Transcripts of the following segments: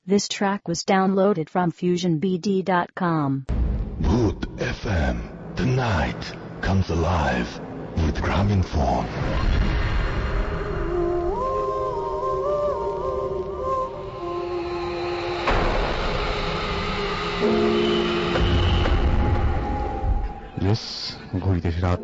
This track was downloaded from FusionBD.com. Bhoot FM. The night comes alive with Grameenphone. Yes, ঘড়িতে রাত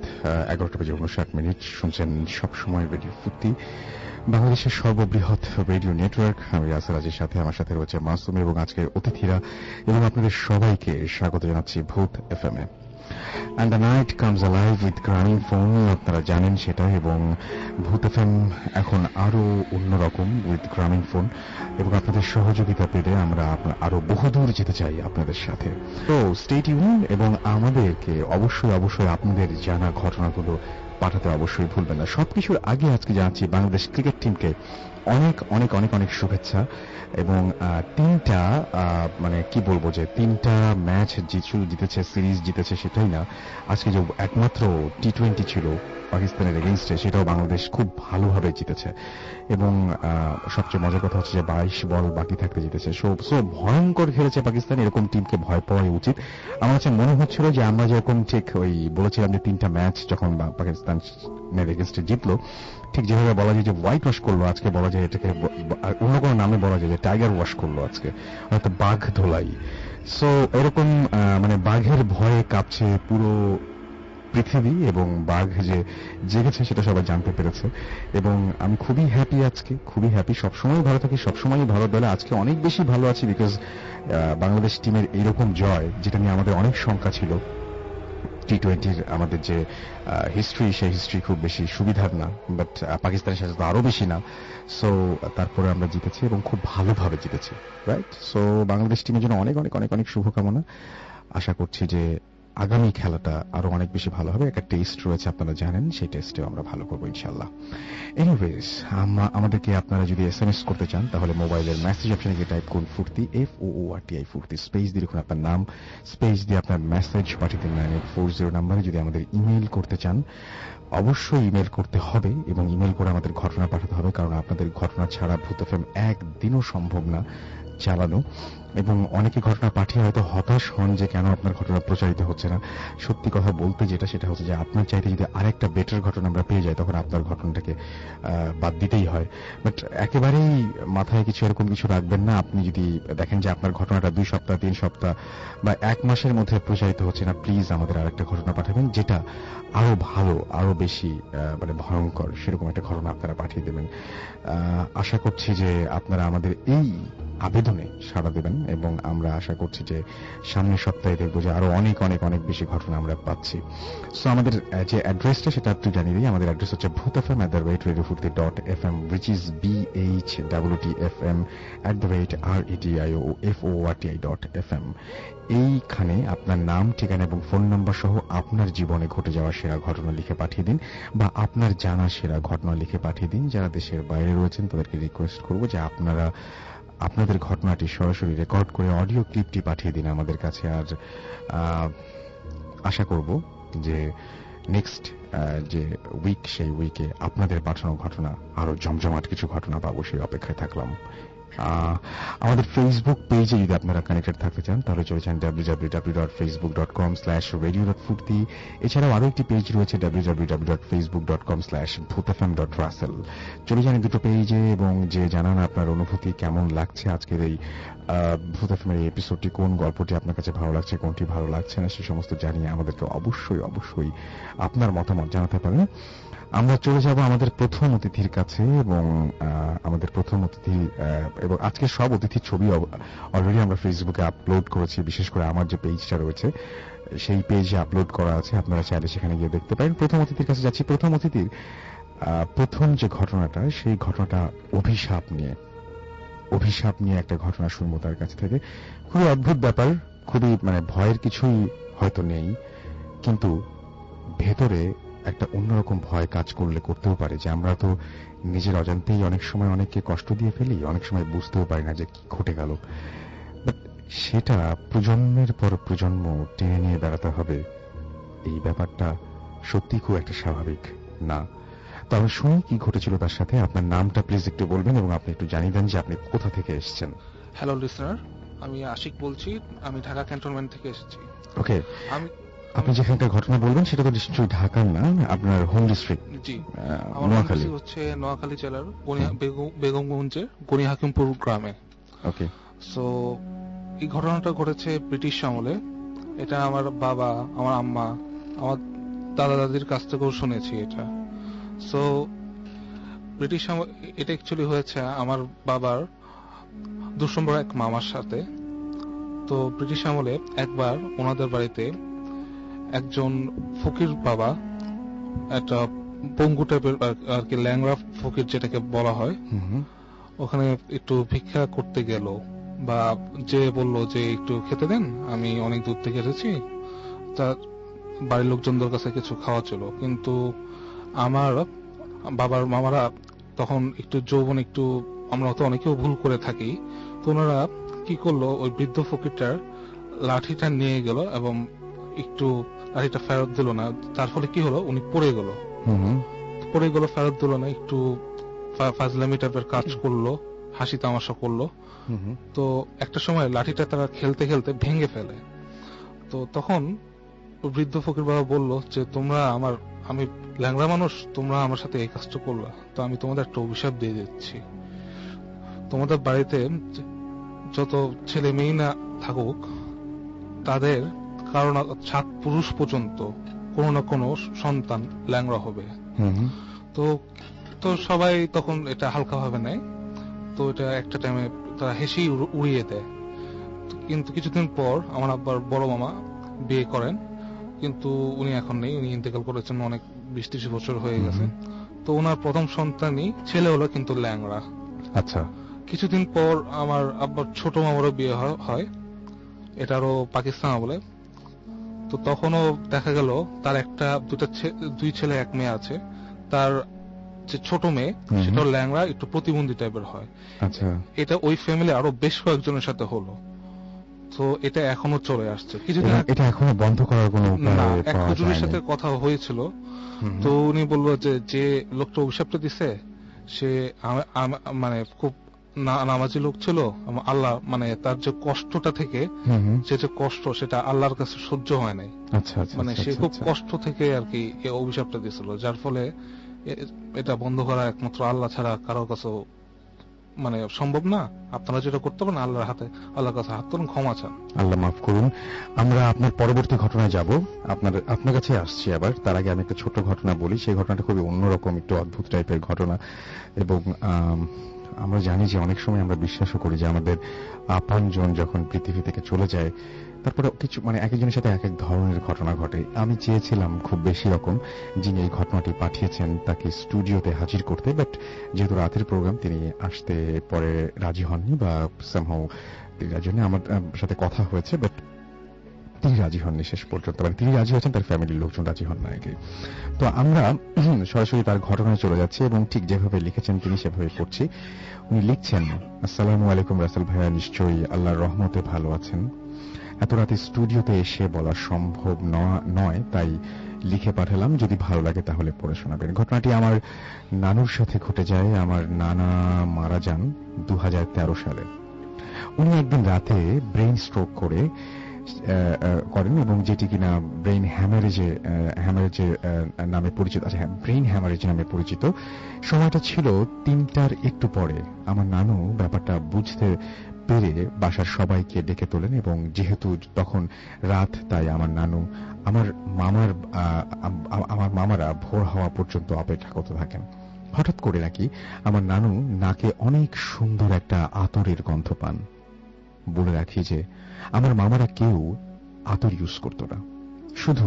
11:59 শুনছেন সবসময় radio ফুর্তি, বাংলাদেশের সর্ববৃহৎ রেডিও নেটওয়ার্ক। আমি রাসেল আজির সাথে আমার সাথে রয়েছে মাসুম এবং আজকের অতিথিরা এবং আপনাদের সবাইকে স্বাগত জানাচ্ছি ভূত এফএম এ। And the night comes alive with Grameenphone, আপনারা জানেন সেটা, এবং ভূত এফএম এখন আরো অন্যরকম উইথ Grameenphone, এবং আপনাদের সহযোগিতা পেলে আমরা আরো বহুদূর যেতে চাই আপনাদের সাথে। তো স্টে টিউন, এবং আমাদেরকে অবশ্যই আপনাদের জানা ঘটনাগুলো পাঠাতে অবশ্যই ভুলবেন না। সবকিছুর আগে আজকে জানাচ্ছি বাংলাদেশ ক্রিকেট টিমকে অনেক অনেক অনেক অনেক শুভেচ্ছা, এবং তিনটা মানে কি বলবো, যে তিনটা ম্যাচ জিতেছে, সিরিজ জিতেছে, সেটাই না, আজকে যে একমাত্র টি-20 ছিল পাকিস্তানের এগেইনস্টে, সেটাও বাংলাদেশ খুব ভালোভাবে জিতেছে, এবং সবচেয়ে মজার কথা হচ্ছে যে 22 বল বাকি থাকতে জিতেছে। সো ভয়ঙ্কর খেলেছে পাকিস্তান, এরকম টিমকে ভয় পাওয়াই উচিত। আমার কাছে মনে হচ্ছিল যে আমরা যেরকম ঠিক ওই বলেছিলাম যে তিনটা ম্যাচ যখন পাকিস্তানের এগেইনস্টে জিতলো, ঠিক যেভাবে বলা যায় যে হোয়াইট ওয়াশ করলো, আজকে বলা যায় এটাকে অন্য কোনো নামে বলা যায় যে টাইগার ওয়াশ করলো আজকে, হয়তো বাঘ ধোলাই। সো এরকম মানে বাঘের ভয়ে কাঁপছে পুরো পৃথিবী, এবং বাঘ যে জেগেছে সেটা সবাই জানতে পেরেছে, এবং আমি খুবই হ্যাপি আজকে, খুবই হ্যাপি। সবসময় ভালো থাকি, সবসময় ভালো দলে, আজকে অনেক বেশি ভালো আছি বিকজ বাংলাদেশ টিমের এইরকম জয়, যেটা নিয়ে আমাদের অনেক শঙ্কা ছিল। টি-20-র আমাদের যে হিস্ট্রি, সেই হিস্ট্রি খুব বেশি সুবিধার না, বাট পাকিস্তানের সাথে তো আরো বেশি না। সো তারপরে আমরা জিতেছি এবং খুব ভালোভাবে জিতেছি, রাইট? সো বাংলাদেশ টিমের জন্য অনেক অনেক অনেক অনেক শুভকামনা। আশা করছি যে আগামী খেলাটা আরো অনেক বেশি ভালো হবে। একটা টেস্ট রয়েছে, আপনারা জানেন, সেই টেস্টেও আমরা ভালো করবো ইনশাল্লাহ। এনিওয়েজ, আমাদেরকে আপনারা যদি এসএমএস করতে চান তাহলে মোবাইলের মেসেজ অপশনে গিয়ে টাইপ করুন ফুর্তি, FOORTI ফুর্তি, স্পেস দিয়ে লিখুন আপনার নাম, স্পেস দিয়ে আপনার মেসেজ পাঠিয়ে দিন 9840 নাম্বারে। যদি আমাদের ইমেইল করতে চান, অবশ্যই ইমেল করতে হবে, এবং ইমেল করে আমাদের ঘটনা পাঠাতে হবে, কারণ আপনাদের ঘটনা ছাড়া ভূত এফএম একদিনও সম্ভব না চালানো। এবং অনেকে ঘটনা পাঠিয়ে হয়তো হতাশ হন যে কেন আপনার ঘটনা প্রচারিত হচ্ছে না। সত্যি কথা বলতে সেটা হচ্ছে যে আপনার চাইতে যদি আরেকটা বেটার ঘটনা আমরা পেয়ে যাই, তখন আপনার ঘটনাটাকে বাদ দিতেই হয়। বাট একেবারেই মাথায় কিছু এরকম কিছু রাখবেন না। আপনি যদি দেখেন যে আপনার ঘটনাটা 2 সপ্তাহ 3 সপ্তাহ বা 1 মাসের মধ্যে প্রচারিত হচ্ছে না, প্লিজ আমাদের আরেকটা ঘটনা পাঠাবেন, যেটা আরো ভালো, আরো বেশি মানে ভয়ঙ্কর, সেরকম একটা ঘটনা আপনারা পাঠিয়ে দেবেন। আশা করছি যে আপনারা আমাদের এই আবেদনে সাড়া দেবেন, এবং আমরা আশা করছি যে সামনের সপ্তাহে দেখবো যে আরো অনেক অনেক অনেক বেশি ঘটনা আমরা পাচ্ছি। সো আমাদের যে অ্যাড্রেসটা সেটা একটু জানিয়ে দিই। আমাদের অ্যাড্রেস হচ্ছে bhootfm@radiofurti.fm, which is BHWTFM@RADIOFORTI.FM। এইখানে আপনার নাম, ঠিকানা এবং ফোন নাম্বার সহ আপনার জীবনে ঘটে যাওয়া সেরা ঘটনা লিখে পাঠিয়ে দিন, বা আপনার জানা সেরা ঘটনা লিখে পাঠিয়ে দিন। যারা দেশের বাইরে রয়েছেন তাদেরকে রিকোয়েস্ট করবো যে আপনারা আপনাদের ঘটনাটি সরাসরি রেকর্ড করে অডিও ক্লিপটি পাঠিয়ে দিন আমাদের কাছে। আর আশা করব যে নেক্সট যে উইক, সেই উইকে আপনাদের পাঠানো ঘটনা আরো জমজমাট কিছু ঘটনা পাবো, সেই অপেক্ষায় থাকলাম। আমাদের ফেসবুক পেজে যদি আপনারা কানেক্টেড থাকতে চান তাহলে চলে যান www.facebook.com/radio.furti। এছাড়াও আরো একটি পেজ রয়েছে www.facebook.com/bhootfm.russell। চলে যান দুটো পেজে, এবং যে জানান আপনার অনুভূতি, কেমন লাগছে আজকের এই ভূত এফএম এর এপিসোডটি, কোন গল্পটি আপনার কাছে ভালো লাগছে, কোনটি ভালো লাগছে না, সে সমস্ত জানিয়ে আমাদেরকে অবশ্যই আপনার মতামত জানাতে পারেন। আমরা চলে যাব আমাদের প্রথম অতিথির কাছে, এবং আমাদের প্রথম অতিথি, এবং আজকে সব অতিথির ছবি অলরেডি আমরা ফেসবুকে আপলোড করেছি, বিশেষ করে আমার যে পেজটা রয়েছে সেই পেজে আপলোড করা আছে, আপনারা চাইলে সেখানে গিয়ে দেখতে পারেন। প্রথম অতিথির কাছে যাচ্ছি। প্রথম অতিথির প্রথম যে ঘটনাটা, সেই ঘটনাটা অভিশাপ নিয়ে একটা ঘটনা শুনবো তার কাছ থেকে। খুবই অদ্ভুত ব্যাপার, খুবই মানে ভয়ের কিছুই হয়তো নেই, কিন্তু ভেতরে একটা অন্যরকম ভয় কাজ করতেও পারে, যে আমরা তো নিজের অজান্তেই অনেক সময় অনেককে কষ্ট দিয়ে ফেলি, অনেক সময় বুঝতেও পারি না যে কি ঘটে গেল। বাট সেটা প্রজন্মের পর প্রজন্ম টেনে নিয়ে বেড়াতে হবে, এই ব্যাপারটা সত্যি খুব একটা স্বাভাবিক না। তো আমি শুনি কি ঘটেছিল তার সাথে। আপনার নামটা প্লিজ একটু বলবেন, এবং আপনি একটু জানিয়ে দেন যে আপনি কোথা থেকে এসেছেন। হ্যালো লিসনার, আমি আশিক বলছি, আমি ঢাকা ক্যান্টনমেন্ট থেকে এসেছি। ওকে, আমি আপনি যেখানকার ঘটনা বলবেন সেটা তো নিশ্চয়ই ঢাকার না, আপনার হোম ডিস্ট্রিক্ট। জি, আমার নোয়াখালী হচ্ছে নোয়াখালী জেলার বেগমগঞ্জের গনি হাকিমপুর গ্রামে। ওকে, সো এই ঘটনাটা ঘটেছে ব্রিটিশ আমলে। এটা আমার বাবা, আমার আম্মা, আমার দাদা দাদির কাছ থেকেও শুনেছি এটা। সো ব্রিটিশ এটা অ্যাকচুয়ালি হয়েছে আমার বাবার দুঃসম্পর্ক এক মামার সাথে। তো ব্রিটিশ আমলে একবার ওনাদের বাড়িতে একজন ফকির বাবা, একটা পঙ্গু টাইপের আর কি, ল্যাংড়া ফকির যেটাকে বলা হয়, ওখানে একটু ভিক্ষা করতে গেল, বা যে বলল যে একটু খেতে দেন, আমি অনেক দূর থেকে এসেছি, তার বাড়ির লোকজনদের কাছে কিছু খাওয়া ছিল। কিন্তু আমার বাবার মামারা তখন একটু যৌবন, একটু আমরা তো অনেকেও ভুল করে থাকি, তো ওনারা কি করলো, ওই বৃদ্ধ ফকিরটার লাঠিটা নিয়ে গেল এবং একটু লাঠিটা ফেরত দিল না। তার ফলে কি হলো, উনি পড়ে গেল, ফেরত দিল না, একটু ফাজলামি টাইপের কাজ করলো, হাসি তামাশা করলো। তো একটা সময় লাঠিটা তারা খেলতে খেলতে ভেঙে ফেলে। তো তখন বৃদ্ধ ফকির বাবা বলল যে তোমরা আমি ল্যাংড়া মানুষ, তোমরা আমার সাথে এই কাজটা করলা, তো আমি তোমাদের একটা অভিশাপ দিয়ে দিচ্ছি। তোমাদের বাড়িতে যত ছেলে মেয়ে না থাকুক, তাদের কারণ 7 পুরুষ পর্যন্ত কোনো না কোনো সন্তান ল্যাংড়া হবে। তো তো সবাই তখন এটা হালকা ভাবে নেয়। তো এটা একটা টাইমে তারা হেসেই উড়িয়ে দেয়। কিন্তু কিছুদিন পর আমার আব্বার বড় মামা বিয়ে করেন, কিন্তু উনি এখন নেই, উনি ইন্তেকাল করেছেন, অনেক 20-30 বছর হয়ে গেছে। তো ওনার প্রথম সন্তানই ছেলে হলো, কিন্তু ল্যাংড়া। আচ্ছা। কিছুদিন পর আমার আব্বার ছোট মামারও বিয়ে হয়, এটারও পাকিস্তান বলে। তো তখনও দেখা গেল তার দুই ছেলে এক মেয়ে আছে। তার যে ছোট মেয়ে, সেটা ল্যাংড়া, একটু প্রতিবন্ধী টাইপের হয়। আচ্ছা। এটা ওই ফ্যামিলি আরো বেশ কয়েকজনের সাথে হলো। তো এটা এখনো চলে আসছে। কিছুদিন এটা এখনো বন্ধ করার কোনো উপায় না, পাওয়া এক যায়নি? হুজুরের সাথে কথা হয়েছিল, তো উনি বলল যে লোকটা অভিশাপটা দিছে সে মানে খুব নামাজি লোক ছিল, আল্লাহ মানে তার যে কষ্টটা থেকে, যে কষ্ট সেটা আল্লাহর কাছে সহ্য হয় নাই। আচ্ছা আচ্ছা, মানে সে খুব কষ্ট থেকে আর কি এই অভিশাপটা দিয়েছিল, যার ফলে এটা বন্ধ করা একমাত্র আল্লাহ ছাড়া কারোর কাছে মানে সম্ভব না। আপনারা যেটা করতে পারেন, আল্লাহর কাছে হাত তুলুন, ক্ষমা চান, আল্লাহ মাফ করুন। আমরা আপনার পরবর্তী ঘটনায় যাব, আপনার কাছে আসছি আবার। তার আগে আমি একটা ছোট ঘটনা বলি। সেই ঘটনাটা খুবই অন্যরকম, একটু অদ্ভুত টাইপের ঘটনা। এবং আমরা জানি যে অনেক সময় আমরা বিশ্বাসও করি যে আমাদের আপনজন যখন পৃথিবী থেকে চলে যায়, তারপরে কিছু মানে এক একজনের সাথে এক এক ধরনের ঘটনা ঘটে। আমি চেয়েছিলাম খুব বেশি রকম যিনি এই ঘটনাটি পাঠিয়েছেন তাকে স্টুডিওতে হাজির করতে, বাট যেহেতু রাতের প্রোগ্রাম তিনি আসতে পরে রাজি হননি, বা সামহাউ তিনি রাজি হননি। আমার সাথে কথা হয়েছে, বাট তিনি রাজি হননি শেষ পর্যন্ত। মানে তিনি রাজি হয়েছেন, তার ফ্যামিলির লোকজন রাজি হন না আর কি। তো আমরা সরাসরি তার ঘটনায় চলে যাচ্ছি এবং ঠিক যেভাবে লিখেছেন তিনি সেভাবে পড়ছি। উনি লিখছেন, আসসালামু আলাইকুম রাসেল ভাইয়া, নিশ্চয়ই আল্লাহর রহমতে ভালো আছেন। এত রাতে স্টুডিওতে এসে বলা সম্ভব নয়, তাই লিখে পাঠালাম। যদি ভালো লাগে তাহলে পড়ে শোনাবেন। ঘটনাটি আমার নানুর সাথে ঘটে যায়। আমার নানা মারা যান 2013 সালে। উনি একদিন রাতে ব্রেইন স্ট্রোক করেন এবং যেটি কিনা ব্রেইন হ্যামারেজে নামে পরিচিত। আচ্ছা হ্যাঁ, ব্রেইন হ্যামারেজ নামে পরিচিত। সময়টা ছিল 3টার একটু পরে। আমার নানু ব্যাপারটা বুঝতে পেরে বাসার সবাইকে ডেকে তোলেন এবং যেহেতু তখন রাত, তাই আমার নানু আমার মামারা ভোর হওয়া পর্যন্ত অপেক্ষা করতে থাকেন। হঠাৎ করে নাকি আমার নানু নাকে অনেক সুন্দর একটা আতরের গন্ধ পান। বলে রাখি যে আমার মামারা কেউ আতর ইউজ করত না, শুধু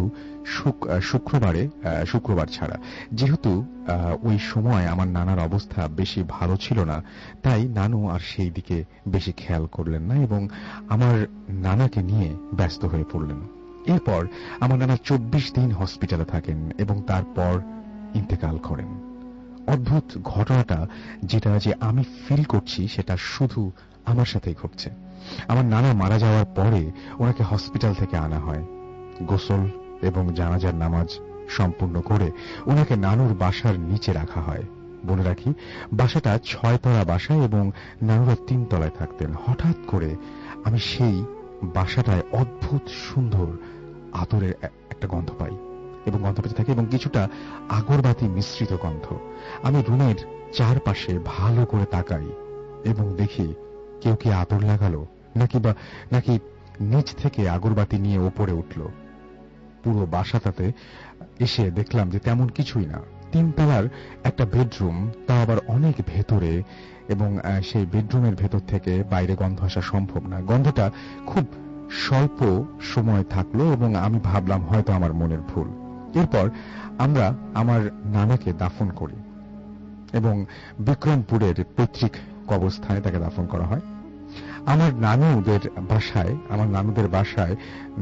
শুক্রবার ছাড়া। যেহেতু ওই সময় আমার নানার অবস্থা বেশি ভালো ছিল না, তাই নানু আর সেই দিকে বেশি খেয়াল করলেন না এবং আমার নানাকে নিয়ে ব্যস্ত হয়ে পড়লেন। এরপর আমার নানা 24 দিন হসপিটালে থাকেন এবং তারপর ইন্তেকাল করেন। অদ্ভুত ঘটনাটা যেটা যে আমি ফিল করছি সেটা শুধু আমার সাথেই ঘটছে। আমার নানা মারা যাওয়ার পরে ওনাকে হসপিটাল থেকে আনা হয়। গোসল এবং জানাজার নামাজ সম্পূর্ণ করে ওনাকে নানুর বাসার নিচে রাখা হয়। বলে রাখি, বাসাটা 6 তলা বাসা এবং নানুরা 3 তলায় থাকতেন। হঠাৎ করে আমি সেই বাসাটায় অদ্ভুত সুন্দর আতরের একটা গন্ধ পাই এবং গন্ধ পেতে থাকি এবং কিছুটা আগরবাতি মিশ্রিত গন্ধ। আমি রুমের চারপাশে ভালো করে তাকাই এবং দেখি কেউ কি আতর লাগালো নাকি নিচ থেকে আগরবাতি নিয়ে ওপরে উঠল। পুরো বাসাটাতে এসে দেখলাম যে তেমন কিছুই না। 3 তলার একটা বেডরুম, তা আবার অনেক ভেতরে, এবং সেই বেডরুমের ভেতর থেকে বাইরে গন্ধ আসা সম্ভব না। গন্ধটা খুব স্বল্প সময় থাকলো এবং আমি ভাবলাম হয়তো আমার মনের ভুল। এরপর আমরা আমার নানাকে দাফন করি এবং বিক্রমপুরের পৈতৃক কবরস্থানে তাকে দাফন করা হয়। আমার নানুদের বাসায়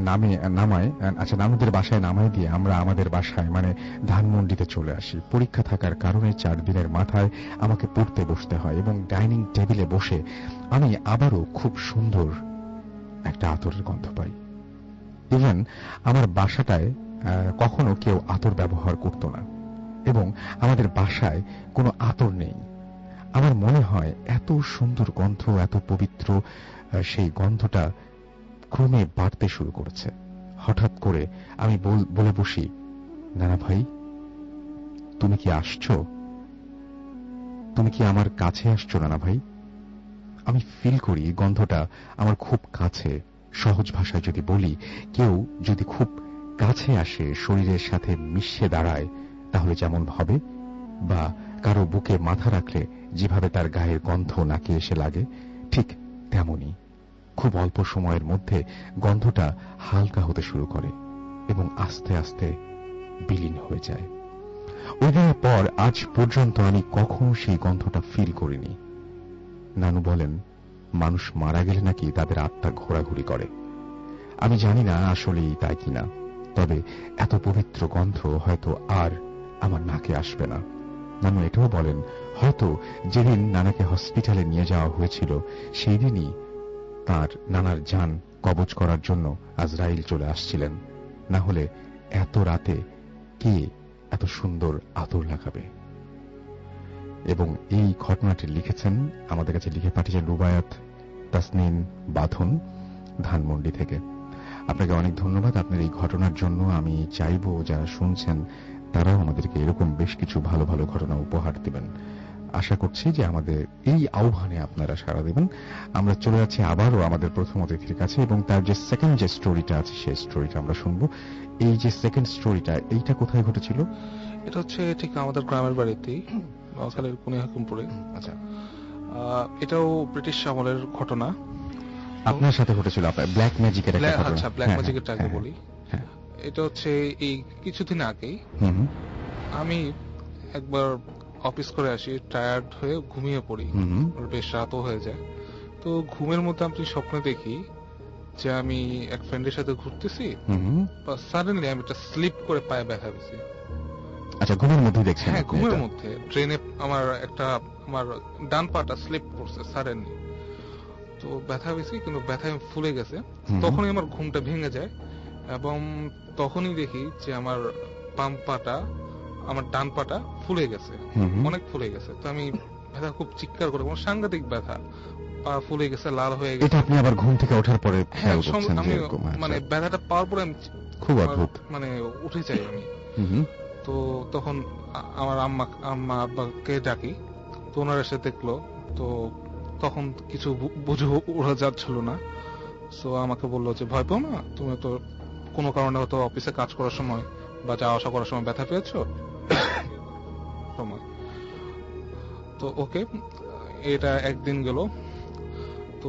নামাই দিয়ে আমরা আমাদের বাসায় মানে ধানমন্ডিতে চলে আসি। পরীক্ষা থাকার কারণে 4 দিনের মাথায় আমাকে পড়তে বসতে হয় এবং ডাইনিং টেবিলে বসে আমি আবারও খুব সুন্দর একটা আতরের গন্ধ পাই। ইভেন আমার বাসাটায় কখনো কেউ আতর ব্যবহার করত না এবং আমাদের বাসায় কোনো আতর নেই। আমার মনে হয় এত সুন্দর গন্ধ, এত পবিত্র সেই গন্ধটা ক্রমে বাড়তে শুরু করেছে। হঠাৎ করে আমি বলে বসি, নানা ভাই, তুমি কি আসছো? তুমি কি আমার কাছে আসছো নানা ভাই? আমি ফিল করি গন্ধটা আমার খুব কাছে। সহজ ভাষায় যদি বলি, কেউ যদি খুব কাছে আসে, শরীরের সাথে মিশে দাঁড়ায়, তাহলে যেমন হবে, বা কারো বুকে মাথা রাখলে যেভাবে তার গায়ের গন্ধ নাকে এসে লাগে, ঠিক তেমনি খুব অল্প সময়ের মধ্যে গন্ধটা হালকা হতে শুরু করে এবং আস্তে আস্তে বিলীন হয়ে যায়। ওই দিনের পর আজ পর্যন্ত আমি কখনো সেই গন্ধটা ফিল করিনি। নানু বলেন, মানুষ মারা গেলে নাকি তাদের আত্মা ঘোরাঘুরি করে। আমি জানি না আসলেই তাই কিনা, তবে এত পবিত্র গন্ধ হয়তো আর আমার নাকে আসবে না। নানু এটাও বলেন, হয়তো যেদিন নানাকে হসপিটালে নিয়ে যাওয়া হয়েছিল সেই দিনই তার নানার জান কবজ করার জন্য আজরাইল চলে আসছিলেন। না হলে এত রাতে কে এত সুন্দর আতর লাগাবে? এবং এই ঘটনাটি লিখেছেন, আমাদের কাছে লিখে পাঠিয়েছেন রুবায়াত তাসনিন বাঁধন, ধানমন্ডি থেকে। আপনাকে অনেক ধন্যবাদ আপনার এই ঘটনার জন্য। আমি চাইব যারা শুনছেন তারাও আমাদেরকে এরকম বেশ কিছু ভালো ভালো ঘটনা উপহার দিবেন। আশা করছি যে আমাদের এই আহ্বানে আপনারা সাড়া দেবেন। আমরা চলে যাচ্ছি আবারও আমাদের প্রথম অতিথির কাছে এবং তার যে সেকেন্ড যে স্টোরিটা আছে সেই স্টোরিটা আমরা শুনবো। এই যে সেকেন্ড স্টোরিটা, এইটা কোথায় ঘটেছিল? এটা হচ্ছে ঠিক আমাদের গ্রামের বাড়িতেই, নোয়াখালীর কুনিহাকুমপুরে। আচ্ছা, এটাও ব্রিটিশ আমলের ঘটনা। আপনার সাথে ঘটেছিল? আপনার ব্ল্যাক ম্যাজিকের একটা ঘটনা? আচ্ছা, ব্ল্যাক ম্যাজিকের আগে বলি। এটা হচ্ছে এই কিছুদিন আগেই আমি একবার অফিস করে আসি, টায়ার্ড হয়ে ঘুমিয়ে পড়ি, বেশ রাতও হয়ে যায়। তো ঘুমের মধ্যে আমি স্বপ্নে দেখি যে আমি এক ফ্রেন্ডের সাথে ঘুরতেছি, সাডেনলি আমি একটা স্লিপ করে পায়ে ব্যথা পেয়েছি। আচ্ছা, ঘুমের মধ্যে দেখছেন? হ্যাঁ, ঘুমের মধ্যে ট্রেনে আমার ডান পাটা স্লিপ করছে সাডেনলি। তো ব্যথা পেয়েছি, কিন্তু ব্যথায় ফুলে গেছে। তখনই আমার ঘুমটা ভেঙে যায় এবং তখনই দেখি যে আমার বাম পাটা, আমার ডান পাটা ফুলে গেছে, অনেক ফুলে গেছে। তো আমি ব্যথা খুব চিৎকার করে, সাংঘাতিক ব্যথা, পা ফুলে গেছে, লাল হয়ে গেছে। এটা আপনি আবার ঘুম থেকে ওঠার পরে খেয়াল করছেন? আমি ব্যথাটা পাওয়ার পরে আমি খুব অদ্ভুত উঠে যাই আমি। তো তখন আমার আম্মা আব্বাকে ডাকি, তো ওনারা এসে দেখলো। তো তখন কিছু বুঝে ওরা যাচ্ছিল না। সো আমাকে বললো যে ভয় পাও না, তুমি তো কোনো কারণে হয়তো অফিসে কাজ করার সময় বা যাওয়া আসা করার সময় ব্যথা পেয়েছো সময়। তো ওকে, এটা একদিন গেল। তো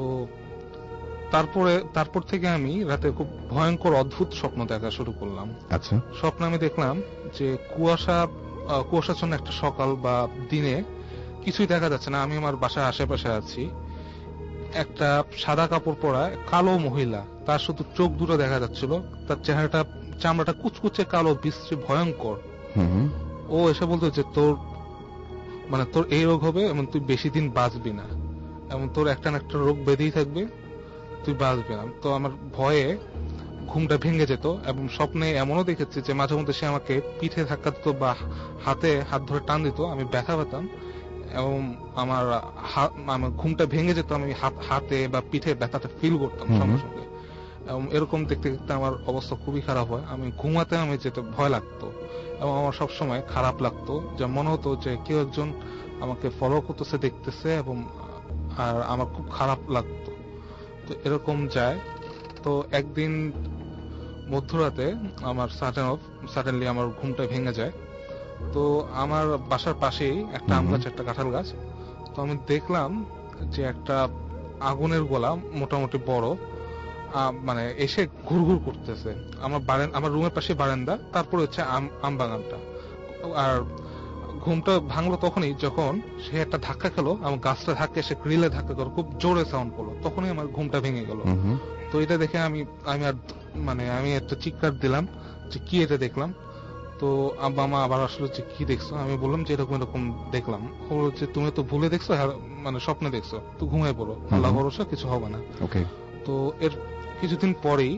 তারপর থেকে আমি রাতে খুব ভয়ঙ্কর অদ্ভুত স্বপ্ন দেখা শুরু করলাম। আচ্ছা, স্বপ্নে আমি দেখলাম যে কুয়াশাচ্ছন্ন একটা সকাল বা দিনে কিছুই দেখা যাচ্ছে না। আমি আমার বাসার আশেপাশে আছি। একটা সাদা কাপড় পরা কালো মহিলা, তার শুধু চোখ দুটো দেখা যাচ্ছিল, তার চামড়াটা কুচকুচে কালো, বিশ্রী, ভয়ঙ্কর। ও এসে বলতো যে তোর এই রোগ হবে এবং তুই বেশি দিন বাঁচবি না, এবং তোর একটা না একটা রোগ বেঁধেই থাকবে, তুই বাঁচবি না। তো আমার ভয়ে ঘুমটা ভেঙে যেত, এবং স্বপ্নে এমনও দেখেছি যে মাঝে মধ্যে সে আমাকে পিঠে ধাক্কা দিত বা হাতে হাত ধরে টান দিত, আমি ব্যথা পেতাম এবং আমার ঘুমটা ভেঙে যেত, আমি হাতে বা পিঠে ব্যথাটা ফিল করতাম সঙ্গে সঙ্গে। এবং এরকম দেখতে দেখতে আমার অবস্থা খুবই খারাপ হয়, আমি ঘুমাতে আমি যেতে ভয় লাগতো এবং আমার সবসময় খারাপ লাগতো, যে মনে হতো যে কেউ একজন আমাকে ফলো করতেছে, দেখতেছে, এবং আর আমার খুব খারাপ লাগতো। তো এরকম যায়। তো একদিন মধ্যরাতে আমার সাডেনলি আমার ঘুমটা ভেঙে যায়। তো আমার বাসার পাশেই একটা আম গাছ, একটা কাঁঠাল গাছ। তো আমি দেখলাম যে একটা আগুনের গোলা মোটামুটি বড় মানে এসে ঘুরঘুর করতেছে। আমার রুমের পাশে বারান্দা, তারপরে হচ্ছে আম বাগানটা। আর ঘুমটা ভাঙলো তখনই যখন সে একটা ধাক্কা খেলো, আমার গাছটা ধাক্কা এসে গ্রিলে ধাক্কা করলো, খুব জোরে সাউন্ড করলো, তখনই আমার ঘুমটা ভেঙে গেল। তো এটা দেখে আমি একটা চিৎকার দিলাম যে কি এটা দেখলাম। তো আব্বা মা আবার আসলো যে কি দেখছো, আমি বললাম যে এরকম এরকম দেখলাম। ও বলছে তুমি তো ভুলে দেখছো, মানে স্বপ্নে দেখছো, তো ঘুমিয়ে পড়ো, আল্লাহ ভরসা, কিছু হবে না। তো এর কিছুদিন পরেই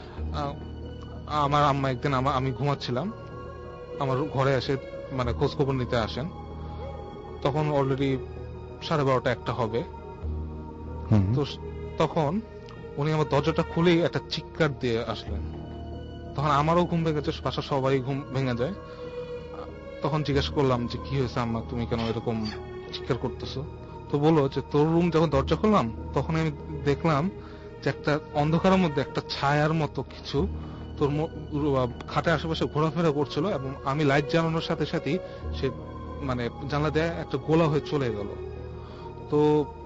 আমার আম্মা একদিন আমি ঘুমাচ্ছিলাম, আমার ঘরে এসে মানে খোঁজ খবর নিতে আসেন। তখন অলরেডি 12:30 একটা হবে। তো তখন উনি আমার দরজাটা খুলেই একটা চিৎকার দিয়ে আসলেন। তখন আমারও ঘুম ভেঙে গেছে, বাসার সবারই ঘুম ভেঙে যায়। তখন জিজ্ঞেস করলাম যে কি হয়েছে আম্মা, তুমি কেন এরকম চিৎকার করতেছো? তো বললো যে তোর রুম যখন দরজা খুললাম তখন আমি দেখলাম যে একটা অন্ধকারের মধ্যে একটা ছায়ার মতো কিছু তোর খাটের আশেপাশে ঘোরাফেরা করছিল, এবং আমি লাইট জ্বালানোর সাথে সাথেই সে মানে জানলা দিয়ে একটা গোলা হয়ে চলে গেল। তো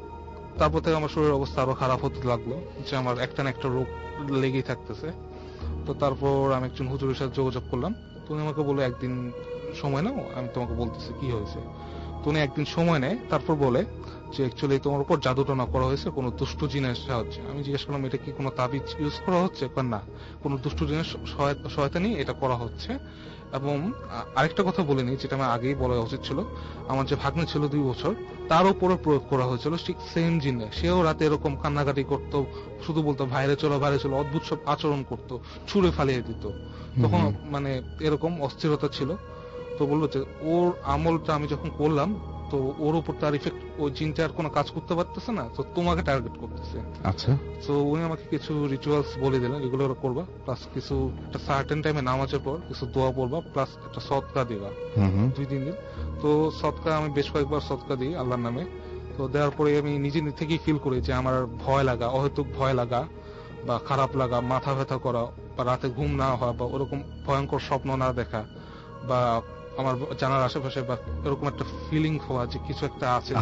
তারপর থেকে আমার শরীরের অবস্থা আরো খারাপ হতে লাগলো, যে আমার একটা না একটা রোগ লেগেই থাকতেছে। তো তারপর আমি একজন হুজুরের সাথে যোগাযোগ করলাম। তুমি আমাকে বলে একদিন সময় নাও, আমি তোমাকে বলতেছি কি হয়েছে। তুমি একদিন সময় নেয়, তারপর বলে যে অ্যাকচুয়ালি তোমার উপর জাদুটনা করা হয়েছে কোনো দুষ্ট জিনের সাহায্যে। আমি জিজ্ঞেস করলাম এটা কি কোনো তাবিজ ইউজ করা হচ্ছে? না, কোনো দুষ্ট জিনের সহায়তা নিয়ে এটা করা হচ্ছে। এবং আরেকটা কথা বলে নি, যেটা আমার আগেই বলা উচিত ছিল, আমার যে ভাগ্নে ছিল 2 বছর, তার উপরও প্রয়োগ করা হয়েছিল ঠিক সেম জিনে। সেও রাতে এরকম কান্নাকাটি করতো, শুধু বলতো বাইরে চলো বাইরে চলো, অদ্ভুত সব আচরণ করতো, ছুঁড়ে ফালিয়ে দিত। তখন মানে এরকম অস্থিরতা ছিল। তো বললো যে ওর আমলটা আমি যখন করলাম, তো ওর উপর তার ইফেক্ট, ওই জিনটা আর কোনো কাজ করতে পারতেছে না, তো তোমাকে টার্গেট করতেছে। আচ্ছা। তো উনি আমাকে কিছু রিচুয়ালস বলে দিলেন, এগুলো করবা, প্লাস কিছু একটা সার্টেন টাইমে নামাজের পর কিছু দোয়া পড়বা, প্লাস একটা সদকা দিবা 2-3 দিন। তো সদকা আমি বেশ কয়েকবার সদকা দিই আল্লাহর নামে। তো দেওয়ার পরে আমি নিজে থেকেই ফিল করি যে আমার ভয় লাগা, অহেতুক ভয় লাগা বা খারাপ লাগা, মাথা ব্যথা করা, বা রাতে ঘুম না হওয়া, বা ওরকম ভয়ঙ্কর স্বপ্ন না দেখা, বা আমার জানার আশেপাশে বা এরকম একটা ফিলিং হওয়া যে কিছু একটা আছে,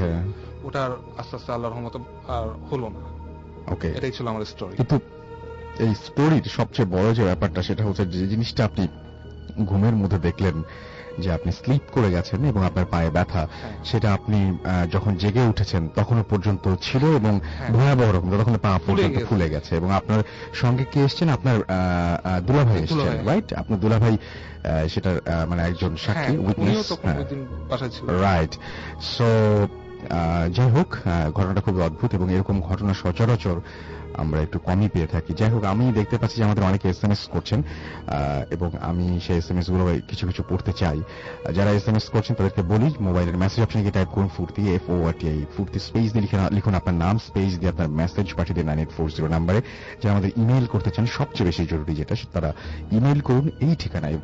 ওটার আস্তে আস্তে আল্লাহর রহমতে আর হলো না। ওকে, এটাই ছিল আমার স্টোরি। কিন্তু এই স্টোরির সবচেয়ে বড় যে ব্যাপারটা সেটা হচ্ছে যে জিনিসটা আপনি ঘুমের মধ্যে দেখলেন, যে আপনি স্লিপ করে গেছেন এবং আপনার পায়ে ব্যথা, সেটা আপনি যখন জেগে উঠেছেন তখনও পর্যন্ত ছিল, এবং ভয়াবহ রকম তখন পা পর্যন্ত ফুলে গেছে। এবং আপনার সঙ্গে কে এসছেন? আপনার দুলাভাই এসছেন, রাইট? আপনার দুলাভাই সেটার মানে একজন সাক্ষী, উইটনেস, রাইট? সো যাই হোক, ঘটনাটা খুবই অদ্ভুত, এবং এরকম ঘটনা সচরাচর আমরা একটু কমই পেয়ে থাকি। যাই হোক, আমি দেখতে পাচ্ছি যে আমাদের অনেকে SMS করছেন, এবং আমি সেই SMS গুলো কিছু কিছু পড়তে চাই। যারা SMS করছেন তাদেরকে বলি, মোবাইলের মেসেজ অপশনে গিয়ে টাইপ করুন ফুর্তি, FORTI, ফুর্তি স্পেস দিয়ে লিখুন আপনার নাম, স্পেস দিয়ে আপনার মেসেজ পাঠিয়ে দিন 9840 নাম্বারে। যারা আমাদের ইমেইল করতে চান, সবচেয়ে বেশি জরুরি যেটা, তারা ইমেইল করুন এই ঠিকানায়,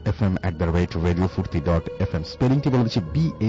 bhutfm@radiofurti.fm, স্পেলিংটি বলে দিচ্ছি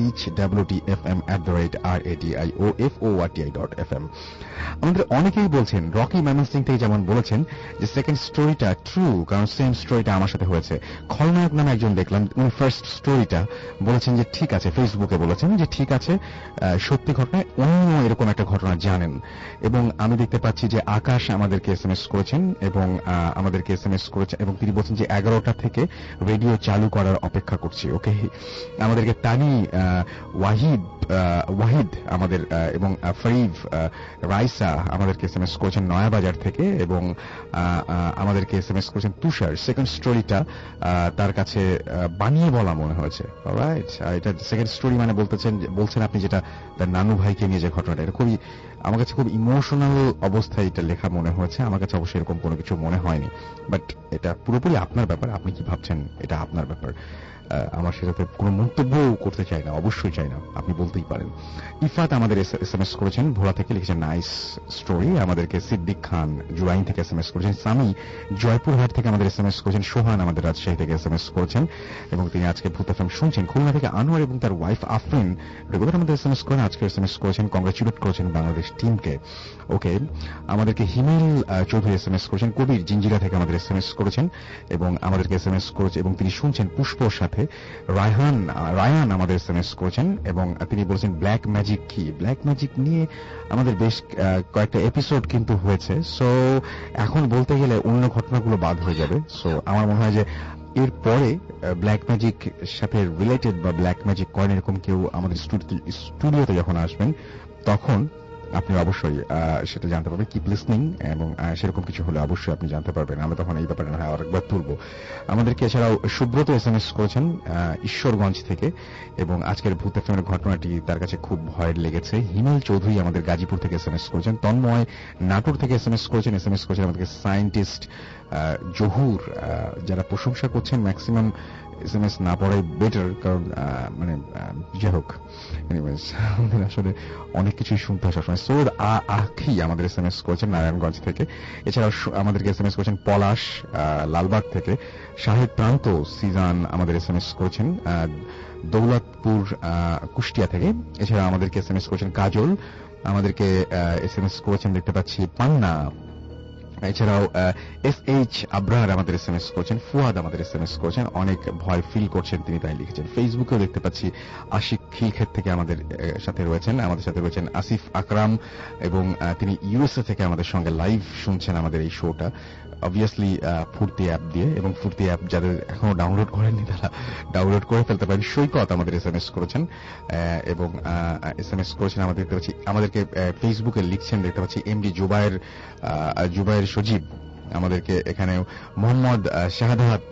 BHWTFM@radiofurti.fm। আমাদের অনেকেই বলছেন, রকি ময়মনসিং থেকে যেমন বলেছেন যে সেকেন্ড স্টোরিটা ট্রু, কারণ সেম স্টোরিটা আমার সাথে হয়েছে। খলনায়ক নামে একজন দেখলাম, উনি ফার্স্ট স্টোরিটা বলেছেন যে ঠিক আছে, ফেসবুকে বলেছেন যে ঠিক আছে, সত্যি ঘটনায় অন্য এরকম একটা ঘটনা জানেন। এবং আমি দেখতে পাচ্ছি যে আকাশ আমাদেরকে SMS করেছেন, এবং আমাদেরকে SMS করেছেন, এবং তিনি বলছেন যে 11টা থেকে রেডিও চালু করার অপেক্ষা করছি। ওকে, আমাদেরকে তানি ওয়াহিদ ওয়াহিদ আমাদের এবং ফরিদ রাইসা আমাদেরকে এসএমএস করেছেন নয়াবাজার থেকে, এবং আমাদেরকে এসএমএস করেছেন তুষার। সেকেন্ড স্টোরিটা তার কাছে বানিয়ে বলা মনে হয়েছে। অলরাইট, এটা সেকেন্ড স্টোরি মানে বলছেন আপনি যেটা তার নানু ভাইকে নিয়ে যে ঘটনাটা, এটা খুবই আমার কাছে খুব ইমোশনাল অবস্থায় এটা লেখা মনে হয়েছে। আমার কাছে অবশ্যই এরকম কোনো কিছু মনে হয়নি, বাট এটা পুরোপুরি আপনার ব্যাপার, আপনি কি ভাবছেন এটা আপনার ব্যাপার। আমার সেটাতে কোনো মন্তব্য করতে চাই না, অবশ্যই চাই না, আপনি বলতেই পারেন। ইফাত আমাদের এসএমএস করেছেন ভোলা থেকে, লিখেছেন নাইস স্টোরি। আমাদেরকে সিদ্দিক খান জুরাইন থেকে এসএমএস করেছেন। সামি জয়পুরহাট থেকে আমাদের এসএমএস করেছেন। সোহান আমাদের রাজশাহী থেকে এসএমএস করেছেন এবং তিনি আজকে ভূত এফএম শুনছেন। খুলনা থেকে আনোয়ার এবং তার ওয়াইফ আফরিন রেগুলার আমাদের এসএমএস করেন, আজকে এসএমএস করেছেন, কংগ্রেচুলেট করেছেন বাংলাদেশ টিমকে। ওকে, আমাদেরকে হিমেল চৌধুরী এসএমএস করেছেন। কবির জিঞ্জিরা থেকে আমাদের এসএমএস করেছেন এবং আমাদেরকে এসএমএস করেছে এবং তিনি শুনছেন পুষ্পর সাথে। রায়ান আমাদের এসএমএস করেছেন এবং তিনি বলেছেন ব্ল্যাক ম্যাজিক কি। ব্ল্যাক ম্যাজিক নিয়ে আমাদের বেশ কয়েকটা এপিসোড কিন্তু হয়েছে, সো এখন বলতে গেলে অন্য ঘটনাগুলো বাদ হয়ে যাবে। সো আমার মনে হয় যে এরপরে ব্ল্যাক ম্যাজিক সাথে রিলেটেড বা ব্ল্যাক ম্যাজিক করেন এরকম কেউ আমাদের স্টুডিওতে যখন আসবেন তখন আপনি অবশ্যই সেটা জানতে পারবেন। কিপ লিসনিং, এবং সেরকম কিছু হলে অবশ্যই আপনি জানতে পারবেন। আমরা তখন এই ব্যাপারে না আরেকবার তুলবো। আমাদেরকে এছাড়াও সুব্রত এসএমএস করেছেন ঈশ্বরগঞ্জ থেকে এবং আজকের ভূত এফএমের ঘটনাটি তার কাছে খুব ভয়ের লেগেছে। হিমেল চৌধুরী আমাদের গাজীপুর থেকে এসএমএস করেছেন। তন্ময় নাটোর থেকে এসএমএস করেছেন আমাদেরকে সায়েন্টিস্ট জহুর, যারা প্রশংসা করছেন ম্যাক্সিমাম এসএমএস না পড়াই বেটার, কারণ মানে যাই হোক, এনিওয়েজ আমাদের আসলে অনেক কিছুই শুনতে হয় সবসময়। সৈয়দ আখি আমাদের এসএমএস করেছেন নারায়ণগঞ্জ থেকে। এছাড়াও আমাদেরকে এসএমএস করেছেন পলাশ লালবাগ থেকে। শাহিদ প্রান্ত সিজান আমাদের এসএমএস করেছেন দৌলতপুর কুষ্টিয়া থেকে। এছাড়া আমাদেরকে এসএমএস করেছেন কাজল, আমাদেরকে এসএমএস করেছেন দেখতে পাচ্ছি পান্না। এছাড়াও SH আবরার আমাদের এসএমএস করেছেন। ফুয়াদ আমাদের এসএমএস করেছেন, অনেক ভয় ফিল করছেন তিনি, তাই লিখেছেন। ফেসবুকেও দেখতে পাচ্ছি আশিক খিলক্ষেত থেকে আমাদের সাথে রয়েছেন আসিফ আকরাম এবং তিনি ইউএসএ থেকে আমাদের সঙ্গে লাইভ শুনছেন আমাদের এই শোটা, অবভিয়াসলি ফুর্তি অ্যাপ দিয়ে। এবং ফুর্তি অ্যাপ যাদের এখনো ডাউনলোড করেননি তারা ডাউনলোড করে ফেলতে পারেন। সৈকত আমাদের এসএমএস করেছেন এবং এসএমএস করেছেন আমাদেরকে ফেসবুকে লিখছেন দেখতে পাচ্ছি এমডি জুবায়ের সজীব। আমাদেরকে এখানে মোহাম্মদ শাহাদাত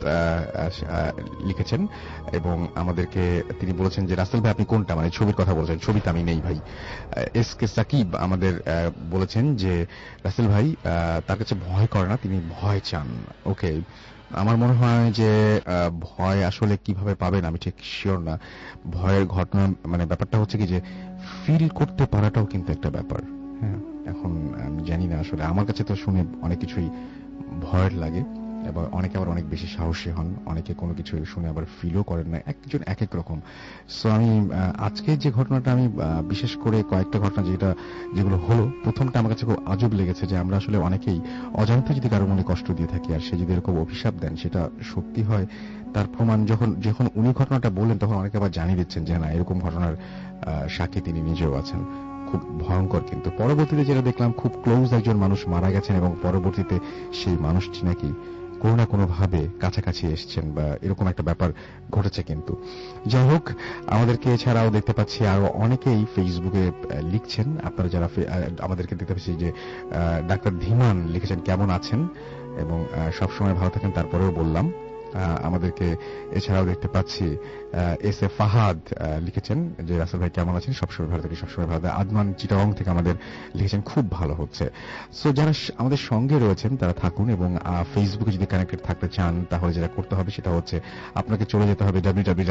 লিখেছেন এবং আমাদেরকে তিনি বলেছেন যে রাসেল ভাই আপনি কোনটা, মানে ছবির কথা বলেছেন, ছবিতে আমি নেই ভাই। SK সাকিব আমাদের বলেছেন যে রাসেল ভাই তার কাছে ভয় করে না, তিনি ভয় চান। ওকে, আমার মনে হয় যে ভয় আসলে কিভাবে পাবেন আমি ঠিক শিওর না। ভয়ের ঘটনা মানে ব্যাপারটা হচ্ছে কি যে ফিল করতে পারাটাও কিন্তু একটা ব্যাপার। হ্যাঁ, এখন আমি জানি না আসলে, আমার কাছে তো শুনে অনেক কিছুই ভয়ের লাগে এবং অনেকে আবার অনেক বেশি সাহসী হন, অনেকে কোনো কিছু শুনে আবার ফিলও করেন না, একজন এক এক রকম। সো আমি আজকে যে ঘটনাটা আমি বিশেষ করে কয়েকটা ঘটনা যেগুলো হলো, প্রথমটা আমার কাছে খুব আজব লেগেছে যে আমরা আসলে অনেকেই অজান্তে যদি কারো মনে কষ্ট দিয়ে থাকি আর সে যদি এরকম অভিশাপ দেন সেটা সত্যি হয়, তার প্রমাণ যখন উনি ঘটনাটা বললেন তখন অনেকে আবার জানিয়ে দিচ্ছেন যে না এরকম ঘটনার সাক্ষী তিনি নিজেও আছেন। খুব ভয়ঙ্কর। কিন্তু পরবর্তীতে যেটা দেখলাম, খুব ক্লোজ একজন মানুষ মারা গেছেন এবং পরবর্তীতে সেই মানুষটি নাকি কোনো না কোনো ভাবে কাছাকাছি এসছেন বা এরকম একটা ব্যাপার ঘটেছে। কিন্তু যাই হোক, আমাদেরকে এছাড়াও দেখতে পাচ্ছি আরো অনেকেই ফেসবুকে লিখছেন। আপনারা যারা আমাদেরকে দেখতে পাচ্ছি যে ডাক্তার ধীমান লিখেছেন কেমন আছেন এবং সবসময় ভালো থাকেন, তারপরেও বললাম। আমাদেরকে এছাড়াও দেখতে পাচ্ছি এস এ ফাহাদ লিখেছেন যে রাসেল ভাই কেমন আছেন, সবসময় ভালো থাকি, সবসময় ভালো থাকে। আদমান চিটাগং থেকে আমাদের লিখেছেন খুব ভালো হচ্ছে। সো যারা আমাদের সঙ্গে রয়েছেন তারা থাকুন এবং ফেসবুকে যদি কানেক্টেড থাকতে চান তাহলে যেটা করতে হবে সেটা হচ্ছে আপনাকে চলে যেতে হবে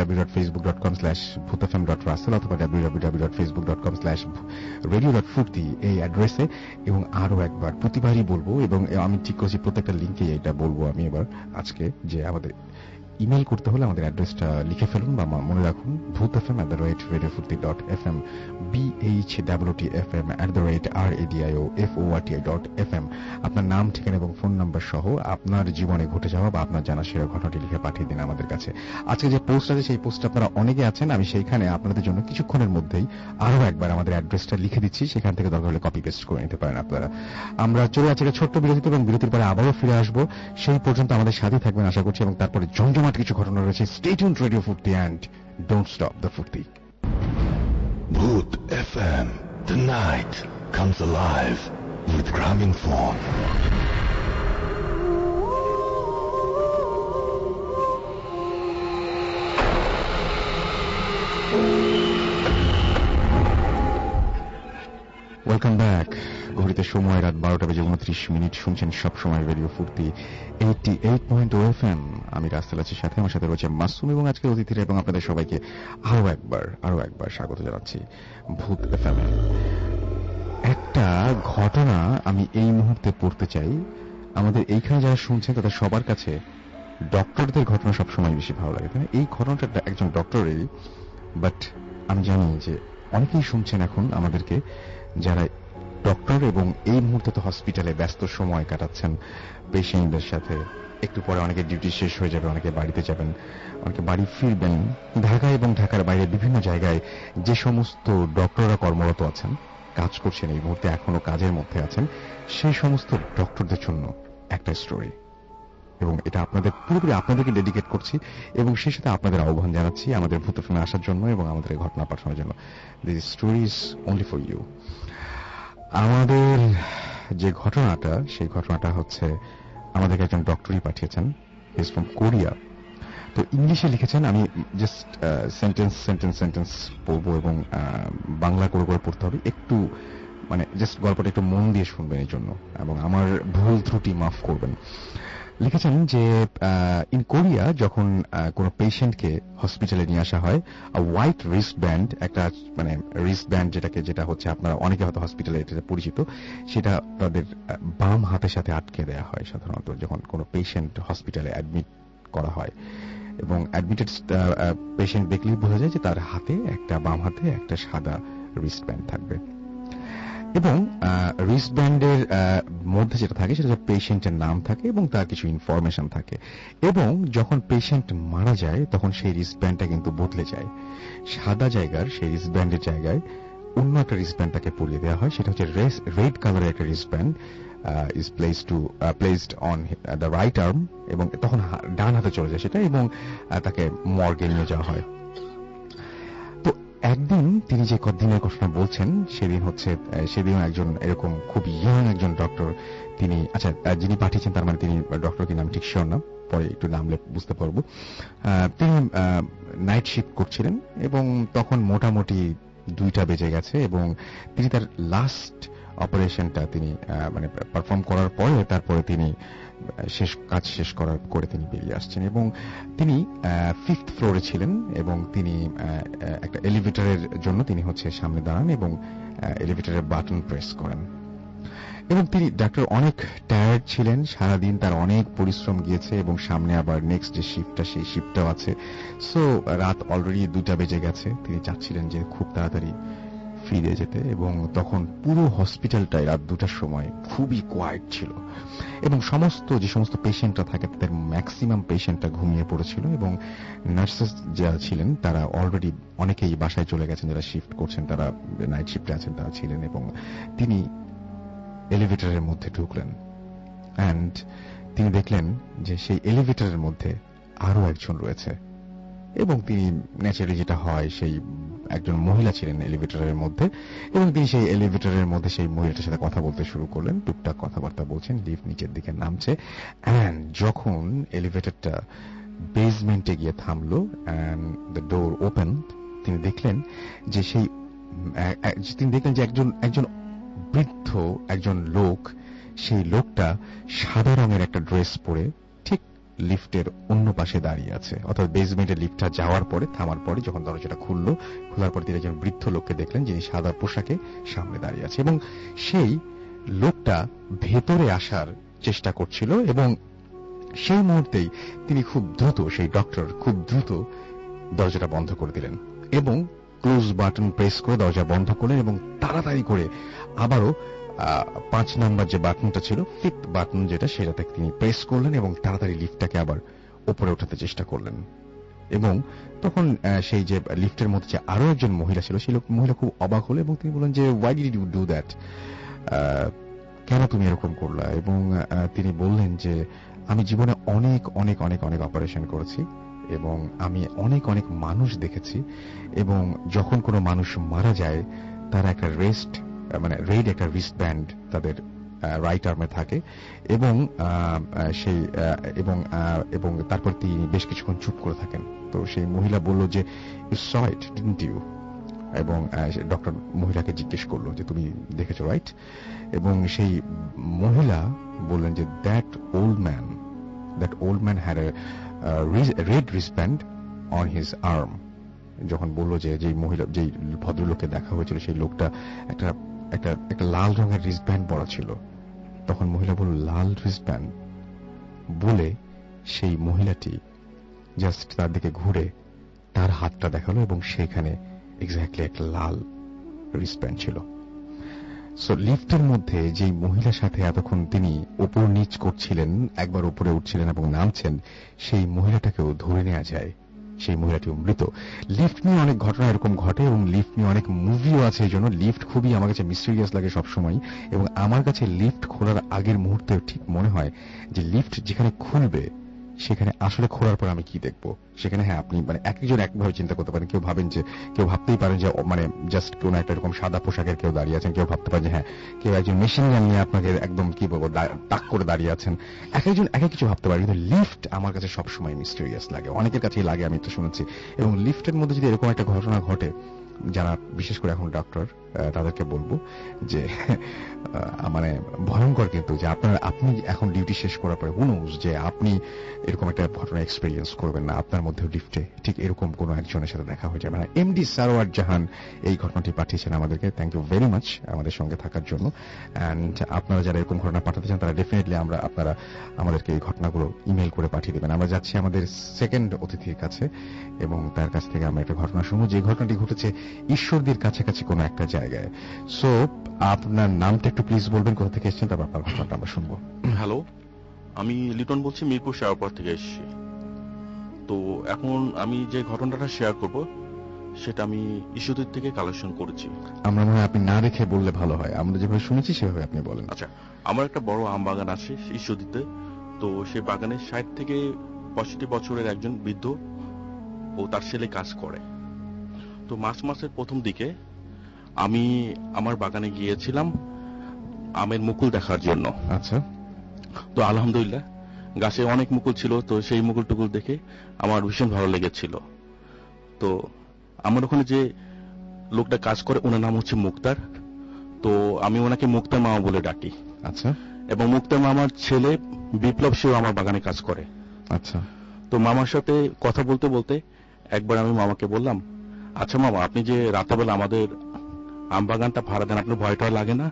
www.facebook.com/bhutfm.russell অথবা www.facebook.com/radio.furti এই অ্যাড্রেসে। এবং আরো একবার প্রতিবারই বলবো এবং আমি ঠিক করেছি প্রত্যেকটা লিঙ্কে এটা বলবো আমি এবার আজকে, যে আমাদের ইমেল করতে হলে আমাদের অ্যাড্রেসটা লিখে ফেলুন বা মনে রাখুন, bhutfm@radiofurti.fm, BHWTFM@radio.fm। আপনার নাম, ঠিকানা এবং ফোন নাম্বার সহ আপনার জীবনে ঘটে যাওয়া বা আপনার জানা সেরা ঘটনাটি লিখে পাঠিয়ে দিন আমাদের কাছে। আজকে যে পোস্ট আছে সেই পোস্টে আপনারা অনেকে আছেন, আমি সেইখানে আপনাদের জন্য কিছুক্ষণের মধ্যেই আরো একবার আমাদের অ্যাড্রেসটা লিখে দিচ্ছি, সেখান থেকে দরকার হলে কপি পেস্ট করে নিতে পারেন আপনারা। আমরা চলে যাচ্ছি ছোট্ট বিরতিতে এবং বিরতির পরে আবারও ফিরে আসবো। সেই পর্যন্ত আমাদের সাথে থাকবেন আশা করছি এবং তারপরে জমজমাট কিছু ঘটনা রয়েছে। Stay tuned radio Foorti and don't stop the Foorti. Bhoot FM. The night comes alive with Graminphone. Welcome back. ঘড়িতে সময় রাত 12:29 শুনছেন সব সময় রেডিও ফুর্তি 88.0 FM। আমি রাস্তাল আছি, সাথে আমার সাথে রয়েছে মাসুম এবং আজকের অতিথিরা, এবং আপনাদের সবাইকে আরো একবার স্বাগত জানাচ্ছি ভূত এফএম। একটা ঘটনা আমি এই মুহূর্তে পড়তে চাই। আমাদের এইখানে যারা শুনছেন তাদের সবার কাছে ডক্টরদের ঘটনা সবসময় বেশি ভালো লাগে, তাই না? এই ঘটনাটা একজন ডক্টরেরই, বাট আমি জানি যে অনেকেই শুনছেন এখন আমাদেরকে যারা ডক্টর এবং এই মুহূর্তে তো হসপিটালে ব্যস্ত সময় কাটাচ্ছেন পেশেন্টদের সাথে। একটু পরে অনেকে ডিউটি শেষ হয়ে যাবে, অনেকে বাড়িতে যাবেন, অনেকে বাড়ি ফিরবেন। ঢাকা এবং ঢাকার বাইরে বিভিন্ন জায়গায় যে সমস্ত ডক্টররা কর্মরত আছেন, কাজ করছেন, এই মুহূর্তে এখনো কাজের মধ্যে আছেন, সেই সমস্ত ডক্টরদের জন্য একটা স্টোরি, এবং এটা আপনাদের পুরোপুরি আপনাদেরকে ডেডিকেট করছি, এবং সেই সাথে আপনাদের আহ্বান জানাচ্ছি আমাদের ভূত এফএমে আসার জন্য এবং আমাদের এই ঘটনা পাঠানোর জন্য। This story is only for you. আমাদের যে ঘটনাটা, সেই ঘটনাটা হচ্ছে আমাদেরকে একজন ডক্টরই পাঠিয়েছেন, হি ইজ ফ্রম কোরিয়া। তো ইংলিশে লিখেছেন, আমি জাস্ট সেন্টেন্স পড়বো এবং বাংলা করে পড়তে হবে, একটু মানে জাস্ট গল্পটা একটু মন দিয়ে শুনবেন এই জন্য, এবং আমার ভুল ত্রুটি মাফ করবেন। লিখেছেন যে ইন কোরিয়া যখন কোনো পেশেন্টকে হসপিটালে নিয়ে আসা হয়, হোয়াইট রিস্ট ব্যান্ড, একটা মানে রিস্ট ব্যান্ড যেটা হচ্ছে আপনারা অনেকে হয়তো হসপিটালে এটা পরিচিত, সেটা তাদের বাম হাতের সাথে আটকে দেওয়া হয় সাধারণত যখন কোনো পেশেন্ট হসপিটালে অ্যাডমিট করা হয়। এবং অ্যাডমিটেড পেশেন্ট দেখলেই বোঝা যায় যে তার হাতে বাম হাতে একটা সাদা রিস্ট ব্যান্ড থাকবে, এবং রিস্ট ব্যান্ডের মধ্যে যেটা থাকে সেটা হচ্ছে পেশেন্টের নাম থাকে এবং তার কিছু ইনফরমেশন থাকে। এবং যখন পেশেন্ট মারা যায় তখন সেই রিস্ট ব্যান্ডটা কিন্তু বদলে যায়, সাদা জায়গার সেই রিস্ট ব্যান্ডের জায়গায় অন্য একটা রিস্ট ব্যান্ড তাকে পরিয়ে দেওয়া হয়, সেটা হচ্ছে রেড কালারের একটা wrist band is placed on the right arm, এবং তখন ডান হাতে চলে যায় সেটা, এবং তাকে মর্গে নিয়ে যাওয়া হয়। একদিন তিনি যে দিনের ঘটনা বলছেন, সেদিন একজন এরকম খুব ইয়ং একজন ডক্টর, তিনি যিনি পাঠিয়েছেন তার মানে তিনি ডক্টর কিনা আমি ঠিক শিওর না, পরে একটু নামলে বুঝতে পারবো। তিনি নাইট শিফট করছিলেন এবং তখন মোটামুটি 2টা বেজে গেছে, এবং তিনি তার লাস্ট অপারেশনটা তিনি মানে পারফর্ম করার পরে তারপরে তিনি শেষ করে তিনি বেরিয়ে আসছেন, এবং তিনি 5th ফ্লোরে ছিলেন, এবং তিনি একটা এলিভেটরের জন্য তিনি সামনে দাঁড়ান এবং এলিভেটরের বাটন প্রেস করেন। এবং তিনি ডাক্তার অনেক টায়ার্ড ছিলেন, সারাদিন তার অনেক পরিশ্রম গিয়েছে, এবং সামনে আবার নেক্সট যে শিফটটা সেই শিফটটাও আছে। সো রাত অলরেডি 2টা বেজে গেছে, তিনি চাচ্ছিলেন যে খুব তাড়াতাড়ি ফিরে যেতে, এবং তখন পুরো হসপিটালটাই রাত 2টার সময় খুবই কোয়াইট ছিল, এবং যে সমস্ত পেশেন্টরা থাকে তাদের ম্যাক্সিমাম পেশেন্টরা ঘুমিয়ে পড়েছিল, এবং নার্সেস যারা ছিলেন তারা অলরেডি অনেকেই বাসায় চলে গেছেন, যারা শিফট করছেন তারা নাইট শিফটে আছেন তারা ছিলেন। এবং তিনি এলিভেটরের মধ্যে ঢুকলেন, অ্যান্ড তিনি দেখলেন যে সেই এলিভেটরের মধ্যে আরো একজন রয়েছে, এবং তিনি ন্যাচারালি যেটা হয় সেই একজন মহিলা ছিলেন এলিভেটরের মধ্যে, এবং তিনি সেই এলিভেটরের মধ্যে সেই মহিলাটার সাথে কথা বলতে শুরু করলেন, টুকটাক কথাবার্তা বলছেন, লিফট নিচের দিকে নামছে। অ্যান্ড যখন এলিভেটরটা বেসমেন্টে গিয়ে থামলো অ্যান্ড দ্য ডোর ওপেন, তিনি দেখলেন যে একজন বৃদ্ধ একজন লোক, সেই লোকটা সাদা রঙের একটা ড্রেস পরে ঠিক লিফটের অন্য পাশে দাঁড়িয়ে আছে, অর্থাৎ বেসমেন্টের লিফটটা যাওয়ার পরে থামার পরে যখন দরজাটা খোলার পরে তিনি একজন বৃদ্ধ লোককে দেখলেন যিনি সাদা পোশাকে সামনে দাঁড়িয়ে আছে, এবং সেই লোকটা ভেতরে আসার চেষ্টা করছিল। এবং সেই মুহূর্তেই তিনি সেই ডক্টর খুব দ্রুত দরজাটা বন্ধ করে দিলেন, এবং ক্লোজ বাটন প্রেস করে দরজা বন্ধ করলেন, এবং তাড়াতাড়ি করে আবারও 5 নাম্বার যে বাটনটা ছিল, 5th বাটন সেটাতে তিনি প্রেস করলেন, এবং তাড়াতাড়ি লিফটটাকে আবার উপরে ওঠাতে চেষ্টা করলেন। এবং তখন সেই যে লিফটের মধ্যে যে আরো একজন মহিলা ছিল, সেই মহিলা খুব অবাক হলো, এবং তিনি বললেন যে why did you do that, কেন তুমি এরকম করলা? এবং তিনি বললেন যে আমি জীবনে অনেক অনেক অনেক অনেক অপারেশন করেছি, এবং আমি অনেক অনেক মানুষ দেখেছি, এবং যখন কোনো মানুষ মারা যায় তারা একটা রেড একটা রিস্ট ব্যান্ড তাদের রাইট আর্মে থাকে, এবং সেই এবং তারপর তিনি বেশ কিছুক্ষণ চুপ করে থাকেন। তো সেই মহিলা বলল যে you saw it didn't you, এবং ডক্টর মহিলাকে জিজ্ঞেস করলো যে তুমি দেখেছো রাইট, এবং সেই মহিলা বললেন যে that old man had a red wristband on his arm. যখন বললো যে যেই ভদ্রলোককে দেখা হয়েছিল সেই লোকটা একটা লাল রঙের রিস্টব্যান্ড পরা ছিল, তখন মহিলা বলল লাল রিস্টব্যান্ড বলে সেই মহিলাটি জাস্ট তার দিকে ঘুরে তার হাতটা দেখালো, এবং সেখানে এক্স্যাক্টলি একটা লাল রিস্টব্যান্ড ছিল। সো লিফটের মধ্যে যেই মহিলার সাথে এতক্ষণ তিনি উপর নিচ করছিলেন, একবার উপরে উঠছিলেন এবং নামছেন, সেই মহিলাটাকেও ধরে নেওয়া যায় সেই মহিলাটিও মৃত। লিফট নিয়ে অনেক ঘটনা এরকম ঘটে, এবং লিফট নিয়ে অনেক মুভিও আছে। এই জন্য লিফট খুবই আমার কাছে মিস্টেরিয়াস লাগে সবসময়, এবং আমার কাছে লিফট খোলার আগের মুহূর্তে ঠিক মনে হয় যে লিফট যেখানে খুলবে সেখানে আসলে খোলার পর আমি কি দেখবো সেখানে। হ্যাঁ, আপনি একজন একভাবে চিন্তা করতে পারেন, কেউ ভাবতেই পারেন যে জাস্ট কোন একটা এরকম সাদা পোশাকের কেউ দাঁড়িয়ে আছেন, কেউ ভাবতে পারেন যে হ্যাঁ কেউ একজন মেশিন গান নিয়ে আপনাকে একদম কি বলবো তাক করে দাঁড়িয়ে আছেন। একজন এক কিছু ভাবতে পারে, কিন্তু লিফট আমার কাছে সবসময় মিস্টেরিয়াস লাগে, অনেকের কাছেই লাগে, আমি তো শুনেছি। এবং লিফটের মধ্যে যদি এরকম একটা ঘটনা ঘটে, যারা বিশেষ করে এখন ডক্টর, তাদেরকে বলবো যে ভয়ঙ্কর, কিন্তু যে আপনি এখন ডিউটি শেষ করার পরে হুনোজ যে আপনি এরকম একটা ঘটনা এক্সপেরিয়েন্স করবেন না, আপনার মধ্যে লিফটে ঠিক এরকম কোন একজনের সাথে দেখা হয়ে যাবে। এমডি সারোয়ার জাহান এই ঘটনাটি পাঠিয়েছেন আমাদেরকে। থ্যাংক ইউ ভেরি মাচ আমাদের সঙ্গে থাকার জন্য। অ্যান্ড আপনারা যারা এরকম ঘটনা পাঠাতে চান তারা ডেফিনেটলি আপনারা আমাদেরকে এই ঘটনাগুলো ইমেল করে পাঠিয়ে দেবেন। আমরা যাচ্ছি আমাদের সেকেন্ড অতিথির কাছে, এবং তার কাছ থেকে আমরা একটা ঘটনা শুনবো, যে ঘটনাটি ঘটেছে ঈশ্বরদীর কাছাকাছি কোনো একটা জায়গায়। সো আপনার নামটা একটু প্লিজ বলবেন, কোথা থেকে এসেছেন, তারপর আপনার ঘটনাটা আমরা শুনবো। হ্যালো, আমি লিটন বলছি, মিরপুর শাহবাগ থেকে এসেছি। তো এখন আমি যে ঘটনাটা শেয়ার করব সেটা আমি ঈশ্বরদীর থেকে কালেকশন করেছি। আমরা মনে হয় আপনি না রেখে বললে ভালো হয়, আমরা যেভাবে শুনেছি সেভাবে আপনি বলেন। আচ্ছা, আমার একটা বড় আম বাগান আছে ঈশ্বরদীতে। তো সেই বাগানে 60 থেকে 65 বছরের একজন বৃদ্ধ ও তার ছেলে কাজ করে। তো মাসের প্রথম দিকে আমি আমার বাগানে গিয়েছিলাম আমের মুকুল দেখার জন্য। আচ্ছা। তো আলহামদুলিল্লাহ গাছে অনেক মুকুল ছিল, তো সেই মুকুল টুকুল দেখে আমার ভীষণ ভালো লেগেছিল। তো আমার ওখানে যে লোকটা কাজ করে ওনার নাম হচ্ছে মুক্তার। তো আমি ওনাকে মুক্তার মামা বলে ডাকি। আচ্ছা। এবং মুক্তার মামার ছেলে বিপ্লব, সেও আমার বাগানে কাজ করে। আচ্ছা। তো মামার সাথে কথা বলতে বলতে একবার আমি মামাকে বললাম, আচ্ছা মামা, আপনি যে রাতেবেলা আমাদের আম বাগানটা ভাড়া দেন, আপনার ভয়টা লাগে না?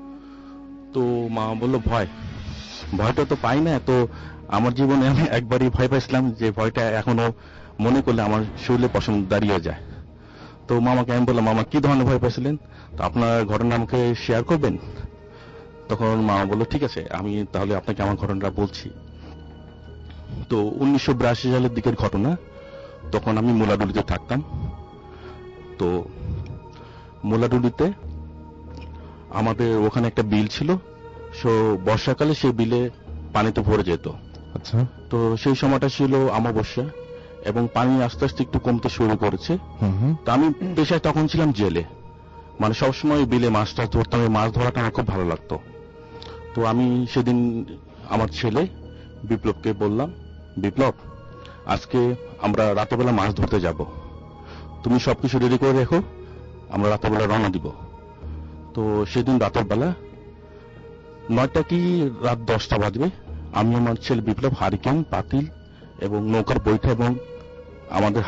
তো মামা বলল, ভয়টা তো পাই না। তো আমার জীবনে আমি একবারই ভয় পাইছিলাম, যে ভয়টা এখনো মনে করলে আমার শরীরে পশম দাঁড়িয়ে যায়। তো মামাকে আমি বললাম, মামা কি ধরনের ভয় পাইছিলেন, তো আপনার ঘটনা আমাকে শেয়ার করবেন? তখন মামা বলল, ঠিক আছে, আমি তাহলে আপনাকে আমার ঘটনাটা বলছি। তো 1982 সালের দিকের ঘটনা। তখন আমি মোলাডুলিতে থাকতাম। তো মোলাডুলিতে আমাদের ওখানে একটা বিল ছিল। সো বর্ষাকালে সেই বিলে পানিতে ভরে যেত। আচ্ছা। তো সেই সময়টা ছিল অমাবস্যা, এবং পানি আস্তে আস্তে একটু কমতে শুরু করেছে। তো আমি পেশায় তখন ছিলাম জেলে, সবসময় বিলে মাছটা ধরতাম। মাছ ধরাটা আমার খুব ভালো লাগতো। তো আমি সেদিন আমার ছেলে বিপ্লবকে বললাম, বিপ্লব, আজকে আমরা রাতেবেলা মাছ ধরতে যাব, তুমি সবকিছু রেডি করে রেখো, আমরা রাতেবেলা রওনা দিব। তো সেদিন রাতের বেলা 9টা কি রাত 10টা বাজবে, আমি আমার ছেলে বিপ্লব হারিকেন, পাতিল এবং নৌকার বৈঠা এবং আমাদের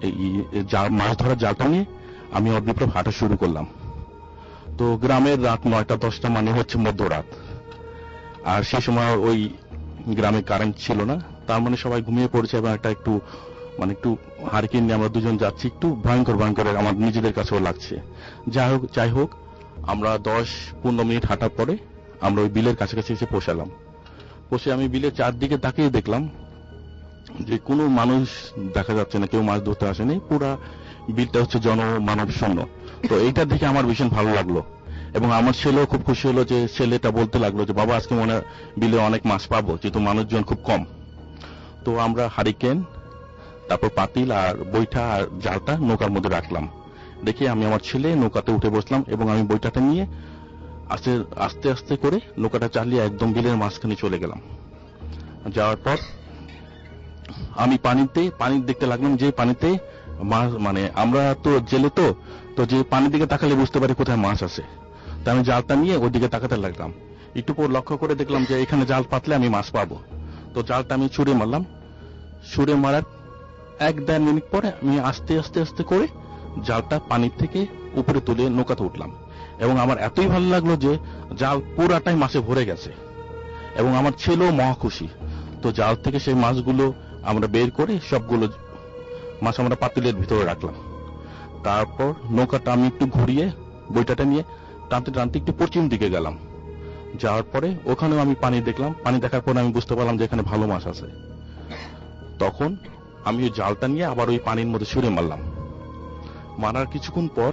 মাছ ধরার জালটা নিয়ে আমি আর বিপ্লব হাঁটা শুরু করলাম। তো গ্রামের রাত 9টা 10টা মানে হচ্ছে মধ্যরাত, আর সেই সময় ওই গ্রামে কারেন্ট ছিল না, তার মানে সবাই ঘুমিয়ে পড়েছে, এবং একটু হারিকেন নিয়ে আমরা দুজন যাচ্ছি, একটু ভয়ঙ্কর আমার নিজেদের কাছেও লাগছে। যাই হোক আমরা 10-15 মিনিট হাঁটার পরে আমরা ওই বিলের কাছাকাছি এসে পৌঁছালাম। আমি বিলের চারদিকে তাকিয়ে দেখলাম যে কোনো মানুষ দেখা যাচ্ছে না, কেউ মাছ ধরতে আসেনি, পুরা বিলটা হচ্ছে জনমানব শূন্য। তো এইটা দেখে আমার ভীষণ ভালো লাগলো, এবং আমার ছেলেও খুব খুশি হলো। যে ছেলেটা বলতে লাগলো যে বাবা, আজকে মনে হয় বিলে অনেক মাছ পাবো, যেহেতু মানুষজন খুব কম। তো আমরা হারিকেন, তারপর পাতিল আর বইটা আর জালটা নৌকার মধ্যে রাখলাম। দেখে আমি আমার ছেলে নৌকাতে উঠে বসলাম এবং আমি বইটাটা নিয়ে আস্তে আস্তে আস্তে করে নৌকাটা চালিয়ে একদম বিলের মাঝখানে চলে গেলাম। যাওয়ার পর আমি পানি দেখতে লাগলাম যে পানিতে মাছ, মানে আমরা তো জেলে তো যে পানির দিকে তাকালে বুঝতে পারি কোথায় মাছ আছে। তা আমি জালটা নিয়ে ওই দিকে তাকাতে লাগলাম। একটু পর লক্ষ্য করে দেখলাম যে এখানে জাল পাতলে আমি মাছ পাবো। তো জালটা আমি ছুঁড়ে মারলাম। ছুঁড়ে মারার 1-1.5 মিনিট পরে আমি আস্তে আস্তে আস্তে করে জালটা পানির থেকে উপরে তুলে নৌকাতে উঠলাম এবং আমার এতই ভালো লাগলো যে জাল পুরাটাই মাছে ভরে গেছে এবং আমার ছেলেও মহা খুশি। তো জাল থেকে সেই মাছগুলো আমরা বের করে সবগুলো মাছ আমরা পাতিলের ভিতরে রাখলাম। তারপর নৌকাটা আমি একটু ঘুরিয়ে বইটাটা নিয়ে টানতে টানতে একটু পশ্চিম দিকে গেলাম। যাওয়ার পরে ওখানেও আমি পানি দেখলাম। পানি দেখার পর আমি বুঝতে পারলাম যে এখানে ভালো মাছ আছে। তখন আমি ওই জালটা নিয়ে আবার ওই পানির মধ্যে ছুঁড়ে মারলাম। মারার কিছুক্ষণ পর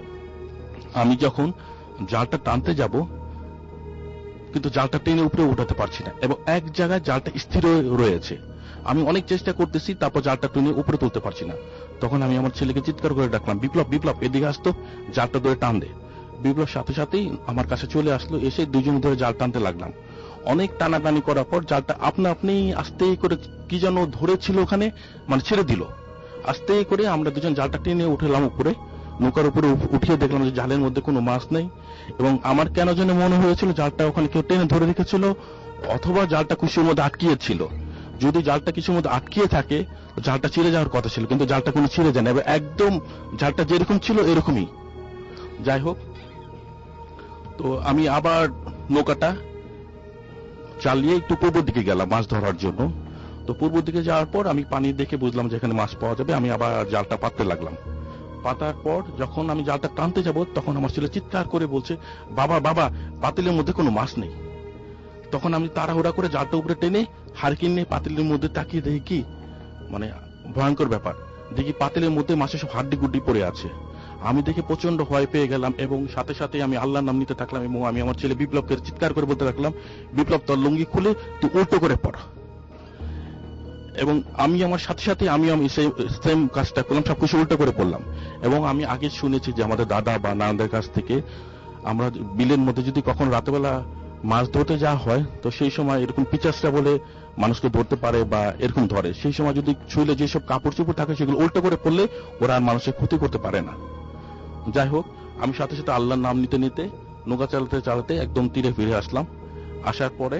আমি যখন জালটা টানতে যাব, কিন্তু জালটা টেনে উপরে উঠাতে পারছি না এবং এক জায়গায় জালটা স্থির রয়েছে। আমি অনেক চেষ্টা করতেছি, তারপর জালটা টেনে উপরে তুলতে পারছি না। তখন আমি আমার ছেলেকে চিৎকার করে ডাকলাম, বিপ্লব বিপ্লব এদিকে আসতো, জালটা ধরে টান দে। বিপ্লব সাথে সাথেই আমার কাছে চলে আসলো। এসে দুজন ধরে জাল টানতে লাগলাম। অনেক টানাটানি করার পর জালটা আপনি আস্তে করে কি যেন ধরেছিল ওখানে, মানে ছেড়ে দিল। আস্তে করে আমরা দুজন জালটা টেনে উঠলাম উপরে। নৌকার উপরে উঠিয়ে দেখলাম যে জালের মধ্যে কোনো মাছ নেই এবং আমার কেন যেন মনে হয়েছিল জালটা ওখানে কেউ টেনে ধরে রেখেছিল অথবা জালটা কুশির মধ্যে আটকিয়েছিল। যদি জালটা কিছুর মধ্যে আটকিয়ে থাকে জালটা ছিঁড়ে যাওয়ার কথা ছিল, কিন্তু জালটা কোনো ছিঁড়ে যায় না, একদম জালটা যেরকম ছিল এরকমই। যাই হোক, তো আমি আবার নৌকাটা চালিয়ে একটু পূর্ব দিকে গেলাম মাছ ধরার জন্য। তো পূর্ব দিকে যাওয়ার পর আমি পানি দেখে বুঝলাম যে এখানে মাছ পাওয়া যাবে। আমি আবার জালটা পাততে লাগলাম। পাতার পর যখন আমি জালটা টানতে যাব তখন আমার ছেলে চিৎকার করে বলছে, বাবা বাবা পাতিলের মধ্যে কোনো মাছ নেই। তখন আমি তাড়াহুড়া করে জালটা উপরে টেনে হারকিন নিয়ে পাতিলের মধ্যে তাকিয়ে দেখি কি, মানে ভয়ঙ্কর ব্যাপার, দেখি পাতিলের মধ্যে মাছের সব হাড্ডি গুড্ডি পড়ে আছে। আমি দেখে প্রচন্ড ভয় পেয়ে গেলাম এবং সাথে সাথে আমি আল্লাহর নাম নিতে থাকলাম এবং আমি আমার ছেলে বিপ্লবকে চিৎকার করে বলতে থাকলাম, বিপ্লব তোর লুঙ্গি খুলে তুই উল্টো করে পড়। এবং আমি আমার সাথে সাথে আমি সেম কাজটা করলাম, সবকিছু উল্টো করে পড়লাম। এবং আমি আগে শুনেছি যে আমাদের দাদা বা নানাদের কাছ থেকে আমরা বিলের মধ্যে যদি কখন রাতেবেলা মাছ ধরতে যাওয়া হয় তো সেই সময় এরকম পিচাসরা বলে মানুষকে ধরতে পারে বা এরকম ধরে, সেই সময় যদি ছুঁলে যেসব কাপড় চোপড় থাকে সেগুলো উল্টো করে পড়লে ওরা আর মানুষের ক্ষতি করতে পারে না। যাই হোক, আমি সাথে সাথে আল্লাহর নাম নিতে নিতে নৌকা চালাতে চালাতে একদম তীরে ফিরে আসলাম। আসার পরে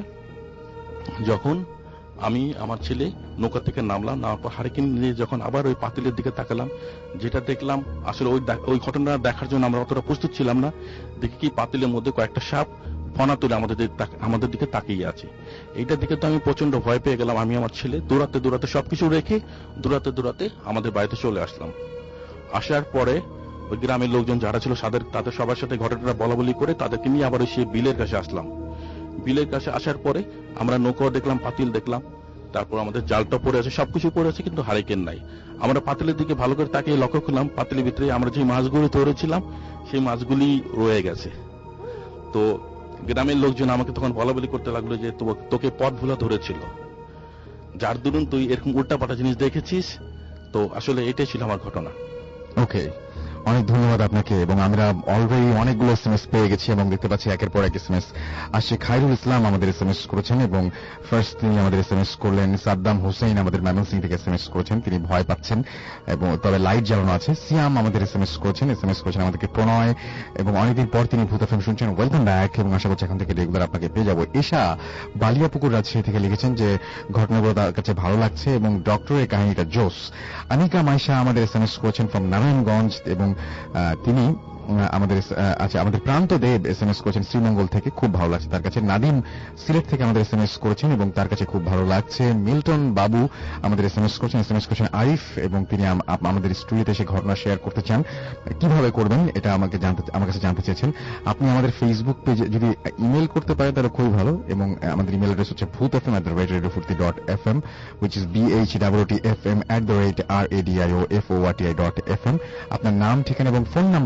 যখন আমি আমার ছেলে নৌকা থেকে নামলাম, নামার পর হারিকেন নিয়ে যখন আবার ওই পাতিলের দিকে তাকালাম, যেটা দেখলাম আসলে ওই ঘটনা দেখার জন্য আমরা অতটা প্রস্তুত ছিলাম না। দেখি কি পাতিলের মধ্যে কয়েকটা সাপ ফনা তুলে আমাদের দিকে তাকিয়ে আছে। এইটার দিকে তো আমি প্রচন্ড ভয় পেয়ে গেলাম। আমি আমার ছেলে দৌড়াতে দৌড়াতে সবকিছু রেখে দৌড়াতে আমাদের বাড়িতে চলে আসলাম। আসার পরে ওই গ্রামের লোকজন যারা ছিল তাদের সবার সাথে ঘটনাটা বলা বলি করে তাদেরকে নিয়ে আবার সেই বিলের কাছে আসলাম। বিলের কাছে আসার পরে আমরা নৌকা দেখলাম, পাতিল দেখলাম, তারপর আমাদের জালটা পড়ে আছে, সবকিছু পড়ে আছে, কিন্তু হারিকেন নাই। আমরা পাতিলের দিকে ভালো করে তাকিয়ে লক্ষ্য করলাম পাতিলের ভিতরে আমরা যে মাছগুলি ধরেছিলাম সেই মাছগুলি রয়ে গেছে। তো গ্রামের লোকজন আমাকে তখন বলা বলি করতে লাগলো যে তোকে পথ ভোলা ধরেছিল, যার দরুন তুই এরকম উল্টাপাল্টা জিনিস দেখেছিস। তো আসলে এটাই ছিল আমার ঘটনা। ওকে, অনেক ধন্যবাদ আপনাকে। এবং আমরা অলরেডি অনেকগুলো এসএমএস পেয়ে গেছি এবং দেখতে পাচ্ছি একের পর এক এসএমএস আসছে। খায়রুল ইসলাম আমাদের এসএমএস করেছেন এবং ফার্স্ট তিনি আমাদের এসএমএস করলেন। সাদ্দাম হোসেন আমাদের ময়মনসিংহ থেকে এসএমএস করেছেন, তিনি ভয় পাচ্ছেন এবং তবে লাইট জ্বালানো আছে। সিয়াম আমাদের এসএমএস করেছেন আমাদেরকে প্রণয়, এবং অনেকদিন পর তিনি ভূত এফএম শুনছেন, ওয়েলকাম ব্যাক, এবং আশা করছি এখান থেকে রেগুলার আপনাকে পেয়ে যাবো। এশা বালিয়াপুকুর রাজশাহী থেকে লিখেছেন যে ঘটনাগুলো তার কাছে ভালো লাগছে এবং ডক্টরের কাহিনীটা জোস। আনিকা মাইশা আমাদের এসএমএস করেছেন ফ্রম নারায়ণগঞ্জ এবং তিনি আমাদের প্রান্ত দেব এসএমএস করেছেন শ্রীমঙ্গল থেকে, খুব ভালো লাগছে তার কাছে। নাদিম সিলেট থেকে আমাদের এসএমএস করেছেন এবং তার কাছে খুব ভালো লাগছে। মিল্টন বাবু আমাদের এসএমএস করেছেন আরিফ, এবং তিনি আমাদের স্টুডিওতে এসে ঘটনা শেয়ার করতে চান। কিভাবে করবেন এটা আমার কাছে জানতে চেয়েছেন। আপনি আমাদের ফেসবুক পেজে যদি ইমেল করতে পারেন তাহলে খুবই ভালো, এবং আমাদের ইমেল অ্যাড্রেস হচ্ছে bhutfm@radiofurti.fm, which is bhwtfm@radioforti.fm। আপনার নাম, ঠিকানা এবং ফোন নাম্বার সহ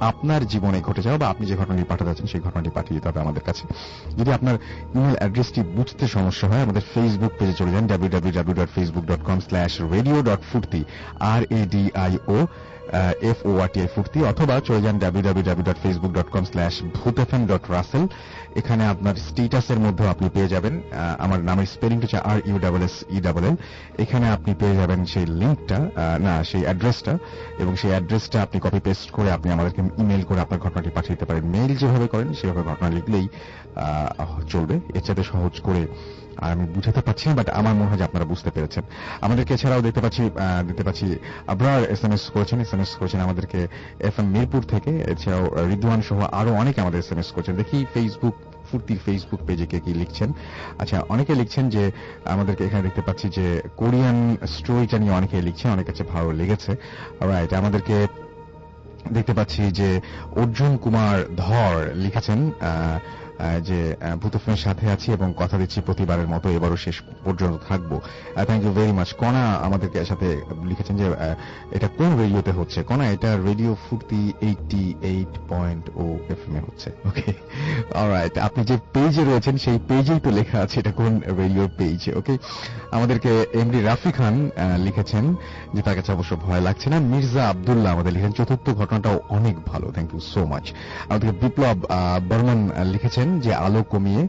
আপনার জীবনে ঘটে যাওয়া বা আপনি যে ঘটনাটি পাঠাতে যাচ্ছেন সেই ঘটনাটি পাঠিয়ে দিতে হবে আমাদের কাছে। যদি আপনার ইমেল অ্যাড্রেসটি বুঝতে সমস্যা হয়, আমাদের ফেসবুক পেজে চলে যান www.facebook.com/radio.furti RADIO FORTI ফুর্তি, অথবা চলে যান www.facebook.com/bhutfm.russell। এখানে আপনার স্ট্যাটাসের মধ্যে আপনি পেয়ে যাবেন আমার নামের স্পেলিংটা হচ্ছে RUSSELL। এখানে আপনি পেয়ে যাবেন সেই লিঙ্কটা, সেই অ্যাড্রেসটা, এবং সেই অ্যাড্রেসটা আপনি কপি পেস্ট করে আপনি আমাদেরকে ইমেল করে আপনার ঘটনাটি পাঠিয়ে দিতে পারেন। মেইল যেভাবে করেন সেভাবে ঘটনা লিখলেই চলবে। এর সাথে সহজ করে আমি বুঝাতে পারছি না, বাট আমার মনে হয় যে আপনারা বুঝতে পেরেছেন। আমাদেরকে এছাড়াও দিতে পাচ্ছি আবরার এসএমএস করেছেন আমাদেরকে FM মিরপুর থেকে। এছাড়াও রিদওয়ান সহ আরো অনেকে আমাদের এসএমএস করেছেন। দেখি ফুর্তির ফেসবুক পেজে কে কি লিখছেন। আচ্ছা, অনেকে লিখছেন যে আমাদেরকে এখানে দেখতে পাচ্ছি যে কোরিয়ান স্টোরিটা নিয়ে অনেকে লিখছেন, অনেক কাছে ভালো লেগেছে। অলরাইট, আমাদেরকে দেখতে পাচ্ছি যে অর্জুন কুমার ধর লিখেছেন যে ভূতফের সাথে আছি এবং কথা দিচ্ছি প্রতিবারের মতো এবারও শেষ পর্যন্ত থাকবো। Thank you very much. Kona আমাদেরকে সাথে লিখেছেন যে এটা কোন রেডিওতে হচ্ছে। কণা, এটা রেডিও ফুর্তি 88.0 FM এ হচ্ছে। ওকে, অলরাইট, আপনি যে পেজে রয়েছেন সেই পেজেই তো লেখা আছে এটা কোন রেডিও পেজ। ওকে, আমাদেরকে এমডি রাফি খান লিখেছেন যে তার কাছে অবশ্য ভয় লাগছে না। মির্জা আব্দুল্লাহ আমাদের লিখেন চতুর্থ ঘটনাটাও অনেক ভালো, থ্যাংক ইউ সো মাচ। আমাদেরকে বিপ্লব বর্মন লিখেছেন যে আলো কমিয়ে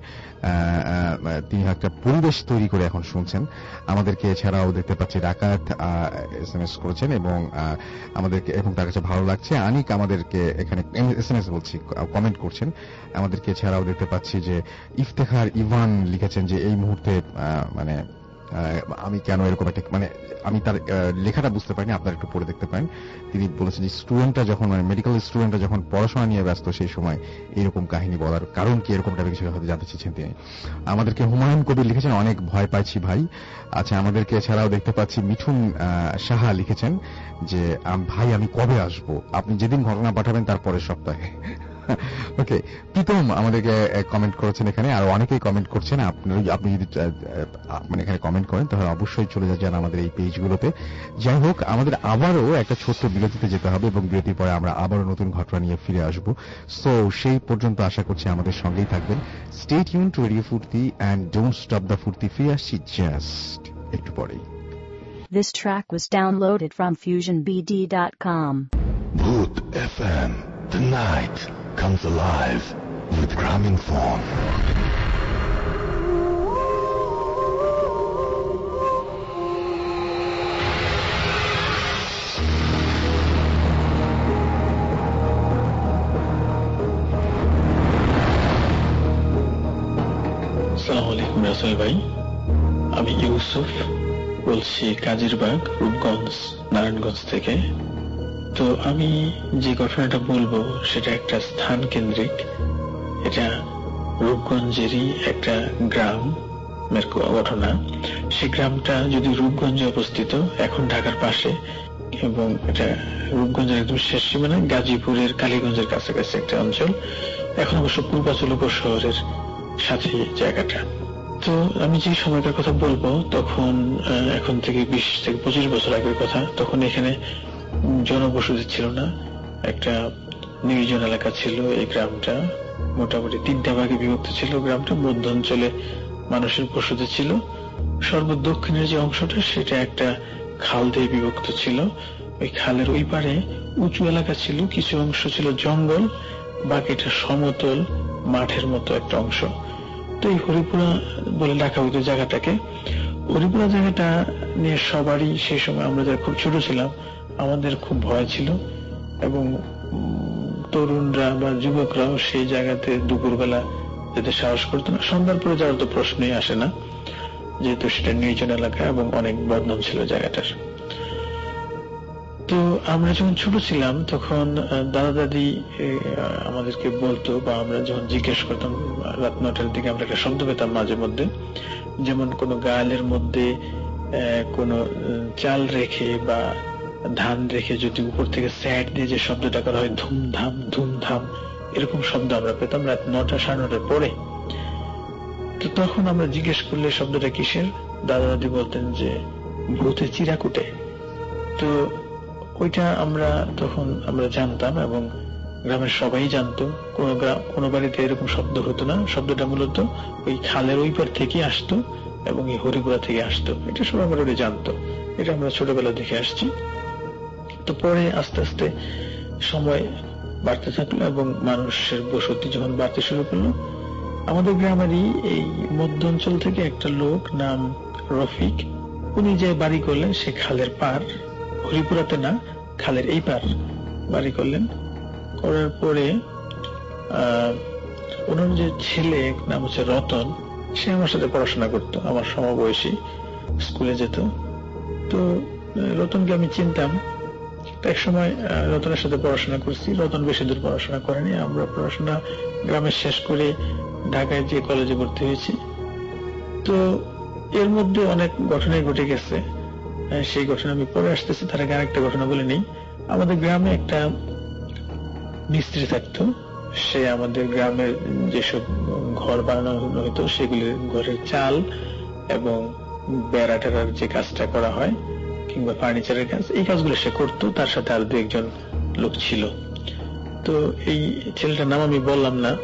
তিনি একটা পরিবেশ তৈরি করে এখন শুনছেন আমাদেরকে। এছাড়াও দেখতে পাচ্ছি রাকাত এসএমএস করেছেন এবং আমাদেরকে, এবং তার কাছে ভালো লাগছে। আনিক আমাদেরকে এখানে এসএমএস বলছি কমেন্ট করছেন আমাদেরকে। এছাড়াও দেখতে পাচ্ছি যে ইফতেখার ইভান লিখেছেন যে এই মুহূর্তে মানে আমি কেন এরকম একটা, মানে আমি তার লেখাটা বুঝতে পারিনি, আপনারা একটু পড়ে দেখতে পারেন। তিনি বলেছেন যে স্টুডেন্টরা যখন, মানে মেডিকেল স্টুডেন্টরা যখন পড়াশোনা নিয়ে ব্যস্ত সেই সময় এরকম কাহিনী বলার কারণ কি, এরকম টাইপের কিছু হয়তো জানতে চেয়েছেন তিনি। আমাদেরকে হুমায়ুন কবির লিখেছেন অনেক ভয় পাইছি ভাই। আচ্ছা, আমাদেরকে এছাড়াও দেখতে পাচ্ছি মিঠুন সাহা লিখেছেন যে ভাই আমি কবে আসবো, আপনি যেদিন ঘটনা পাঠাবেন তার পরের সপ্তাহে। ওকে, প্রীতম আমাদেরকে কমেন্ট করেছেন এখানে, আর অনেকেই কমেন্ট করছেন। আপনি যদি মানে এখানে কমেন্ট করেন তাহলে অবশ্যই চলে যান আমাদের এই পেজগুলোতে। যাই হোক, আমাদের আবারও একটা ছোট্ট বিরতিতে যেতে হবে এবং বিরতির পরে আমরা আবারও নতুন ঘটনা নিয়ে ফিরে আসবো। সো সেই পর্যন্ত আশা করছি আমাদের সঙ্গেই থাকবেন। Stay tune to radio Foorti and don't stop the Foorti. ফিরে আসছি জাস্ট একটু পরেই। This track was downloaded from FusionBD.com. Bhoot FM. The night comes alive with Gramophone. আসসালামু আলাইকুম রাসেল ভাই, আমি ইউসুফ বলছি কাজিরবাগ, রূপগঞ্জ, নারায়ণগঞ্জ থেকে। তো আমি যে ঘটনাটা বলবো সেটা একটা স্থান কেন্দ্রিক। এটা রূপগঞ্জেরই একটা গ্রামের ঘটনা। সেই গ্রামটা যদি রূপগঞ্জে অবস্থিত, এখন ঢাকার পাশে, এবং এটা রূপগঞ্জের একদম শেষ সীমানা, গাজীপুরের কালীগঞ্জের কাছাকাছি একটা অঞ্চল। এখন অবশ্য পূর্বাচল উপশহরের সাথে জায়গাটা। তো আমি যে সময়টার কথা বলবো তখন এখন থেকে 20 থেকে 25 বছর আগের কথা। তখন এখানে জনবসতি ছিল না, একটা নির্জন এলাকা ছিল। এই গ্রামটা মোটামুটি 3টা ভাগে বিভক্ত ছিল। গ্রামটা মধ্য অঞ্চলে মানুষের বসতি ছিল। সর্বদক্ষিণের যে অংশটা সেটা একটা খাল দিয়ে বিভক্ত ছিল। ওই খালের ওই পারে উঁচু এলাকা ছিল, কিছু অংশ ছিল জঙ্গল, বাকিটা সমতল মাঠের মতো একটা অংশ। তো এই হরিপুরা বলে ডাকা হইতো জায়গাটাকে। হরিপুরা জায়গাটা নিয়ে সবারই সেই সময়, আমরা যারা খুব ছোট ছিলাম, আমাদের খুব ভয় ছিল, এবং তরুণরা বা যুবকরাও সেই জায়গাতে দুপুরবেলা যেতে সাহস করতো না। সন্ধ্যার পরে যাওয়ার তো প্রশ্নই আসে না, যেহেতু সেটা নির্জন এলাকা এবং অনেক বদনাম ছিল জায়গাটার। তো আমরা যখন ছোট ছিলাম তখন দাদা দাদি আমাদেরকে বলতো, বা আমরা যখন জিজ্ঞেস করতাম রাত 9টার দিকে, আমরা একটা শব্দ পেতাম মাঝে মধ্যে, যেমন কোনো গালের মধ্যে কোনো চাল রেখে বা ধান রেখে যদি উপর থেকে স্যাট দিয়ে যে শব্দটা করা হয়, ধুমধাম ধুমধাম, এরকম শব্দ আমরা পেতাম রাত 9টা 9:30 পরে। তো তখন আমরা জিজ্ঞেস করলে শব্দটা কিসের, দাদা দাদি বলতেন যে ভূতে চিরাকুটে। তো ওইটা তখন আমরা জানতাম, এবং গ্রামের সবাই জানতো। কোনো বাড়িতে এরকম শব্দ হতো না, শব্দটা মূলত ওই খালের ওই পার থেকে আসতো এবং এই হরিপুরা থেকে আসতো, এটা সবাই মোটামুটি জানতো। এটা আমরা ছোটবেলা দেখে আসছি। তো পরে আস্তে আস্তে সময় বাড়তে থাকলো এবং মানুষের বসতি যখন বাড়তে শুরু করলো, আমাদের গ্রামেরই এই মধ্য অঞ্চল থেকে একটা লোক নাম রফিক, উনি যে বাড়ি করলেন সে খালের পার, হরিপুরাতে না, খালের এই পার বাড়ি করলেন। করার পরে ওনার যে ছেলে নাম হচ্ছে রতন, সে আমার সাথে পড়াশোনা করতো, আমার সমবয়সী, স্কুলে যেত। তো রতনকে আমি চিনতাম। এক সময় রতনের সাথে পড়াশোনা করছি। রতন বেশি দূর পড়াশোনা করেনি। আমরা পড়াশোনা গ্রামে শেষ করে ঢাকায় যে কলেজে ভর্তি হয়েছি। তো এর মধ্যে অনেক ঘটনাই ঘটে গেছে, সেই ঘটনা আমি পরে আসতেছি। তার আগে আরেকটা ঘটনা বলে নেই। আমাদের গ্রামে একটা মিস্ত্রি থাকতো। সে আমাদের গ্রামের যেসব ঘর বানানো হতো সেগুলির ঘরের চাল এবং বেড়া টেরার যে কাজটা করা হয় কিংবা ফার্নিচারের কাজ, এই কাজগুলো সে করতো। তার সাথে আর দু একজন লোক ছিল। তো এই ছেলেটার নাম আমি বললাম না।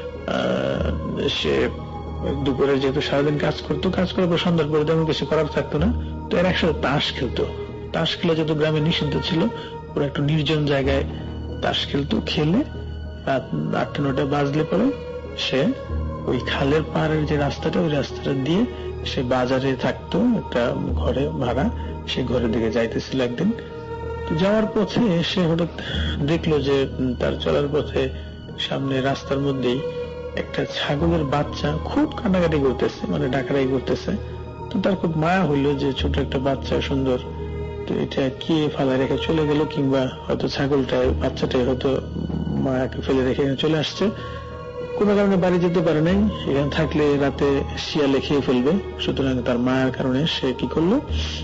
সে দুপুরে যেহেতু সারাদিন কাজ করতো, কাজ করার পর সন্ধ্যার পরে তেমন কিছু করার থাকতো না। তো এর একসাথে তাস খেলতো। তাস খেলা যেহেতু গ্রামে নিষিদ্ধ ছিল, ওরা একটু নির্জন জায়গায় তাস খেলতো। খেলে রাত 8-9টা বাজলে পরে সে ওই খালের পাড়ের যে রাস্তাটা, ওই রাস্তাটা দিয়ে সে বাজারে থাকতো একটা ঘরে ভাড়া, সে ঘরের দিকে যাইতেছিল একদিন। তো যাওয়ার পথে সে হঠাৎ দেখলো যে তার চলার পথে সামনে রাস্তার মধ্যেই একটা ছাগলের বাচ্চা খুব কান্নাকাটি করতেছে, মানে ডাকাডাকি করতেছে। তো তার খুব মায়া হইলো যে ছোট একটা বাচ্চা সুন্দর, তো এটা কে ফেলে রেখে চলে গেল, কিংবা হয়তো ছাগলটাই বাচ্চাটাই হয়তো মায়াকে ফেলে রেখে চলে আসছে। কোনো কারণে বাড়ি যেতে পারে নাই, এখানে থাকলে রাতে শিয়ালে খেয়ে ফেলবে। সুতরাং তার মায়ের কারণে সে কি করলো,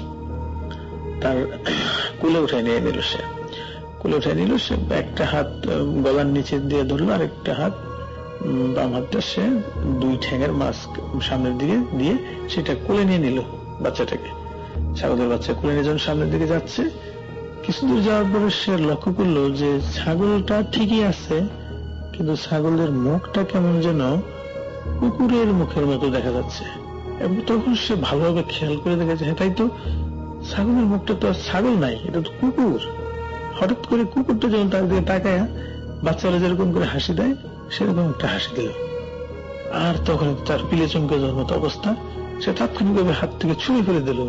তার কোলে উঠায় নিয়ে নিল। সে কোলে উঠায় নিল। সে একটা হাত গলার নিচে দিয়ে ধরলো, আর একটা হাত বাম হাতটা সে দুই ঠ্যাঙের মাছ সামনের দিকে দিয়ে সেটা কোলে নিয়ে নিল বাচ্চাটাকে। ছাগলের বাচ্চা কোলে নিয়ে যখন সামনের দিকে যাচ্ছে, কিছু দূর যাওয়ার পরে সে লক্ষ্য করলো যে ছাগলটা ঠিকই আছে, কিন্তু ছাগলের মুখটা কেমন যেন কুকুরের মুখের মতো দেখা যাচ্ছে। এবং তখন সে ভালোভাবে খেয়াল করে দেখেছে, হ্যাঁ তাই তো, ছাগলের মুখটা তো আর ছাগল নাই, এটা তো কুকুর। হঠাৎ করে কুকুরটা যখন তার দিকে তাকায় বাচ্চারা যেরকম করে হাসি দেয় সেরকম একটা হাসি দিল। আর তখন তার পিলে চমকে যাওয়ার মতো অবস্থা। সে তাৎক্ষণিকভাবে হাত থেকে ছুঁড়ে ফেলে দিল,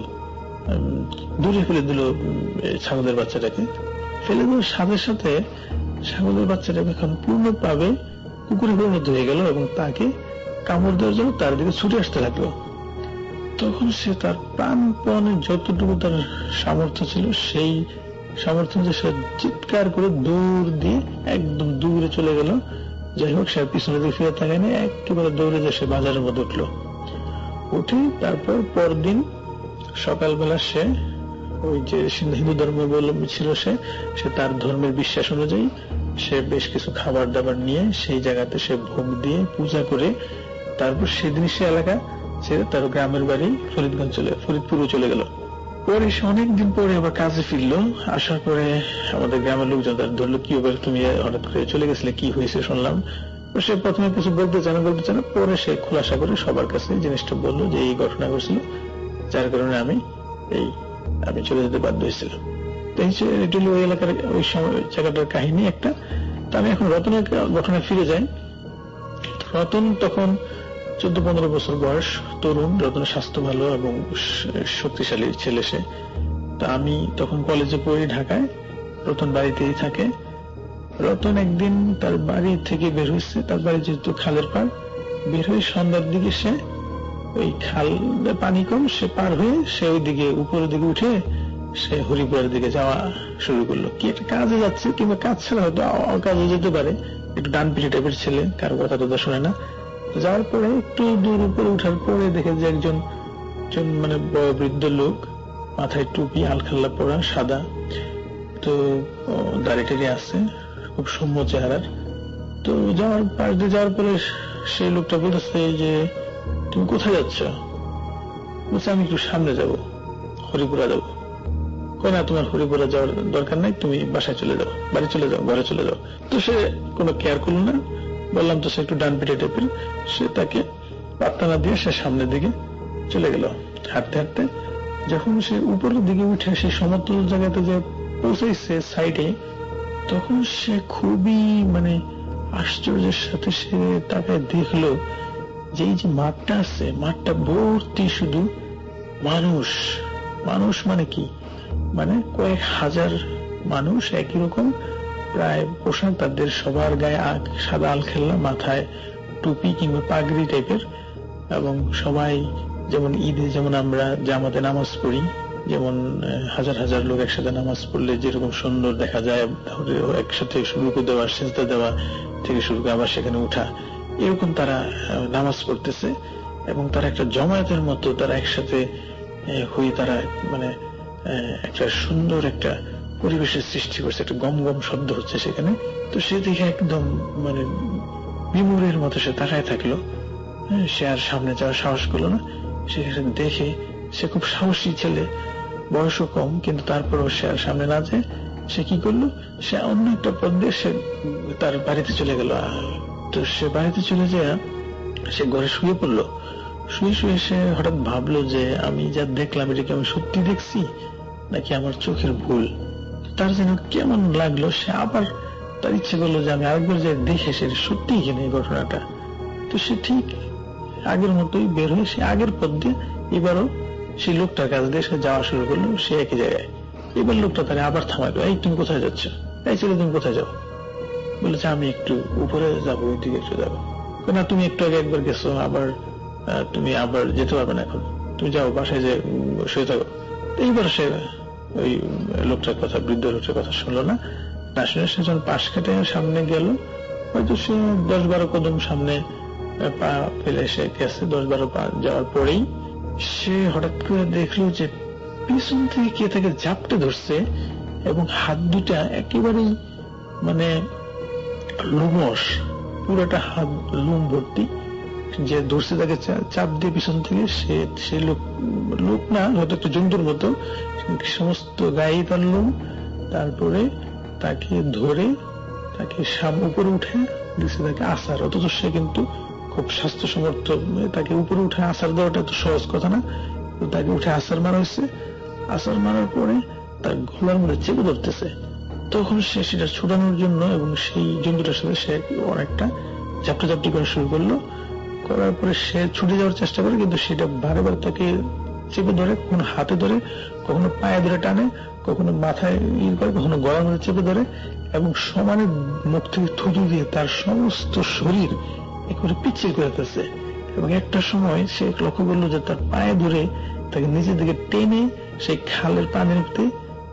দূরে ফেলে দিল ছাগলের বাচ্চাটাকে। ফেলে দেওয়ার সাথে সাথে ছাগলের বাচ্চাটা এখন পূর্ণভাবে কুকুরে পরিণত হয়ে গেল এবং তাকে কামড় দেওয়ার জন্য তার দিকে ছুটে আসতে লাগলো। তখন সে তার প্রাণপণে যতটুকু তার সামর্থ্য ছিল সেই সামর্থ্য সে চিৎকার করে দৌড় দিয়ে একদম দূরে চলে গেল। যাই হোক, সে পিছনে দিকে ফিরে তাকায়নি, একেবারে দৌড়ে যে সে বাজারের মধ্যে উঠলো। উঠে তারপর পরদিন সকালবেলা সে ওই যে হিন্দু ধর্মাবলম্বী ছিল, সে তার ধর্মের বিশ্বাস অনুযায়ী সে বেশ কিছু খাবার দাবার নিয়ে সেই জায়গাতে সে ভোগ দিয়ে পূজা করে তারপর সেদিন সে এলাকা ছেড়ে তার গ্রামের বাড়ি ফরিদপুরে চলে গেল। পরে সে অনেকদিন পরে আবার কাজে ফিরলো। আসার পরে আমাদের গ্রামের লোকজন তার ধরলো, কি ব্যাপার, তুমি হঠাৎ করে চলে গেছিলে, কি হয়েছে শুনলাম। সে প্রথমে কিছু বলতে চায় না, পরে সে খোলাসা করে সবার কাছে জিনিসটা বললো যে এই ঘটনা ঘটেছিল, যার কারণে আমি চলে যেতে বাধ্য হয়েছিলাম। এটা হলো ওই এলাকার ওই সময় জায়গাটার কাহিনী একটা। তো আমি এখন রতনের ঘটনায় ফিরে যাই। রতন তখন 14-15 বছর বয়স, তরুণ। রতনের স্বাস্থ্য ভালো এবং শক্তিশালী ছেলে সে। তা আমি তখন কলেজে পড়ি ঢাকায়, রতন বাড়িতেই থাকে। রতন একদিন তার বাড়ি থেকে বের হয়েছে, তার বাড়ি যেহেতু খালের পাড়, বের হয়ে সন্ধ্যার দিকে সে ওই খাল পানি কম, সে পার হয়ে সে ওই দিকে উপরের দিকে উঠে সে হরিপুরের দিকে যাওয়া শুরু করলো। কি একটা কাজে যাচ্ছে, কিংবা কাজ ছাড়া হয়তো কাজে যেতে পারে। একটু ডান পিঠে টাইপের ছেলে, কারো কথা তো শোনে না। যাওয়ার পরে একটু দূর উপরে উঠার পরে দেখে যে একজন মানে বয়োবৃদ্ধ লোক, মাথায় টুপি, আলখাল্লা পরা, সাদা, তো দাড়ি টাড়ি আছে, খুব সৌম্য চেহারার। তো পাশ দিয়ে যাওয়ার পরে সেই লোকটা বলতেছে যে তুমি কোথায় যাচ্ছ? বলছে আমি একটু সামনে যাব, হরিপুরা যাব। কয় না তোমার হরিপুরা যাওয়ার দরকার নাই, তুমি বাসায় চলে যাও, বাড়ি চলে যাও, ঘরে চলে যাও। তো সে কোনো কেয়ার করলো না। বললাম তো সে একটু ডান পিটে টাইপের, সে তাকে পাত্তা না দিয়ে সে সামনের দিকে চলে গেল হাঁটতে হাঁটতে। যখন সে উপরের দিকে উঠে সেই সমতল জায়গাতে যে পৌঁছাইছে সাইডে, তখন সে খুবই মানে আশ্চর্যের সাথে সে তাকে দেখলো যে এই যে মাঠটা আছে, মাঠটা ভর্তি শুধু মানুষ। মানুষ মানে কি, মানে কয়েক হাজার মানুষ একই রকম প্রায় পোশাক, তাদের সবার গায়ে সাদা আলখেল্লা, মাথায় টুপি কিংবা পাগড়ি টাইপের, এবং সবাই যেমন ঈদে যেমন আমরা জামাতে নামাজ পড়ি, যেমন হাজার হাজার লোক একসাথে নামাজ পড়লে যেরকম সুন্দর দেখা যায়, একসাথে রুকু দেওয়া, সিজদা দেওয়া থেকে শুরু করে আবার সেখানে উঠা, এরকম তারা নামাজ পড়তেছে। এবং তারা একটা জমায়েতের মতো তারা একসাথে হয়ে তারা মানে একটা সুন্দর একটা পরিবেশের সৃষ্টি করছে, একটা গম গম শব্দ হচ্ছে সেখানে। তো সে দেখে একদম মানে বিমূঢ়ের মতো সে তাকায় থাকলো। সে আর সামনে যাওয়ার সাহস করলো না। সেখানে দেখে সে খুব সাহসী ছেলে, বয়সও কম, কিন্তু তারপরও সে আর সামনে না যায় সে কি করলো, সে অন্য একটা পথ দিয়ে সে তার বাড়িতে চলে গেল। তো সে বাড়িতে চলে যায়, সে ঘরে শুয়ে পড়লো। শুয়ে শুয়ে সে হঠাৎ ভাবলো যে আমি যা দেখলাম এটা কি আমি সত্যি দেখছি নাকি আমার চোখের ভুল। তার যেন কেমন লাগলো, সে আবার তার ইচ্ছে করলো যে আমি আরেকবার যে দেখে সে সত্যি কিনা এই ঘটনাটা। তো সে ঠিক আগের মতোই বের হয়ে সে আগের পথ দিয়ে এবারও সেই লোকটার কাছে দিয়ে সে যাওয়া শুরু করলো। সে একই জায়গায়, এবার লোকটা তাকে আবার থামাইলো, এই তুমি কোথায় যাচ্ছ, এই ছেলে তুমি কোথায় যাও? বলেছে আমি একটু উপরে যাবো, ওই দিকে একটু যাবো। না তুমি একটু আগে একবার গেছো, আবার তুমি আবার যেতে পারবে না, এখন তুমি যাও বাসায় যে শুয়ে থাকো। এইবার সে ওই লোকটার কথা, বৃদ্ধ লোকটার কথা শুনলো না। না শুনে সে যখন পাশ কেটে সামনে গেল, হয়তো সে 10-12 কদম সামনে পা ফেলে সে গেছে। 10-12 পা যাওয়ার পরেই সে হঠাৎ করে দেখলো যে পিছন থেকে কে তাকে ঝাপটে ধরছে এবং হাত দুটা একেবারেই মানে লোমশ, পুরোটা হাত লোম ভর্তি। যে ধরছে তাকে চাপ দিয়ে পিছন থেকে, সে লোক না, হয়তো একটা জন্তুর মতো, সমস্ত গায়ে তার লোম। তারপরে তাকে ধরে তাকে উপরে উঠে দিচ্ছে তাকে আসার, অথচ সে কিন্তু খুব স্বাস্থ্যসমর্থ। তাকে উপরে উঠে আসার দেওয়াটা এত সহজ কথা না। তাকে উঠে আসার মারা হয়েছে। আসার মারার পরে তার গলার মধ্যে চেপে ধরতেছে। তখন সে সেটা ছুটানোর জন্য এবং সেই জন্তুটার সাথে সে অনেকটা ঝাপটাঝাপটি করা শুরু করলো। করার পরে সে ছুটে যাওয়ার চেষ্টা করে, কিন্তু সেটা বারে বারে তাকে চেপে ধরে, কখনো হাতে ধরে, কখনো পায়ে ধরে টানে, কখনো মাথায় করে, কখনো গলার মধ্যে চেপে ধরে, এবং সমানে মুখ থেকে থুতু দিয়ে তার সমস্ত শরীর একেবারে পিচ্ছিল করে দিতেছে। এবং একটা সময় সে লক্ষ্য করলো যে তার পায়ে ধরে তাকে নিচের দিকে টেনে সেই খালের পানির মধ্যে,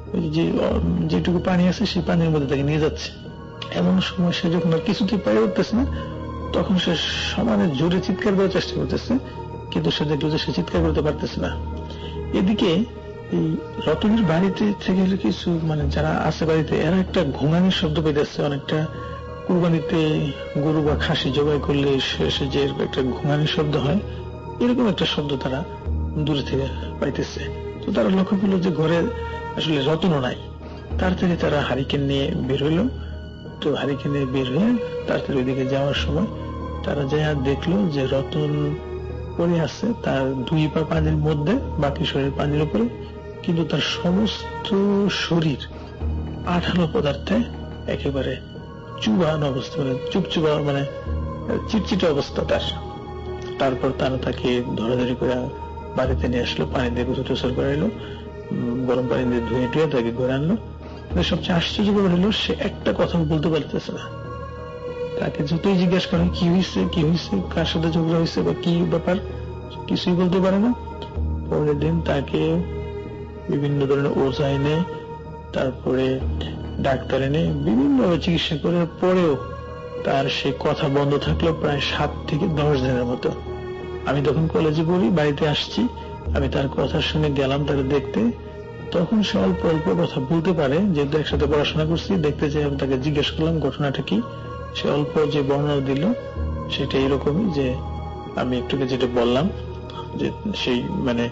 যেটুকু পানি আছে সেই পানির মধ্যে তাকে নিয়ে যাচ্ছে। এমন সময় সে যখন আর কিছুতেই পায়ে উঠতেছে না, তখন সে সমানে জোরে চিৎকার করার চেষ্টা করতেছে, কিন্তু সে দেখলো যে সে চিৎকার করতে পারতেছে না। এদিকে এই রতনের বাড়িতে থেকে কিছু মানে যারা আছে বাড়িতে, এরা একটা ঘুঙানির শব্দ পেতেছে, অনেকটা কুরবানিতে গরু বা খাসি জবাই করলে শেষে যে একটা ঘুঙানির শব্দ হয়, এরকম একটা শব্দ তারা দূরে থেকে পাইতেছে। তো তারা লক্ষ্য করলো যে ঘরে আসলে রতনও নাই। তার থেকে তারা হারিকেন নিয়ে বের হইল। তো হারিকেন নিয়ে বের হয়ে তাড়াতাড়ি ওইদিকে যাওয়ার সময় তারা যা দেখলো যে রতন পড়ে আছে, তার 2 পা পানির মধ্যে, বাকি শরীর পানির উপরে, কিন্তু তার সমস্ত শরীর আঠালো পদার্থে একেবারে চুবানো অবস্থা, মানে চুপচুপা, মানে চিটচিটে অবস্থা তার। তারপর তারা তাকে ধরাধরি করে বাড়িতে নিয়ে আসলো, পানি দিয়ে গোসল টোসল করাইলো, গরম পানি দিয়ে ধুয়ে টুয়ে তাকে ঘরে আনলো। সবচেয়ে আশ্চর্য করে হলো সে একটা কথা বলতে পারতেছে না। তাকে যতই জিজ্ঞেস করে কি হয়েছে, কি হয়েছে, কার সাথে ঝগড়া হয়েছে বা কি ব্যাপার, কিছুই বলতে পারে না। পরের দিন তাকে বিভিন্ন ধরনের ওষুধ এনে, তারপরে ডাক্তার এনে বিভিন্নভাবে চিকিৎসা করার পরেও তার সে কথা বন্ধ থাকলো প্রায় 7 থেকে 10 দিনের মতো। আমি তখন কলেজে পড়ি, বাড়িতে আসছি, আমি তার কথা শুনে গেলাম তাকে দেখতে। তখন সে অল্প অল্প কথা বলতে পারে, যেহেতু একসাথে পড়াশোনা করছি। দেখতে চাই, আমি তাকে জিজ্ঞেস করলাম ঘটনাটা কি। সে অল্প যে বর্ণনা দিল সেটা এরকমই যে আমি একটুকে যেটা বললাম, যে সেই মানে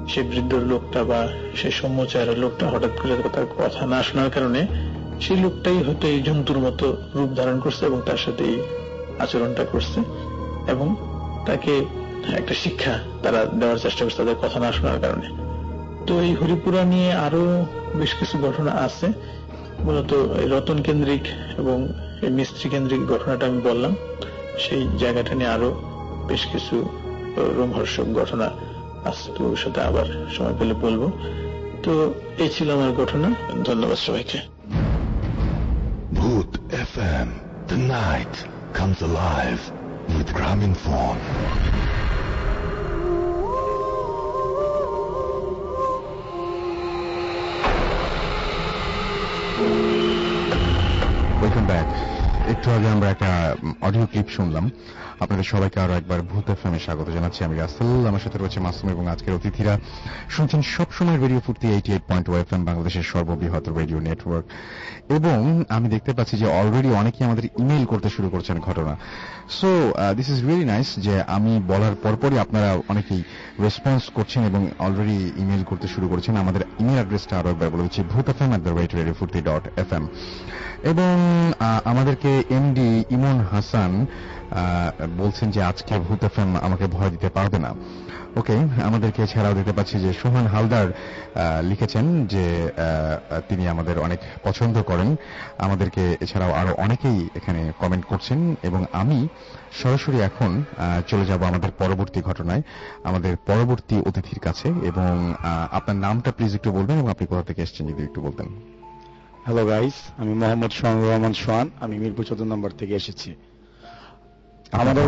সেই বৃদ্ধ লোকটা বা সেই সৌম্যচার লোকটা হঠাৎ করে তার কথা না শোনার কারণে সেই লোকটাই হয়তো এই জন্তুর মতো রূপ ধারণ করছে এবং তার সাথে এই আচরণটা করছে এবং তাকে একটা শিক্ষা তারা দেওয়ার চেষ্টা করছে তাদের কথা না শোনার কারণে। তো এই হরিপুরা নিয়ে আরো বেশ কিছু ঘটনা আছে, মূলত রতন কেন্দ্রিক এবং মিস্ত্রি কেন্দ্রিক ঘটনাটা আমি বললাম। সেই জায়গাটা নিয়ে আরো বেশ কিছু রোমহর্ষক ঘটনা আছে, তো ওর সাথে আবার সময় পেলে বলবো। তো এই ছিল আমার ঘটনা। ধন্যবাদ সবাইকে। Bhoot FM. The night comes alive with Graminphone. Welcome back. একটু আগে আমরা একটা অডিও ক্লিপ শুনলাম। আপনাদের সবাইকে আরো একবার ভূত এফএমে স্বাগত জানাচ্ছি। আমি রাসেল, আমার সাথে রয়েছে মাসুম এবং আজকের অতিথিরা। শুনছেন সবসময় রেডিও ফুর্তি 88.2 FM, বাংলাদেশের সর্ববৃহৎ রেডিও নেটওয়ার্ক। এবং আমি দেখতে পাচ্ছি যে অলরেডি অনেকেই আমাদের ইমেইল করতে শুরু করছেন ঘটনা। So this is really nice যে আমি বলার পরপরই আপনারা অনেকেই রেসপন্স করছেন এবং অলরেডি ইমেইল করতে শুরু করেছেন। আমাদের ইমেল অ্যাড্রেসটা আরো একবার বলে দিচ্ছি, bhootfm@radiofurti.fm। এবং আমাদেরকে এমডি ইমন হাসান বলছেন যে আজকে ভূত এফএম আমাকে ভয় দিতে পারবে না। ওকে, আমাদেরকে এছাড়াও দেখতে পাচ্ছি যে সোহান হালদার লিখেছেন যে তিনি আমাদের অনেক পছন্দ করেন। আমাদেরকে এছাড়াও আরো অনেকেই এখানে কমেন্ট করছেন এবং আমি সরাসরি এখন চলে যাব আমাদের পরবর্তী ঘটনায়, আমাদের পরবর্তী অতিথির কাছে। এবং আপনার নামটা প্লিজ একটু বলবেন এবং আপনি কোথা থেকে এসেছেন যদি একটু বলতেন। হ্যালো গাইস, আমি মোহাম্মদ সোহানুর রহমান সোহান, আমি মিরপুর 14 নম্বর থেকে এসেছি। আমাদের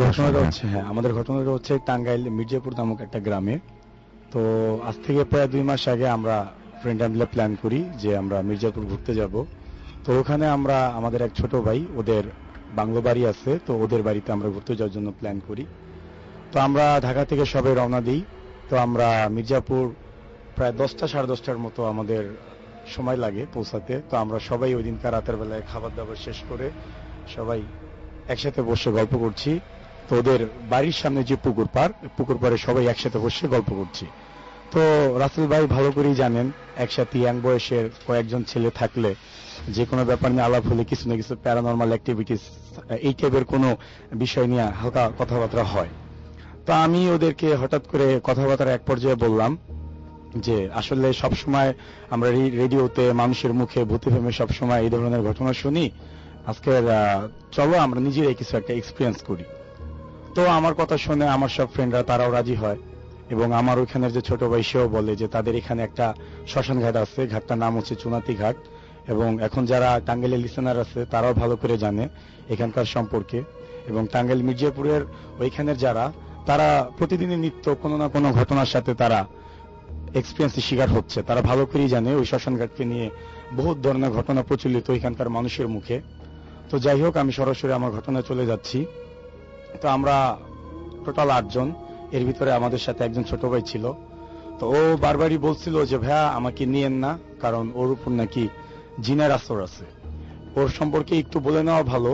ঘটনাটা হচ্ছে টাঙ্গাইল মির্জাপুর নামক একটা গ্রামে। তো আজ থেকে প্রায় 2 মাস আগে আমরা ফ্রেন্ডরা মিলে প্ল্যান করি যে আমরা মির্জাপুর ঘুরতে যাব। তো ওখানে আমরা আমাদের এক ছোট ভাই, ওদের বাংলো বাড়ি আছে, তো ওদের বাড়িতে আমরা ঘুরতে যাওয়ার জন্য প্ল্যান করি। তো আমরা ঢাকা থেকে সবাই রওনা দিই। তো আমরা মির্জাপুর প্রায় 10টা 10:30টার মতো আমাদের সময় লাগে পৌঁছাতে। তো আমরা সবাই ওই দিনকার রাতের বেলায় খাবার দাবার শেষ করে সবাই একসাথে বসে গল্প করছি। তো ওদের বাড়ির সামনে যে পুকুর পাড়ে সবাই একসাথে বসে গল্প করছি। তো রাসেল ভাই ভালো করেই জানেন, একসাথে ইয়াং বয়সের কয়েকজন ছেলে থাকলে যে কোনো ব্যাপার নিয়ে আলাপ হলে কিছু না কিছু প্যারানর্মাল অ্যাক্টিভিটিস এই টাইপের কোনো বিষয় নিয়ে হালকা কথাবার্তা হয়। তো আমি ওদেরকে হঠাৎ করে কথাবার্তার এক পর্যায়ে বললাম যে আসলে সবসময় আমরা রেডিওতে মানুষের মুখে ভূত এফএমে সবসময় এই ধরনের ঘটনা শুনি, আজকে চলো আমরা নিজেরাই কিছু একটা এক্সপিরিয়েন্স করি। তো আমার কথা শুনে আমার সব ফ্রেন্ডরা তারাও রাজি হয় এবং আমার ওইখানের যে ছোট ভাই সেও বলে যে তাদের এখানে একটা শ্মশান ঘাট আছে, ঘাটটার নাম হচ্ছে চুনাতি ঘাট। এবং এখন যারা টাঙ্গাইলের লিসেনার আছে তারাও ভালো করে জানে এখানকার সম্পর্কে। এবং টাঙ্গাইল মির্জাপুরের ওইখানের যারা, তারা প্রতিদিনই নিত্য কোনো না কোনো ঘটনার সাথে তারা এক্সপিরিয়েন্সের শিকার হচ্ছে। তারা ভালো করেই জানে ওই শ্মশান ঘাটকে নিয়ে বহুত ধরনের ঘটনা প্রচলিত এখানকার মানুষের মুখে। তো যাই হোক, আমি সরাসরি আমার ঘটনা চলে যাচ্ছি। তো আমরা টোটাল 8 জন, এর ভিতরে আমাদের সাথে একজন ছোট ভাই ছিল। তো ও বারবারই বলছিল যে ভাইয়া আমাকে নিয়েন না, কারণ ওর উপর নাকি জিনের আসর আছে। ওর সম্পর্কে একটু বলে নেওয়া ভালো,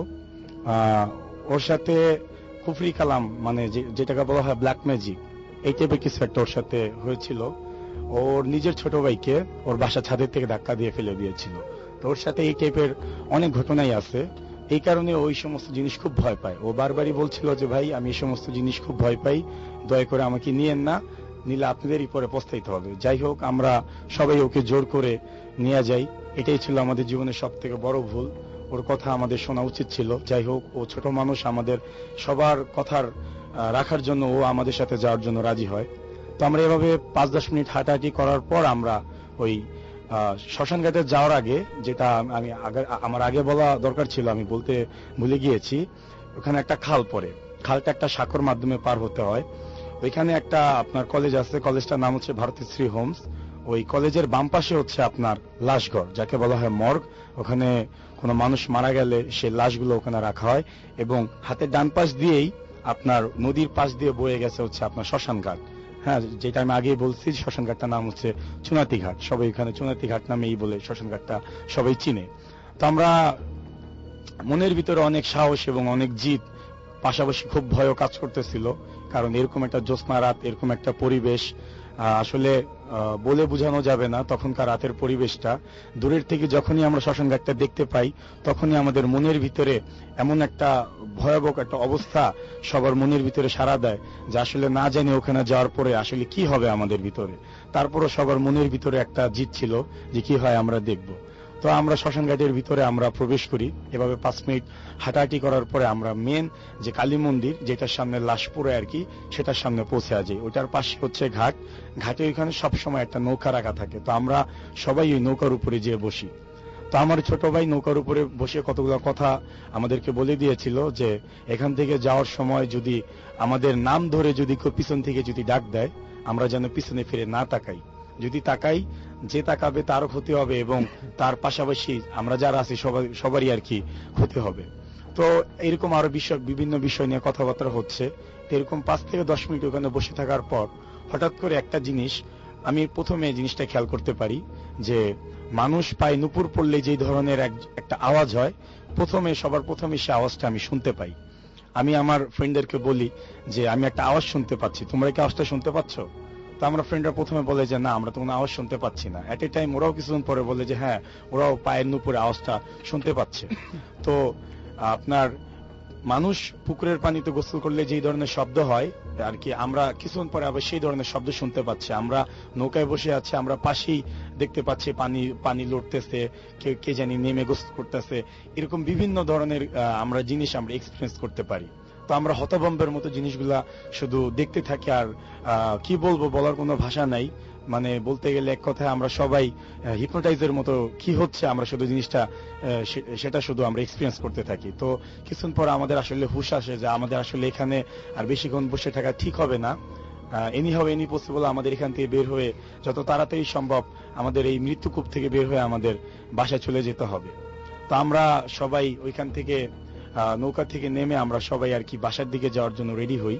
ওর সাথে কুফরি কালাম মানে যেটাকে বলা হয় ব্ল্যাক ম্যাজিক, এই টাইপের কিছু একটা ওর সাথে হয়েছিল। ওর নিজের ছোট ভাইকে ওর বাসা ছাদের থেকে ধাক্কা দিয়ে ফেলে দিয়েছিল। তো ওর সাথে এই টাইপের অনেক ঘটনাই আছে। এই কারণে ওই সমস্ত জিনিস খুব ভয় পায়। ও বারবারই বলছিল যে ভাই আমি এই সমস্ত জিনিস খুব ভয় পাই, দয়া করে আমাকে নিয়েন না, নিলে আপনাদেরই পরে পস্তাইতে হবে। যাই হোক, আমরা সবাই ওকে জোর করে নিয়ে যাই। এটাই ছিল আমাদের জীবনের সব থেকে বড় ভুল। ওর কথা আমাদের শোনা উচিত ছিল। যাই হোক, ও ছোট মানুষ, আমাদের সবার কথার রাখার জন্য ও আমাদের সাথে যাওয়ার জন্য রাজি হয়। তো আমরা এভাবে 5-10 মিনিট হাঁটাহাঁটি করার পর আমরা ওই শ্মশান ঘাটে যাওয়ার আগে, যেটা আমি আমার আগে বলা দরকার ছিল, আমি বলতে ভুলে গিয়েছি, ওখানে একটা খাল পড়ে। খালটা একটা সাঁকোর মাধ্যমে পার হতে হয়। ওইখানে একটা আপনার কলেজ আছে, কলেজটার নাম হচ্ছে ভারতীশ্রী হোমস। ওই কলেজের বাম পাশে হচ্ছে আপনার লাশঘর, যাকে বলা হয় মর্গ। ওখানে কোনো মানুষ মারা গেলে সেই লাশগুলো ওখানে রাখা হয়। এবং হাতের ডান পাশ দিয়েই আপনার নদীর পাশ দিয়ে বয়ে গেছে হচ্ছে আপনার শ্মশান ঘাট। হ্যাঁ, যেটা আমি আগেই বলছি, শ্মশান ঘাটটার নাম হচ্ছে চুনাতি ঘাট। সবাই এখানে চুনাতি ঘাট নামেই বলে শ্মশান ঘাটটা সবাই চিনে। তো আমরা মনের ভিতরে অনেক সাহস এবং অনেক জিদ, পাশাপাশি খুব ভয়ও কাজ করতেছিল। কারণ এরকম একটা জ্যোৎস্না রাত, এরকম একটা পরিবেশ, আসলে বলে বোঝানো যাবে না তখনকার রাতের পরিবেশটা। দূরের থেকে যখনই আমরা শ্মশানঘাটটা দেখতে পাই তখনই আমাদের মনের ভিতরে এমন একটা ভয়াবহ একটা অবস্থা সবার মনের ভিতরে সাড়া দেয় যে আসলে না জানি ওখানে যাওয়ার পরে আসলে কি হবে আমাদের ভিতরে। তারপরও সবার মনের ভিতরে একটা জিদ ছিল যে কি হয় আমরা দেখব। তো আমরা শ্মশানঘাটের ভিতরে আমরা প্রবেশ করি। এভাবে 5 মিনিট হাঁটাহাঁটি করার পরে আমরা মেন যে কালী মন্দির যেটার সামনে লাশ পড়ে আর কি, সেটার সামনে পৌঁছে যাই। ওটার পাশে হচ্ছে ঘাট। ঘাটে ওইখানে সবসময় একটা নৌকা রাখা থাকে। তো আমরা সবাই ওই নৌকার উপরে যেয়ে বসি। তো আমার ছোট ভাই নৌকার উপরে বসে কতগুলো কথা আমাদেরকে বলে দিয়েছিল যে এখান থেকে যাওয়ার সময় যদি আমাদের নাম ধরে যদি কেউ পিছন থেকে যদি ডাক দেয় আমরা যেন পিছনে ফিরে না তাকাই। যদি তাকাই, যে তাকাবে তারও ক্ষতি হবে এবং তার পাশাপাশি আমরা যারা আছি সবারই আর কি ক্ষতি হবে। তো এরকম আরো বিভিন্ন বিষয় নিয়ে কথাবার্তা হচ্ছে। এরকম 5 থেকে 10 মিনিট ওখানে বসে থাকার পর হঠাৎ করে একটা জিনিস আমি প্রথমে জিনিসটা খেয়াল করতে পারি যে মানুষ পায়ে নুপুর পড়লে যে ধরনের একটা আওয়াজ হয়, সবার প্রথমে সে আওয়াজটা আমি শুনতে পাই। আমি আমার ফ্রেন্ডদেরকে বলি যে আমি একটা আওয়াজ শুনতে পাচ্ছি, তোমরা কি আওয়াজটা শুনতে পাচ্ছ? তো আমরা ফ্রেন্ডরা প্রথমে বলে যে না, আমরা তো কোনো আওয়াজ শুনতে পাচ্ছি না। এট এ টাইম ওরাও কিছুক্ষণ পরে বলে যে হ্যাঁ, ওরাও পায়ের নুপুরে আওয়াজটা শুনতে পাচ্ছে। তো আপনার মানুষ পুকুরের পানিতে গোসল করলে যেই ধরনের শব্দ হয় আর কি, আমরা কিছুক্ষণ পরে আবার সেই ধরনের শব্দ শুনতে পাচ্ছি। আমরা নৌকায় বসে আছি, আমরা পাশেই দেখতে পাচ্ছি পানি লড়তেছে, কে জানি নেমে গোসল করতেছে। এরকম বিভিন্ন ধরনের আমরা জিনিস আমরা এক্সপিরিয়েন্স করতে পারি। তো আমরা হতভম্বের মতো জিনিসগুলা শুধু দেখতে থাকি। আর কি বলবো, বলার কোনো ভাষা নাই। মানে বলতে গেলে এক কথায় আমরা সবাই হিপনোটাইজের মতো কি হচ্ছে আমরা শুধু জিনিসটা সেটা শুধু আমরা এক্সপিরিয়েন্স করতে থাকি। তো কিছুক্ষণ পর আমাদের আসলে হুঁশ আসে যে আমাদের আসলে এখানে আর বেশিক্ষণ বসে থাকা ঠিক হবে না। এনি পসিবল আমাদের এখান থেকে বের হয়ে যত তাড়াতাড়ি সম্ভব আমাদের এই মৃত্যুকূপ থেকে বের হয়ে আমাদের বাসায় চলে যেতে হবে। তো আমরা সবাই ওইখান থেকে নৌকা থেকে নেমে আমরা সবাই আর কি বাসার দিকে যাওয়ার জন্য রেডি হই।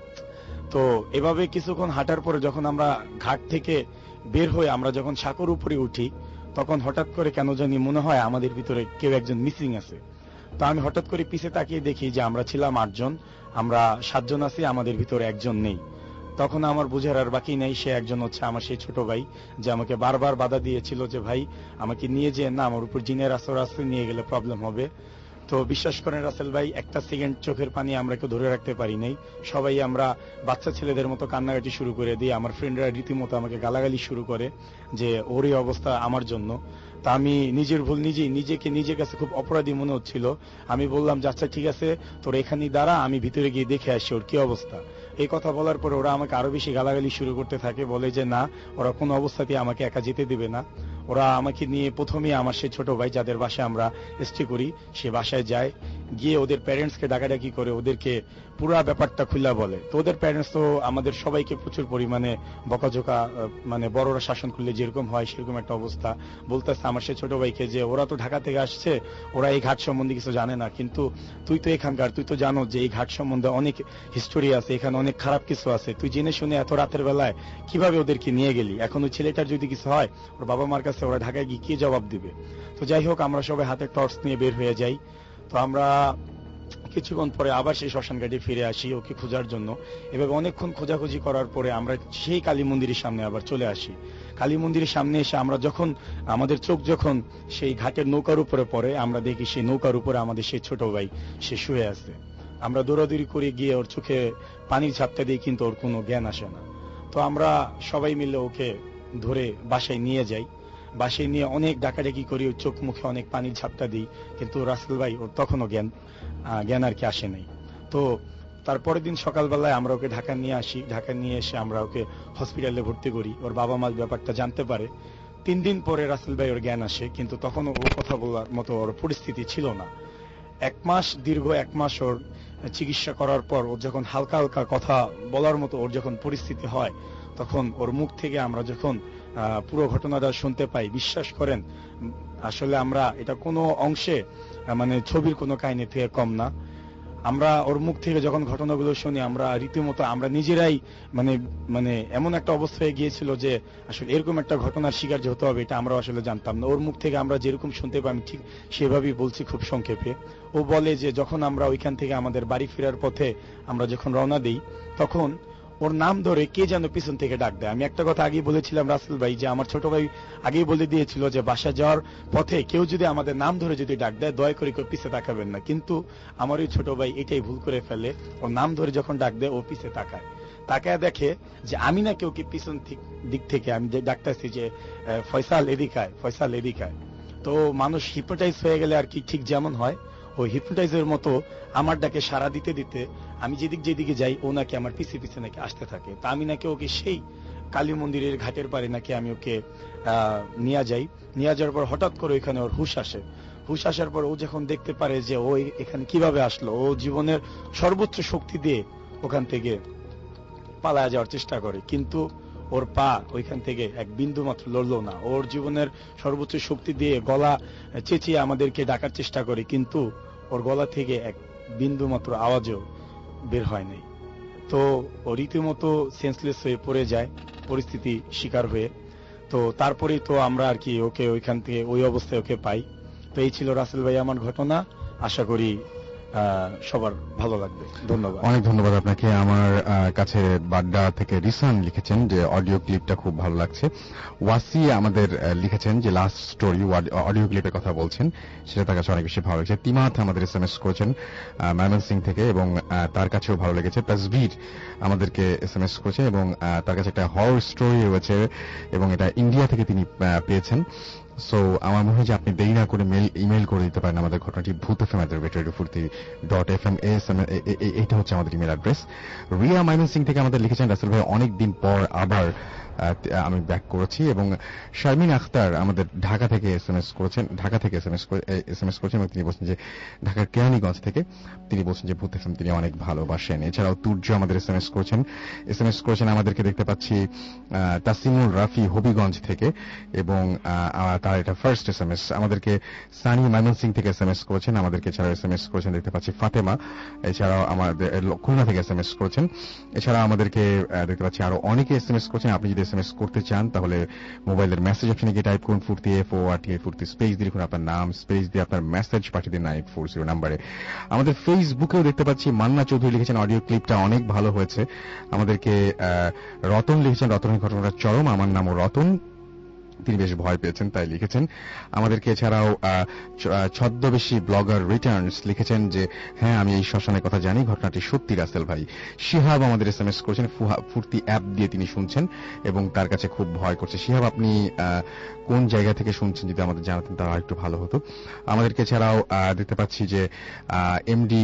তো এভাবে কিছুক্ষণ হাঁটার পরে যখন আমরা ঘাট থেকে বের হয়ে আমরা যখন সাঁকোর উপরে উঠি তখন হঠাৎ করে কেন জানি মনে হয় আমাদের ভিতরে কেউ একজন মিসিং আছে। তো আমি হঠাৎ করে পিছে তাকিয়ে দেখি যে আমরা ছিলাম 8 জন, আমরা 7 জন আছি, আমাদের ভিতরে একজন নেই। তখন আমার বুঝার আর বাকি নেই, সে একজন হচ্ছে আমার সেই ছোট ভাই যে আমাকে বারবার বাধা দিয়েছিল যে ভাই আমাকে নিয়ে যেয়ে না, আমার উপর জিনের আসর আসতে নিয়ে গেলে প্রবলেম হবে। তো বিশ্বাস করেন রাসেল ভাই, একটা সেকেন্ড চোখের পানি আমরা কেউ ধরে রাখতে পারি নাই। সবাই আমরা বাচ্চা ছেলেদের মতো কান্নাকাটি শুরু করে দিই। আমার ফ্রেন্ডরা রীতিমতো আমাকে গালাগালি শুরু করে যে ওর এই অবস্থা আমার জন্য। তা আমি নিজের ভুল নিজের কাছে খুব অপরাধী মনে হচ্ছিল। আমি বললাম যে আচ্ছা ঠিক আছে, তোর এখানেই দাঁড়া, আমি ভিতরে গিয়ে দেখে আসি ওর কি অবস্থা। এই কথা বলার পর ওরা আমাকে আরো বেশি গালাগালি শুরু করতে থাকে, বলে যে না, ওরা কোনো অবস্থাতেই আমাকে একা যেতে দিবে না। ওরা আমাকে নিয়ে প্রথমে আমার সেই ছোট ভাই যাদের বাসায় আমরা স্টে করি সে বাসায় যায়, গিয়ে ওদের প্যারেন্টসকে ডাকাডাকি করে ওদেরকে পুরা ব্যাপারটা খুলে বলে। তো ওদের প্যারেন্টস তো আমাদের সবাইকে প্রচুর পরিমাণে বকাঝোকা, মানে বড়রা শাসন করলে যেরকম হয় সেরকম একটা অবস্থা বলতেছে আমার সেই ছোট ভাইকে যে ওরা তো ঢাকা থেকে আসছে, ওরা এই ঘাট সম্বন্ধে কিছু জানে না, কিন্তু তুই তো এখানকার, তুই তো জানো যে এই ঘাট সম্বন্ধে অনেক হিস্টোরি আছে, এখানে অনেক খারাপ কিছু আছে, তুই জেনে শুনে এত রাতের বেলায় কিভাবে ওদেরকে নিয়ে গেলি? এখন ওই ছেলেটার যদি কিছু হয় ওর বাবা মার কাছে ওরা ঢাকায় গিয়ে কি জবাব দিবে? তো যাই হোক, আমরা সবাই হাতে টর্চ নিয়ে বের হয়ে যাই। তো আমরা কিছুক্ষণ পরে আবার সেই শ্মশান ঘাটে ফিরে আসি ওকে খোঁজার জন্য। এভাবে অনেকক্ষণ খোঁজাখুঁজি করার পরে আমরা সেই কালী মন্দিরের সামনে আবার চলে আসি। কালী মন্দিরের সামনে এসে আমরা যখন আমাদের চোখ যখন সেই ঘাটের নৌকার উপরে পড়ে, আমরা দেখি সেই নৌকার উপরে আমাদের সেই ছোট ভাই সে শুয়ে আছে। আমরা দৌড়াদৌড়ি করে গিয়ে ওর চোখে পানির ঝাপটা দিয়ে, কিন্তু ওর কোনো জ্ঞান আসে না। তো আমরা সবাই মিলে ওকে ধরে বাসায় নিয়ে যাই। বাসায় নিয়ে অনেক ডাকাডাকি করি, ওর চোখ মুখে অনেক পানির ঝাপটা দিই, কিন্তু রাসেল ভাই ওর তখনও জ্ঞান আর কি আসে নাই। তো তারপরের দিন সকালবেলায় আমরা ওকে ঢাকা নিয়ে আসি। ঢাকা নিয়ে এসে আমরা ওকে হসপিটালে ভর্তি করি। ওর বাবা মা ব্যাপারটা জানতে পারে। 3 দিন পরে রাসেল ভাই ওর জ্ঞান আসে, কিন্তু তখনও ও কথা বলার মতো ওর পরিস্থিতি ছিল না। দীর্ঘ 1 মাস ওর চিকিৎসা করার পর ও যখন হালকা হালকা কথা বলার মতো ওর যখন পরিস্থিতি হয়, তখন ওর মুখ থেকে আমরা যখন পুরো ঘটনাটা শুনতে পাই, বিশ্বাস করেন আসলে আমরা এটা কোনো অংশে মানে ছবির কোনো কাহিনী থেকে কম না। আমরা ওর মুখ থেকে যখন ঘটনাগুলো শুনি আমরা রীতিমতো আমরা নিজেরাই মানে এমন একটা অবস্থা হয়ে গিয়েছিল যে আসলে এরকম একটা ঘটনার শিকার যে হতে হবে এটা আমরা আসলে জানতাম না। ওর মুখ থেকে আমরা যেরকম শুনতে পাই আমি ঠিক সেভাবেই বলছি খুব সংক্ষেপে। ও বলে যে যখন আমরা ওইখান থেকে আমাদের বাড়ি ফেরার পথে আমরা যখন রওনা দিই, তখন ওর নাম ধরে কে যেন পিছন থেকে ডাক দেয়। আমি একটা কথা আগেই বলেছিলাম রাসেল ভাই, যে আমার ছোট ভাই আগেই বলে দিয়েছিল যে বাসা যাওয়ার পথে কেউ যদি আমাদের নাম ধরে যদি ডাক দেয় দয়া করে কেউ পিছে তাকাবেন না। কিন্তু আমার ওই ছোট ভাই এটাই ভুল করে ফেলে, ওর নাম ধরে যখন ডাক দেয় ও পিছে তাকায় দেখে যে আমি না কেউ কি পিছন দিক থেকে আমি যে ডাকতেছি যে ফয়সাল এদিকায়, ফয়সাল এদিকায়। তো মানুষ হিপনোটাইজ হয়ে গেলে আর কি ঠিক যেমন হয়, ওই হিপনোটাইজের মতো আমার ডাকে সাড়া দিতে দিতে আমি যেদিকে যাই ও নাকি আমার পিছে পিছে নাকি আসতে থাকে। তা আমি নাকি ওকে সেই কালী মন্দিরের ঘাটের পারে নাকি আমি ওকে নিয়ে যাওয়ার পর হঠাৎ করে ওইখানে ওর হুশ আসার পর ও যখন দেখতে পারে যে ও এখানে কিভাবে আসলো, ও জীবনের সর্বোচ্চ শক্তি দিয়ে ওখান থেকে পালায়া যাওয়ার চেষ্টা করে, কিন্তু ওর পা ওইখান থেকে এক বিন্দু মাত্র লড়লো না। ওর জীবনের সর্বোচ্চ শক্তি দিয়ে গলা চেঁচিয়ে আমাদেরকে ডাকার চেষ্টা করে, কিন্তু ওর গলা থেকে এক বিন্দু মাত্র আওয়াজও বের হয় নাই। তো ও রীতিমতো সেন্সলেস হয়ে পড়ে যায় পরিস্থিতি শিকার হয়ে। তো তারপরেই তো আমরা আর কি ওকে ওইখান থেকে ওই অবস্থায় ওকে পাই। তো এই ছিল রাসেল ভাই আমার ঘটনা, আশা করি সবার ভালো লাগবে। ধন্যবাদ। অনেক ধন্যবাদ আপনাকে। আমার কাছে বাড্ডা থেকে রিসান লিখেছেন যে অডিও ক্লিপটা খুব ভালো লাগছে। ওয়াসি আমাদের লিখেছেন যে লাস্ট স্টোরি অডিও ক্লিপের কথা বলছেন, সেটা তার কাছে অনেক বেশি ভালো লাগছে। তিমাথ আমাদের এসএমএস করেছেন ময়মনসিং থেকে এবং তার কাছেও ভালো লেগেছে। তাসবির আমাদেরকে এসএমএস করেছেন এবং তার কাছে একটা হরর স্টোরি রয়েছে এবং এটা ইন্ডিয়া থেকে তিনি পেয়েছেন। সো আমার মনে হয় যে আপনি দেরি না করে ইমেল করে দিতে পারেন আমাদের ঘটনাটি bhutfm@radiofurti.fm। এইটা হচ্ছে আমাদের ইমেল অ্যাড্রেস। রিয়া মাইমনসিং থেকে আমাদের লিখেছেন রাসেল ভাই অনেক দিন পর আবার আমি ব্যাক করেছি। এবং শারমিন আখতার আমাদের ঢাকা থেকে এসএমএস করেছেন এবং তিনি বলছেন যে ঢাকার কেরানীগঞ্জ থেকে তিনি বলছেন যে ভূত এফএম তিনি অনেক ভালোবাসেন। এছাড়াও তুর্য আমাদের এসএমএস করেছেন আমাদেরকে দেখতে পাচ্ছি তাসিমুল রাফি হবিগঞ্জ থেকে এবং তার এটা ফার্স্ট এসএমএস। আমাদেরকে সানি ময়মনসিং থেকে এসএমএস করেছেন, আমাদেরকে এছাড়াও এসএমএস করেছেন দেখতে পাচ্ছি ফাতেমা, এছাড়াও আমাদের খুলনা থেকে এসএমএস করেছেন। এছাড়া আমাদেরকে দেখতে পাচ্ছি আরো অনেকে এসএমএস করছেন। আপনি যদি এসএমএস করতে চান তাহলে মোবাইলের মেসেজ অপশনে গিয়ে টাইপ করুন ফুর্তি FORTI ফুর্তি স্পেস দিয়ে লিখুন আপনার নাম, স্পেস দিয়ে আপনার মেসেজ পাঠিয়ে দিন 9840 নাম্বারে। আমাদের ফেসবুকেও দেখতে পাচ্ছি মান্না চৌধুরী লিখেছেন অডিও ক্লিপটা অনেক ভালো হয়েছে। আমাদেরকে রতন লিখেছেন রতনের ঘটনাটা চরম, আমার নামও রতন, তিনি বেশ ভয় পেয়েছেন তাই লিখেছেন। আমাদেরকে এছাড়াও ছদ্মবেশী ব্লগার রিটার্নস লিখেছেন যে হ্যাঁ আমি এই শ্মশানের কথা জানি, ঘটনাটি সত্যি রাসেল ভাই। শিহাব আমাদের এসএমএস করেছেন ফুর্তি অ্যাপ দিয়ে তিনি শুনছেন এবং তার কাছে খুব ভয় করছে। শিহাব আপনি কোন জায়গা থেকে শুনছেন যদি আমাদের জানাতেন তাহলে আরেকটু ভালো হতো। আমাদেরকে এছাড়াও দেখতে পাচ্ছি যে এমডি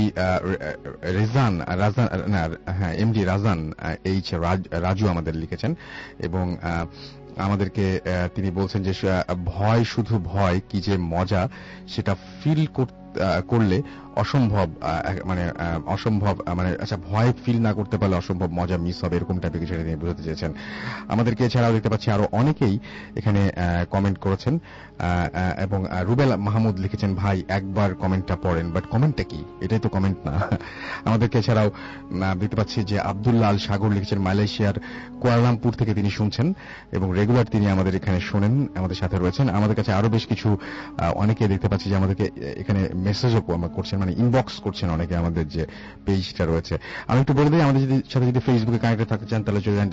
রাজান এইচ রাজু আমাদের লিখেছেন এবং আমাদেরকে তিনি বলছেন যে ভয় শুধু ভয় কি যে মজা সেটা ফিল করলে অসম্ভব মানে আচ্ছা ভয় ফিল না করতে পারলে অসম্ভব মজা মিস হবে, এরকম টাইপের কিছু তিনি বোঝাতে চেয়েছেন। আমাদেরকে এছাড়াও দেখতে পাচ্ছি আরো অনেকেই এখানে কমেন্ট করেছেন এবং রুবেল মাহমুদ লিখেছেন ভাই একবার কমেন্টটা পড়েন, বাট কমেন্টটা কি, এটাই তো কমেন্ট না। আমাদেরকে এছাড়াও দেখতে পাচ্ছি যে আব্দুল্লাহ আল সাগর লিখেছেন মালয়েশিয়ার কুয়ালালামপুর থেকে তিনি শুনছেন এবং রেগুলার তিনি আমাদের এখানে শোনেন, আমাদের সাথে রয়েছেন। আমাদের কাছে আরো বেশ কিছু অনেকে দেখতে পাচ্ছি যে আমাদেরকে এখানে মেসেজও করছেন, মানে ইনবক্স করছেন অনেকে আমাদের যে পেজটা রয়েছে। আমি একটু বলে দিই আমাদের সাথে যদি ফেসবুকে কানেক্টেড থাকতে চান তাহলে চলে যান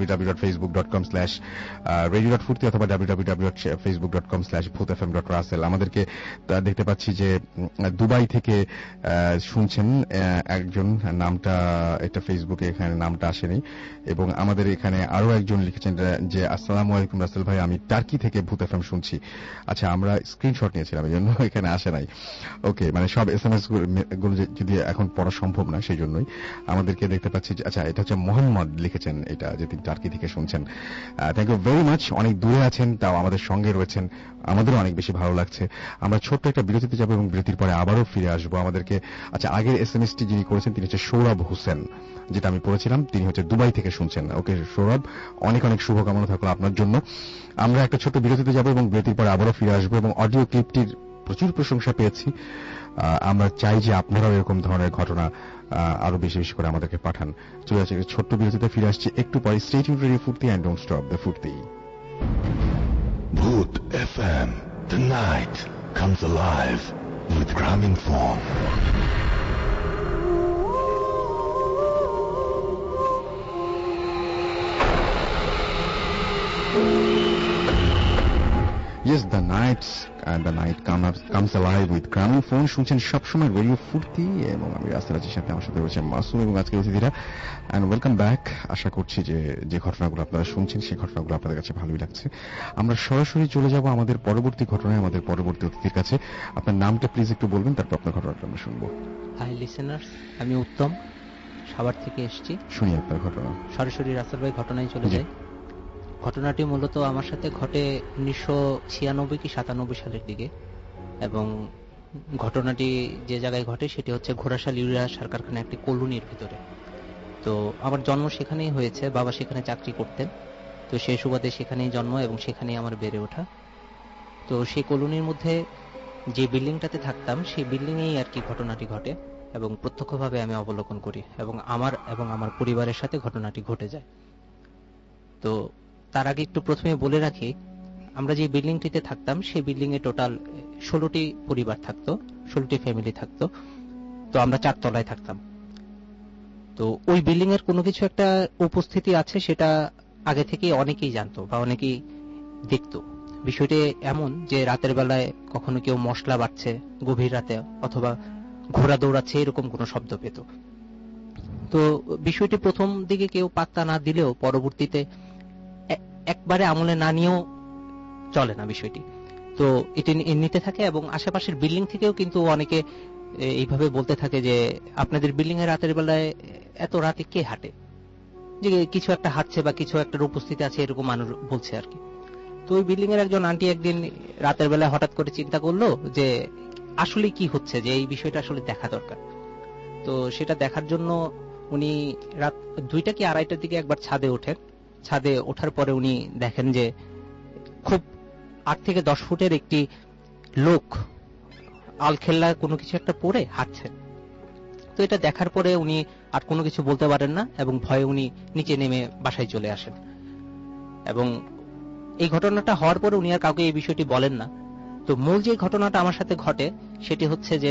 www.facebook.com/radio.furti অথবা www.facebook.com/bhutfm.russell। আমাদেরকে দেখতে পাচ্ছি যে দুবাই থেকে শুনছেন একজন, নামটা এটা ফেসবুকে এখানে নামটা আসেনি, এবং আমাদের এখানে আরো একজন লিখেছেন যে আসসালামু আলাইকুম রাসেল ভাই আমি টার্কি থেকে ভূত এফএম শুনছি। আচ্ছা আমরা স্ক্রিনশট নিয়েছিলাম এই জন্য এখানে আসে নাই। ওকে, মানে সব এসএমএস গুলো যদি এখন পড়া সম্ভব না সেই জন্যই। আমাদেরকে দেখতে পাচ্ছি আচ্ছা এটা হচ্ছে মোহাম্মদ লিখেছেন এটা যে তিনি টার্কি থেকে শুনছেন। থ্যাংক ইউ ভেরি মাচ, অনেক দূরে আছেন তাও আমাদের সঙ্গে রয়েছেন, আমাদেরও অনেক বেশি ভালো লাগছে। আমরা ছোট্ট একটা বিরতিতে যাবো এবং বিরতির পরে আবারও ফিরে আসবো। আমাদেরকে আচ্ছা আগের এসএমএসটি যিনি করেছেন তিনি হচ্ছে সৌরভ হোসেন, যেটা আমি পড়েছিলাম, তিনি হচ্ছে দুবাই থেকে শুনছেন। ওকে সৌরভ, অনেক অনেক শুভকামনা থাকলো আপনার জন্য। আমরা একটা ছোট্ট বিরতিতে যাবো এবং বিরতির পরে আবারও ফিরে আসবো এবং অডিও ক্লিপটির প্রচুর প্রশংসা পেয়েছি। আমরা চাই যে আপনারাও এরকম ধরনের ঘটনা আরো বেশি বেশি করে আমাদেরকে পাঠান। চলে যাচ্ছে ছোট্ট বিরতিতে, ফিরে আসছি একটু পরে। Stay tuned radio Foorti and don't stop the Foorti. Bhoot FM, the night comes alive with Graminphone. Yes, the night comes alive with Grameenphone. শুনছেন সবসময় রেডিও ফুর্তি এবং আমি রাস্তারাজির সাথে আমার সাথে রয়েছে মাসুম এবং আজকের অতিথিরা। And welcome back. আশা করছি যে ঘটনাগুলো আপনারা শুনছেন সেই ঘটনাগুলো আপনাদের কাছে ভালোই লাগছে। আমরা সরাসরি চলে যাব আমাদের পরবর্তী ঘটনায়, আমাদের পরবর্তী অতিথির কাছে। আপনার নামটা প্লিজ একটু বলবেন, তারপর আপনার ঘটনাটা আমরা শুনবো। হাই লিসেনার্স, আমি উত্তম, সাভার থেকে এসেছি। শুনি আপনার ঘটনা। সরাসরি রাসেল ভাই ঘটনায় চলে যাই। ঘটনাটি মূলত আমার সাথে ঘটে 1996 কি 97 সালের দিকে, এবং ঘটনাটি যে জায়গায় ঘটে সেটি হচ্ছে ঘোড়াশাল ইউরিয়া সার কারখানা, একটি কলোনির ভিতরে। তো আমার জন্ম সেখানেই হয়েছে, বাবা সেখানে চাকরি করতেন, তো সেই সুবাদে সেখানেই জন্ম এবং সেখানেই আমার বেড়ে ওঠা। তো সেই কলোনির মধ্যে যে বিল্ডিংটাতে থাকতাম সেই বিল্ডিংয়েই আর কি ঘটনাটি ঘটে, এবং প্রত্যক্ষভাবে আমি অবলোকন করি এবং আমার পরিবারের সাথে ঘটনাটি ঘটে যায়। তো তার আগে একটু প্রথমে বলে রাখি, আমরা যে বিল্ডিংটিতে থাকতাম সেই বিল্ডিং এ টোটাল 16টি পরিবার থাকতো, 16টি ফ্যামিলি থাকতো। তো আমরা 4 তলায় থাকতাম। তো ওই বিল্ডিং এর কোনো কিছু একটা উপস্থিতি আছে সেটা আগে থেকে অনেকেই জানতো বা অনেকেই দেখতো। বিষয়টি এমন যে রাতের বেলায় কখনো কেউ মশলা বাটছে গভীর রাতে, অথবা ঘোড়া দৌড়াচ্ছে, এরকম কোনো শব্দ পেত। তো বিষয়টি প্রথম দিকে কেউ পাত্তা না দিলেও পরবর্তীতে একবারে আমলে না নিয়েও চলে না বিষয়টি। তো এটি নিতে থাকে এবং আশেপাশের বিল্ডিং থেকেও কিন্তু অনেকে এইভাবে বলতে থাকে যে আপনাদের বিল্ডিং এর রাতের বেলায় এত রাতে কে হাঁটে, যে কিছু একটা হাঁটছে বা কিছু একটা উপস্থিতি আছে, এরকম মানুষ বলছে আর কি। তো ওই বিল্ডিং এর একজন আন্টি একদিন রাতের বেলায় হঠাৎ করে চিন্তা করলো যে আসলে কি হচ্ছে, যে এই বিষয়টা আসলে দেখা দরকার। তো সেটা দেখার জন্য উনি রাত 2টা কি 2:30টার দিকে একবার ছাদে ওঠেন। ছাদে ওঠার পরে উনি দেখেন যে খুব 8 থেকে 10 ফুটের একটি লোক আলখেল্লা কোনো কিছু একটা পরে হাঁটছেন। তো এটা দেখার পরে উনি আর কোনো কিছু বলতে পারেন না এবং ভয়ে উনি নিচে নেমে বাসায় চলে আসেন। এবং এই ঘটনাটা হওয়ার পরে উনি আর কাউকে এই বিষয়টি বলেন না। তো মূল যে ঘটনাটা আমার সাথে ঘটে সেটি হচ্ছে যে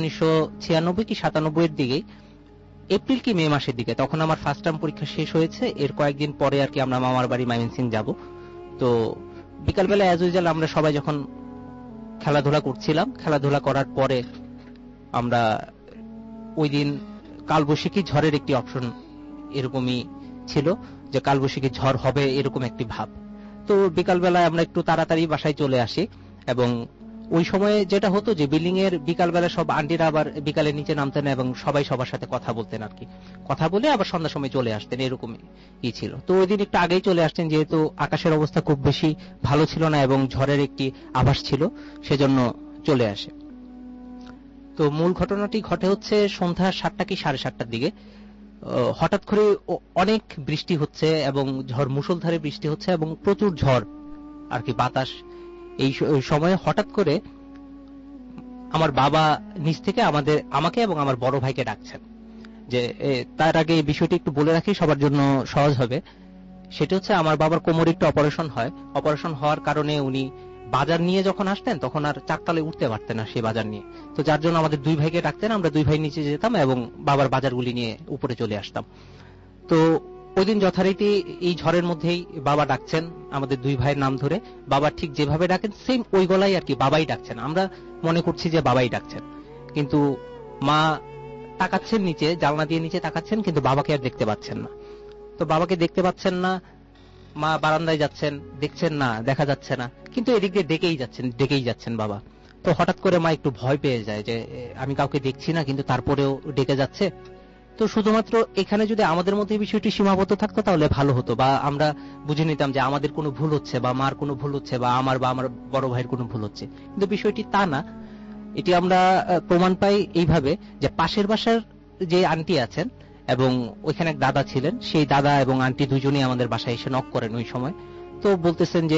1996 কি 97 এর দিকে, এপ্রিল কি মে মাসের দিকে, তখন আমার ফার্স্ট টার্ম পরীক্ষা শেষ হয়েছে। এর কয়েকদিন পরে আর কি আমরা মামার বাড়ি ময়মনসিংহ যাব। তো বিকালবেলা অ্যাজ ইউজুয়াল আমরা সবাই যখন খেলাধুলা করছিলাম, খেলাধুলা করার পরে আমরা ওই দিন কালবৈশাখী ঝড়ের একটি অপশন এরকমই ছিল যে কালবৈশাখী ঝড় হবে এরকম একটি ভাব। তো বিকালবেলায় আমরা একটু তাড়াতাড়ি বাসায় চলে আসি এবং ওই সময়ে যেটা হতো যে বিল্ডিং এর বিকালবেলা সব আন্টিরা আবার বিকালে নিচে নামতেন এবং সবাই সবার সাথে কথা বলতেন আর কি, কথা বলে আবার সন্ধ্যার সময় চলে আসতেন, এরকমই ছিল। তো ওই দিন একটু আগেই চলে আসতেন যেহেতু আকাশের অবস্থা খুব বেশি ভালো ছিল না এবং ঝড়ের একটি আভাস ছিল, সেজন্য চলে আসে। তো মূল ঘটনাটি ঘটে হচ্ছে সন্ধ্যা 7টা কি 7:30টার দিকে। হঠাৎ করে অনেক বৃষ্টি হচ্ছে এবং ঝড়, মুষলধারে বৃষ্টি হচ্ছে এবং প্রচুর ঝড় আর কি, বাতাস। এই সময়ে হঠাৎ করে আমার বাবা নিচ থেকে আমাকে এবং আমার বড় ভাইকে ডাকছেন। যে তার আগে এই বিষয়টি একটু বলে রাখি সবার জন্য সহজ হবে। সেটা হচ্ছে আমার বাবার কোমরে একটু অপারেশন হয়, অপারেশন হওয়ার কারণে উনি বাজার নিয়ে যখন আসতেন তখন আর 4 তলায় উঠতে পারতেন না সেই বাজার নিয়ে। তো যার জন্য আমাদের 2 ভাইকে ডাকতেন, আমরা 2 ভাই নিচে যেতাম এবং বাবার বাজারগুলি নিয়ে উপরে চলে আসতাম। তো ওই দিন যথারীতি এই ঝড়ের মধ্যেই বাবা ডাকছেন আমাদের 2 ভাইয়ের নাম ধরে। বাবা ঠিক যেভাবে ডাকেন সেম ওই গলায় আর কি বাবাই ডাকছেন। আমরা মনে করছি যে বাবাই ডাকছেন, কিন্তু মা তাকাচ্ছেন নিচে, জানলা দিয়ে নিচে তাকাচ্ছেন, কিন্তু বাবাকে আর দেখতে পাচ্ছেন না। তো বাবাকে দেখতে পাচ্ছেন না, মা বারান্দায় যাচ্ছেন, দেখছেন না, দেখা যাচ্ছে না, কিন্তু এদিক দিয়ে ডেকেই যাচ্ছেন বাবা। তো হঠাৎ করে মা একটু ভয় পেয়ে যায় যে আমি কাউকে দেখছি না কিন্তু তারপরেও ডেকে যাচ্ছে। তো শুধুমাত্র এখানে যদি আমাদের মধ্যে বিষয়টি সীমাবদ্ধ থাকতো তাহলে ভালো হতো, বা আমরা বুঝে নিতাম যে আমাদের কোনো ভুল হচ্ছে বা মার কোনো ভুল হচ্ছে বা আমার বড় ভাইয়ের কোনো ভুল হচ্ছে, কিন্তু বিষয়টি তা না। এটি আমরা প্রমাণ পাই এইভাবে যে পাশের বাসার যে আন্টি আছেন এবং ওইখানে এক দাদা ছিলেন, সেই দাদা এবং আন্টি দুজনেই আমাদের বাসায় এসে নক করেন ওই সময়। তো বলতেছেন যে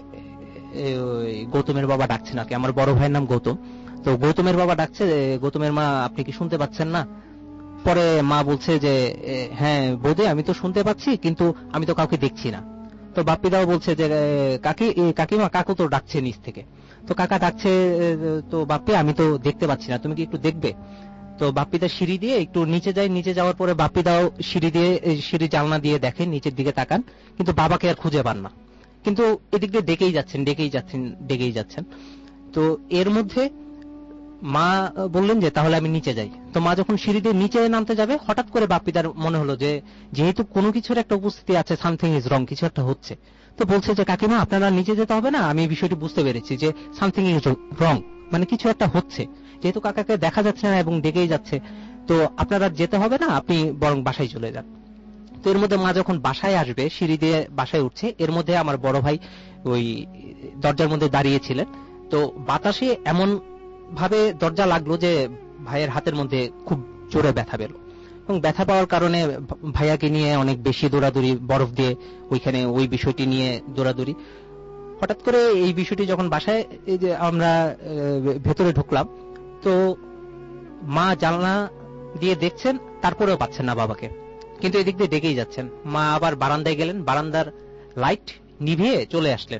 গৌতমের বাবা ডাকছেন আর কি, আমার বড় ভাইয়ের নাম গৌতম। তো গৌতমের বাবা ডাকছে, গৌতমের মা আপনি কি শুনতে পাচ্ছেন না? পরে মা বলছে যে হ্যাঁ বৌদি আমি তো শুনতে পাচ্ছি কিন্তু আমি তো কাউকে দেখছি না। তো বাপ্পিদাও বলছে যে কাকিমা কাকু তো ডাকছে নিচ থেকে। তো কাকা ডাকছে, তো বাপ্পি আমি তো দেখতে পাচ্ছি না, তুমি কি একটু দেখবে? তো বাপ্পিদা সিঁড়ি দিয়ে একটু নিচে যায়, নিচে যাওয়ার পরে বাপ্পিদাও সিঁড়ি জানলা দিয়ে দেখেন, নিচের দিকে তাকান, কিন্তু বাবাকে আর খুঁজে পান না। কিন্তু এদিক দিয়ে ডেকেই যাচ্ছেন। তো এর মধ্যে মা বললেন যে তাহলে আমি নিচে যাই। তো মা যখন সিঁড়ি দিয়ে নিচে নামতে যাবে, হঠাৎ করে বাপ্পিদার মনে হলো যে যেহেতু কোনো কিছুর একটা উপস্থিতি আছে, সামথিং ইজ রং, কিছু একটা হচ্ছে। তো বলছে যে কাকিমা আপনারা নিচে যেতে হবে না, আমি বিষয়টি বুঝতে পেরেছি যে সামথিং ইজ রং, মানে কিছু একটা হচ্ছে, যেহেতু কাকাকে দেখা যাচ্ছে না এবং ডেকেই যাচ্ছে, তো আপনারা যেতে হবে না, আপনি বরং বাসায় চলে যান। তো এর মধ্যে মা যখন বাসায় আসবে, সিঁড়ি দিয়ে বাসায় উঠছে, এর মধ্যে আমার বড় ভাই ওই দরজার মধ্যে দাঁড়িয়েছিলেন। তো বাতাসে এমন ভাবে দরজা লাগলো যে ভাইয়ের হাতের মধ্যে খুব জোরে ব্যথা পেল, এবং ব্যথা পাওয়ার কারণে ভাইয়াকে নিয়ে অনেক বেশি দৌড়াদৌড়ি, বরফ দিয়ে ওইখানে ওই বিষয়টি নিয়ে দৌড়াদৌড়ি। হঠাৎ করে এই বিষয়টি যখন বাসায় এই যে আমরা ভেতরে ঢুকলাম, তো মা জানলা দিয়ে দেখছেন, তারপরেও পাচ্ছেন না বাবাকে, কিন্তু এদিক দিয়ে ডেকেই যাচ্ছেন। মা আবার বারান্দায় গেলেন, বারান্দার লাইট নিভিয়ে চলে আসলেন,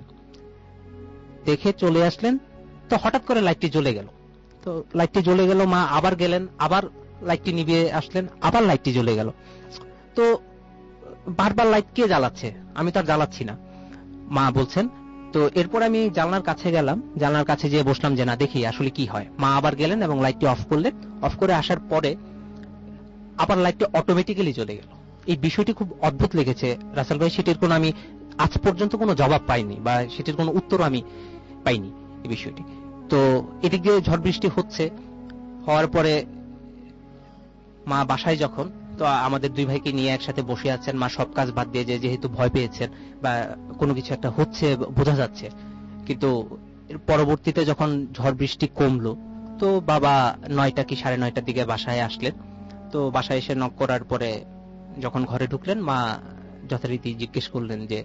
দেখে চলে আসলেন। তো হঠাৎ করে লাইটটি জ্বলে গেল। তো লাইটটি জ্বলে গেল, মা আবার গেলেন, আবার লাইটটি নিভিয়ে আসলেন, আবার লাইটটি জ্বলে গেল। তো বারবার লাইট কে জ্বালাচ্ছে, আমি তো আর জ্বালাচ্ছি না, মা বলছেন। তো এরপর আমি জানলার কাছে গেলাম, জানলার কাছে যেয়ে বসলাম যে না দেখি আসলে কি হয়। মা আবার গেলেন এবং লাইটটি অফ করলেন। অফ করে আসার পরে আবার লাইটটি অটোমেটিক্যালি জ্বলে গেল। এই বিষয়টি খুব অদ্ভুত লেগেছে রাসেল ভাই, সেটির কোনো আমি আজ পর্যন্ত কোনো জবাব পাইনি বা সেটির কোনো উত্তর আমি পাইনি এই বিষয়টি। তো এদিক দিয়ে ঝড় বৃষ্টি হওয়ার পরে মা বাসায় যখন, তো আমাদের দুই ভাইকে নিয়ে একসাথে বসে আছেন, মা সব কাজ বাদ দিয়ে, যেহেতু ভয় পেয়েছেন বা কোনো কিছু একটা হচ্ছে বোঝা যাচ্ছে। কিন্তু পরবর্তীতে যখন ঝড় বৃষ্টি কমলো, তো বাবা 9টা কি 9:30টার দিকে বাসায় আসলেন। তো বাসায় এসে নক করার পরে যখন ঘরে ঢুকলেন, মা যথারীতি জিজ্ঞেস করলেন যে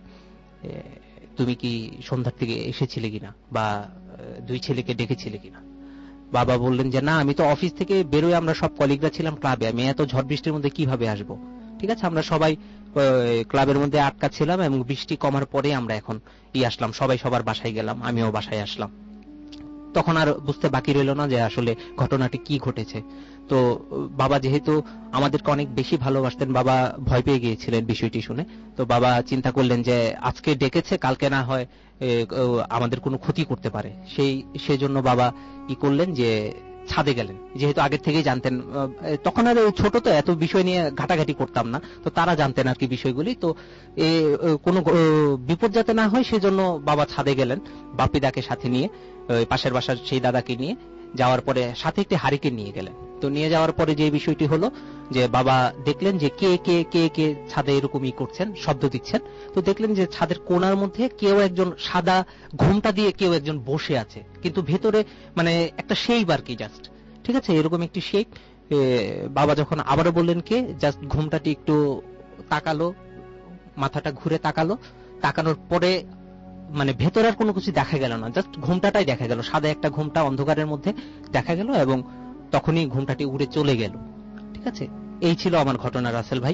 তুমি কি সন্ধ্যার দিকে এসেছিলে কিনা বা দুই ছেলেকে ডেকেছিলে কিনা। বাবা বললেন যে না, আমি তো অফিস থেকে বেরোয়, আমরা সব কলিগরা ছিলাম ক্লাবে, আমি এত ঝড় বৃষ্টির মধ্যে কিভাবে আসবো। ঠিক আছে, আমরা সবাই ক্লাবের মধ্যে আটকা ছিলাম এবং বৃষ্টি কমার পরে আমরা এখন আসলাম, সবাই সবার বাসায় গেলাম, আমিও বাসায় আসলাম। তখন আর বুঝতে বাকি রইল না যে আসলে ঘটনাটি কি ঘটেছে। তো বাবা যেহেতু আমাদেরকে অনেক বেশি ভালোবাসতেন, বাবা ভয় পেয়ে গিয়েছিলেন বিষয়টি শুনে। তো বাবা চিন্তা করলেন যে আজকে ডেকেছে, কালকে না হয় আমাদের কোনো ক্ষতি করতে পারে, সেজন্য বাবা কি করলেন যে ছাদে গেলেন। যেহেতু আগের থেকেই জানতেন, তখন আর ছোট তো এত বিষয় নিয়ে ঘাটাঘাটি করতাম না, তো তারা জানতেন আর কি বিষয়গুলি। তো কোনো বিপদ যাতে না হয় সেজন্য বাবা ছাদে গেলেন, বাপ্পিদাকে সাথে নিয়ে, পাশের বাসার সেই দাদাকে নিয়ে। যাওয়ার পরে সাথে একটি হারিকেন নিয়ে গেলেন। তো নিয়ে যাওয়ার পরে যে বিষয়টি হলো যে বাবা দেখলেন যে কে কে কে কে ছাদে এরকমই করছেন, শব্দ দিচ্ছেন। তো দেখলেন যে ছাদের কোণার মধ্যে কেউ একজন সাদা ঘোমটা দিয়ে কেউ একজন বসে আছে, কিন্তু ভেতরে মানে একটা শেপ আর কি, জাস্ট ঠিক আছে এরকম একটি শেপ। বাবা যখন আবারও বললেন কে, জাস্ট ঘোমটাটি একটু তাকালো, মাথাটা ঘুরে তাকানোর পরে মানে ভেতরে আর কোনো কিছু দেখা গেল না, জাস্ট ঘোমটাটাই দেখা গেল, সাদা একটা ঘোমটা অন্ধকারের মধ্যে দেখা গেল, এবং তখনই ঘোমটাটি উড়ে চলে গেল। ঠিক আছে, এই ছিল আমার ঘটনা রাসেল ভাই।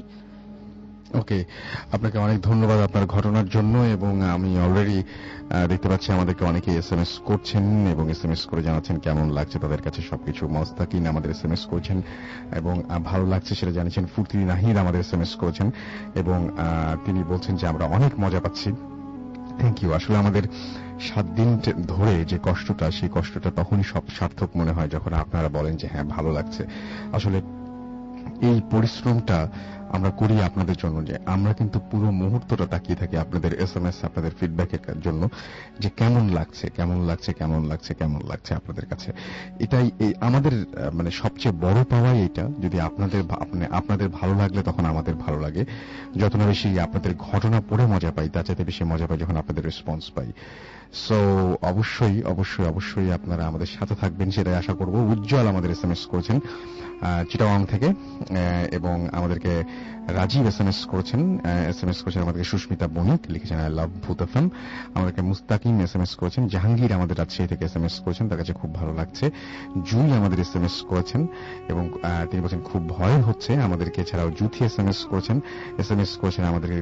ওকে, আপনাকে অনেক ধন্যবাদ আপনার ঘটনার জন্য। এবং আমি অলরেডি দেখতে পাচ্ছি আমাদেরকে অনেকে এসএমএস করছেন এবং এসএমএস করে জানাচ্ছেন কেমন লাগছে তাদের কাছে সবকিছু। মোস্তাকিন আমাদের এসএমএস করেছেন এবং ভালো লাগছে সেটা জানিয়েছেন। ফুর্তি নাহিদ আমাদের এসএমএস করেছেন এবং তিনি বলছেন যে আমরা অনেক মজা পাচ্ছি। Thank you. আসলে আমাদের 7 দিন ধরে যে কষ্টটা, সেই কষ্টটা তখনই সব সার্থক মনে হয় যখন আপনারা বলেন যে হ্যাঁ ভালো লাগছে। আসলে এই পরিশ্রমটা আমরা করি আপনাদের জন্য, যে আমরা কিন্তু পুরো মুহূর্তটা তাকিয়ে থাকি আপনাদের এসএমএস, আপনাদের ফিডব্যাকের জন্য, যে কেমন লাগছে কেমন লাগছে কেমন লাগছে কেমন লাগছে আপনাদের কাছে। এটাই আমাদের মানে সবচেয়ে বড় পাওয়াই এটা। যদি আপনাদের ভালো লাগলে তখন আমাদের ভালো লাগে। যত না বেশি আপনাদের ঘটনা পড়ে মজা পাই, তার চাইতে বেশি মজা পাই যখন আপনাদের রেসপন্স পাই। সো অবশ্যই অবশ্যই অবশ্যই আপনারা আমাদের সাথে থাকবেন সেটাই আশা করব। উজ্জ্বল আমাদের এসএমএস করেছেন চিটাগাং থেকে, এবং আমাদেরকে রাজীব এসএমএস করেছেন আমাদেরকে। সুস্মিতা বণিক লিখেছেন আই লাভ ভূত এফএম। আমাদেরকে মুস্তাকিম এসএমএস করেছেন। জাহাঙ্গীর আমাদের রাজশাহী থেকে এসএমএস করেছেন, তার কাছে খুব ভালো লাগছে। জুই আমাদের এসএমএস করেছেন এবং তিনি বলছেন খুব ভয় হচ্ছে আমাদেরকে। এছাড়াও জুথি এসএমএস করেছেন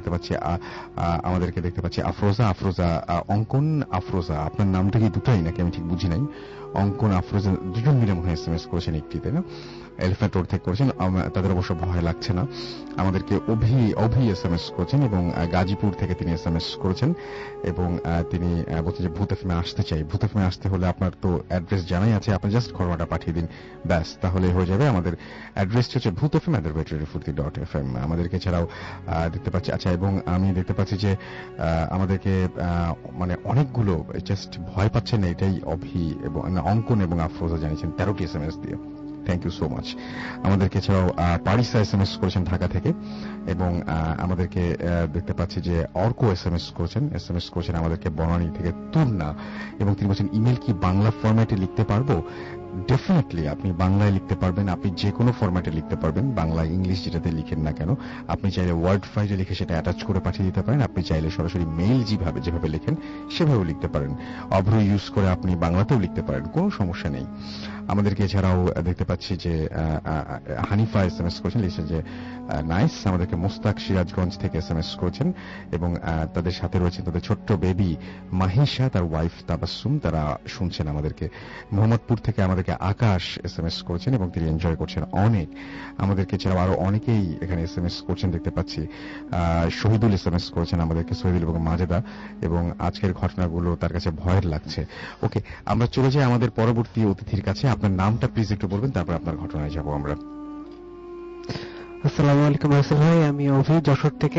আমাদেরকে দেখতে পাচ্ছি আফরোজা অঙ্কন আফরোজা, আপনার নামটা কি দুটাই নাকি আমি ঠিক বুঝি নাই। অঙ্কন আফরোজা দুজন মিলে মনে হয় এসএমএস করেছেন একটি, তাই না? এলিফ্যান্ট রোড থেকে করেছেন। তাদের অবশ্য ভয় লাগছে না। আমাদেরকে অভি এসএমএস করেছেন এবং গাজীপুর থেকে তিনি এসএমএস করেছেন এবং তিনি বলছেন যে ভূত এফএমে আসতে চাই। ভূত এফএমে আসতে হলে আপনার তো অ্যাড্রেস জানাই আছে, আপনি জাস্ট ঘটনাটা পাঠিয়ে দিন, ব্যাস, তাহলে হয়ে যাবে। আমাদের অ্যাড্রেসটি হচ্ছে bhuthfm@radiofurti.fm। আমাদেরকে এছাড়াও দেখতে পাচ্ছি, আচ্ছা, এবং আমি দেখতে পাচ্ছি যে আমাদেরকে মানে অনেকগুলো জাস্ট ভয় পাচ্ছেন না, এটাই অভি এবং অঙ্কন এবং আফরোজা জানিয়েছেন 13টি এসএমএস দিয়ে। Thank you so much. আমাদেরকে এছাড়াও পারিসা এসএমএস করেছেন ঢাকা থেকে এবং আমাদেরকে দেখতে পাচ্ছি যে অর্ক এসএমএস করেছেন আমাদেরকে বনানী থেকে তুলনা, এবং তিনি বলছেন ইমেল কি বাংলা ফরম্যাটে লিখতে পারবো? ডেফিনেটলি আপনি বাংলায় লিখতে পারবেন, আপনি যে কোনো ফরম্যাটে লিখতে পারবেন, বাংলা ইংলিশ যেটাতে লিখেন না কেন। আপনি চাইলে ওয়ার্ড ফাইলে লিখে সেটা অ্যাটাচ করে পাঠিয়ে দিতে পারেন, আপনি চাইলে সরাসরি মেইল যেভাবে লিখেন সেভাবেও লিখতে পারেন। অভ্র ইউজ করে আপনি বাংলাতেও লিখতে পারেন, কোনো সমস্যা নেই। আমাদেরকে এছাড়াও দেখতে পাচ্ছি যে হানিফা এসএমএস করেছেন, লিখছেন যে নাইস। আমাদেরকে মোস্তাক সিরাজগঞ্জ থেকে এসএমএস করেছেন এবং তাদের সাথে রয়েছেন তাদের ছোট্ট বেবি মাহিশা, তার ওয়াইফ তাবাসসুম, তারা শুনছেন আমাদেরকে। মোহাম্মদপুর থেকে আমাদেরকে আকাশ এসএমএস করেছেন এবং তিনি এনজয় করছেন অনেক। আমাদেরকে এছাড়াও আরো অনেকেই এখানে এসএমএস করছেন দেখতে পাচ্ছি। শহীদুল এসএমএস করেছেন আমাদেরকে, শহীদুল এবং মাজেদা, এবং আজকের ঘটনাগুলো তার কাছে ভয়ের লাগছে। ওকে, আমরা চলে যাই আমাদের পরবর্তী অতিথির কাছে। আপনার নামটা প্লিজ একটু বলবেন, তারপর আপনার ঘটনায় যাব আমরা। আসসালামু আলাইকুম রাসেল ভাই, আমি অভি যশোর থেকে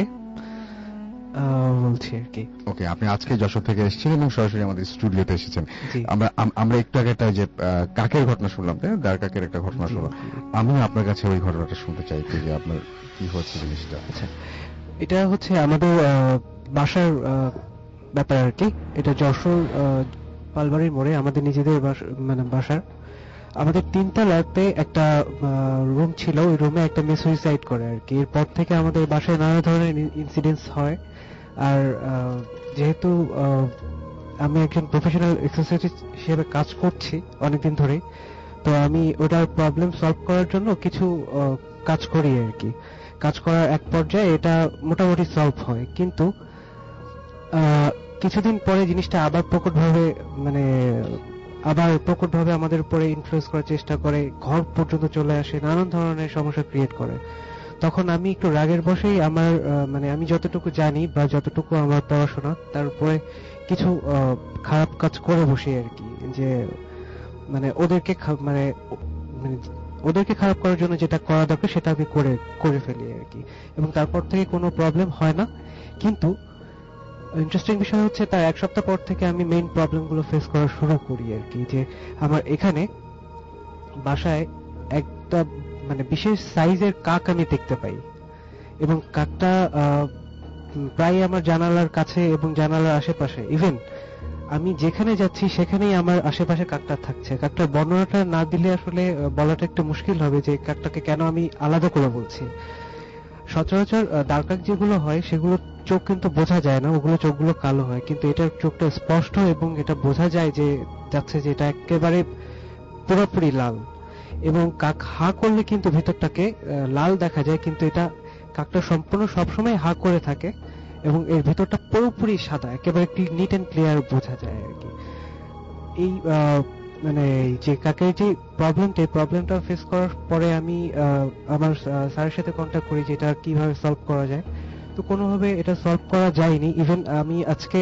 বলছি আর কি। ওকে, আপনি আজকে যশোর থেকে এসেছেন এবং সরাসরি আমাদের স্টুডিওতে এসেছেন। আমরা একটু আগে একটা যে কাকের ঘটনা শুনলাম, তাই না, দার কাকের একটা ঘটনা শুনলাম। আমি আপনার কাছে ওই ঘটনাটা শুনতে চাই যে আপনার কি হচ্ছে জিনিসটা। আচ্ছা, এটা হচ্ছে আমাদের বাসার ব্যাপার আর কি। এটা যশোর পালবাড়ির মোড়ে আমাদের নিজেদের মানে বাসার আমাদের 3 তলাতে একটা রুম ছিল। ওই রুমে একটা মেয়ে সুইসাইড করে আর কি। এরপর থেকে আমাদের বাসায় নানা ধরনের ইনসিডেন্টস হয়। আর যেহেতু আমি একজন প্রফেশনাল এক্সারসাইটিস্ট হিসেবে কাজ করছি অনেকদিন ধরে, তো আমি ওটার প্রবলেম সলভ করার জন্য কিছু কাজ করি আর কি। কাজ করার এক পর্যায়ে এটা মোটামুটি সলভ হয়, কিন্তু কিছুদিন পরে জিনিসটা আবার প্রকটভাবে আমাদের উপরে ইনফ্লুয়েন্স করার চেষ্টা করে, ঘর পর্যন্ত চলে আসে, নানান ধরনের সমস্যা ক্রিয়েট করে। তখন আমি একটু রাগের বশেই আমার আমি যতটুকু জানি বা যতটুকু আমার পড়াশোনা, তার উপরে কিছু খারাপ কাজ করে বসি আর কি। যে ওদেরকে খারাপ করার জন্য যেটা করা দরকার সেটা আমি করে ফেলি আর কি, এবং তারপর থেকে কোনো প্রবলেম হয় না। কিন্তু ইন্টারেস্টিং বিষয় হচ্ছে তার 1 সপ্তাহ পর থেকে আমি মেইন প্রবলেমগুলো ফেস করা শুরু করি আর কি। যে আমার এখানে বাসায় একটা বিশেষ সাইজের কাক আমি দেখতে পাই, এবং কাকটা প্রায় আমার জানালার কাছে এবং জানালার আশেপাশে। ইভেন আমি যেখানে যাচ্ছি সেখানেই আমার আশেপাশে কাকটা থাকছে। কাকটার বর্ণনাটা না দিলে আসলে বলাটা একটু মুশকিল হবে যে কাকটাকে কেন আমি আলাদা করে বলছি। সচরাচর দারকাক যেগুলো হয় সেগুলো চোখ কিন্তু বোঝা যায় না, ওগুলো চোখগুলো কালো হয়, কিন্তু এটার চোখটা স্পষ্ট এবং এটা বোঝা যায় যে যাচ্ছে যে এটা একেবারে পুরোপুরি লাল। এবং কাক হা করলে কিন্তু ভিতরটাকে লাল দেখা যায়, কিন্তু এটা কাকটা সম্পূর্ণ সবসময় হা করে থাকে এবং এর ভিতরটা পুরোপুরি সাদা, একেবারে নিট এন্ড ক্লিয়ার বোঝা যায় আর কি। এই যে কাকের যে প্রবলেমটা ফেস করার পরে আমি আমার স্যারের সাথে কন্ট্যাক্ট করি যে এটা কিভাবে সলভ করা যায়। তো কোনোভাবে এটা সলভ করা যায়নি। ইভেন আমি আজকে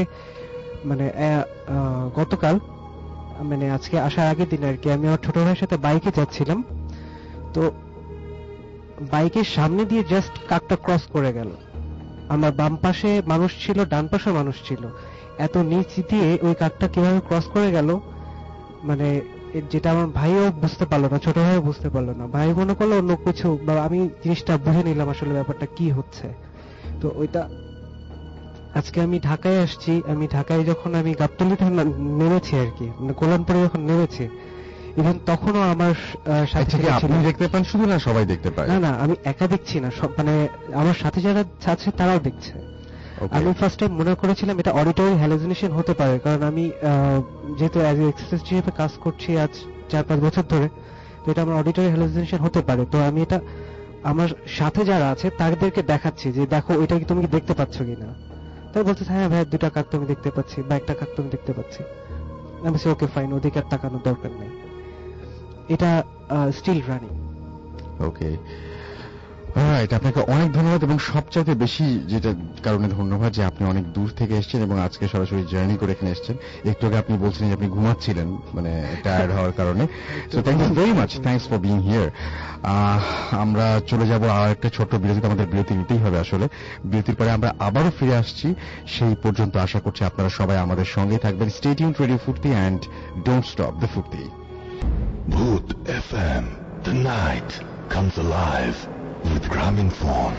গতকাল আজকে আসার আগের দিন আর কি, আমি আমার ছোট ভাইয়ের সাথে বাইকে যাচ্ছিলাম। তো বাইকের সামনে দিয়ে জাস্ট কাকটা ক্রস করে গেল। আমার বাম পাশে মানুষ ছিল, ডান পাশে মানুষ ছিল। এত নিচ দিয়ে ওই কাকটা কিভাবে ক্রস করে গেল যেটা আমার ভাইও বুঝতে পারলো না, ছোট ভাইও বুঝতে পারলো না। ভাই মনে করলো অন্য কিছু, বা আমি জিনিসটা বুঝে নিলাম আসলে ব্যাপারটা কি হচ্ছে। তো ওইটা আজকে আমি ঢাকায় আসছি। আমি ঢাকায় যখন আমি গাবতলীতে নেমেছি আর কি, গোলামপুরে যখন নেমেছি, ইভেন তখনও আমার সাথে আপনি দেখতে পান শুধু, না সবাই দেখতে পায়? না, আমি একা দেখছি না, আমার সাথে যারা আছে তারাও দেখছে। আমি ফার্স্ট টাইম মনে করেছিলাম এটা অডিটরি হ্যালুসিনেশন হতে পারে, কারণ আমি যেহেতু অ্যাজ এ এক্সারসাইজ হিসেবে কাজ করছি আজ 4-5 বছর ধরে, তো এটা আমার অডিটরি হ্যালুসিনেশন হতে পারে। তো আমি এটা আমার সাথে যারা আছে তাদেরকে দেখাচ্ছি যে দেখো এটা কি তুমি দেখতে পাচ্ছ কিনা। তাই বলছে হ্যাঁ ভাই, 2টা কাক তুমি দেখতে পাচ্ছি বা 1টা কাক তুমি দেখতে পাচ্ছি। আমি বলছি ওকে ফাইন, ওদিকে আর তাকানোর দরকার নেই, এটা স্টিল রানিং। ওকে, রাইট, আপনাকে অনেক ধন্যবাদ। এবং সবচাইতে বেশি যেটা কারণে ধন্যবাদ যে আপনি অনেক দূর থেকে এসেছেন এবং আজকে সরাসরি জার্নি করে এখানে এসেছেন। একটু আগে আপনি বলছিলেন যে আপনি ঘুমাচ্ছিলেন মানে টায়ার্ড হওয়ার কারণে। So thank you very much, thanks for being here. আমরা চলে যাব আর একটা ছোট্ট বিরতিতে, আমাদের বিরতি নিতেই হবে আসলে। বিরতির পরে আমরা আবারও ফিরে আসছি। সেই পর্যন্ত আশা করছি আপনারা সবাই আমাদের সঙ্গেই থাকবেন। Stay tuned radio Foorti and don't stop the Foorti. Bhoot FM, the night comes alive with Graminphone.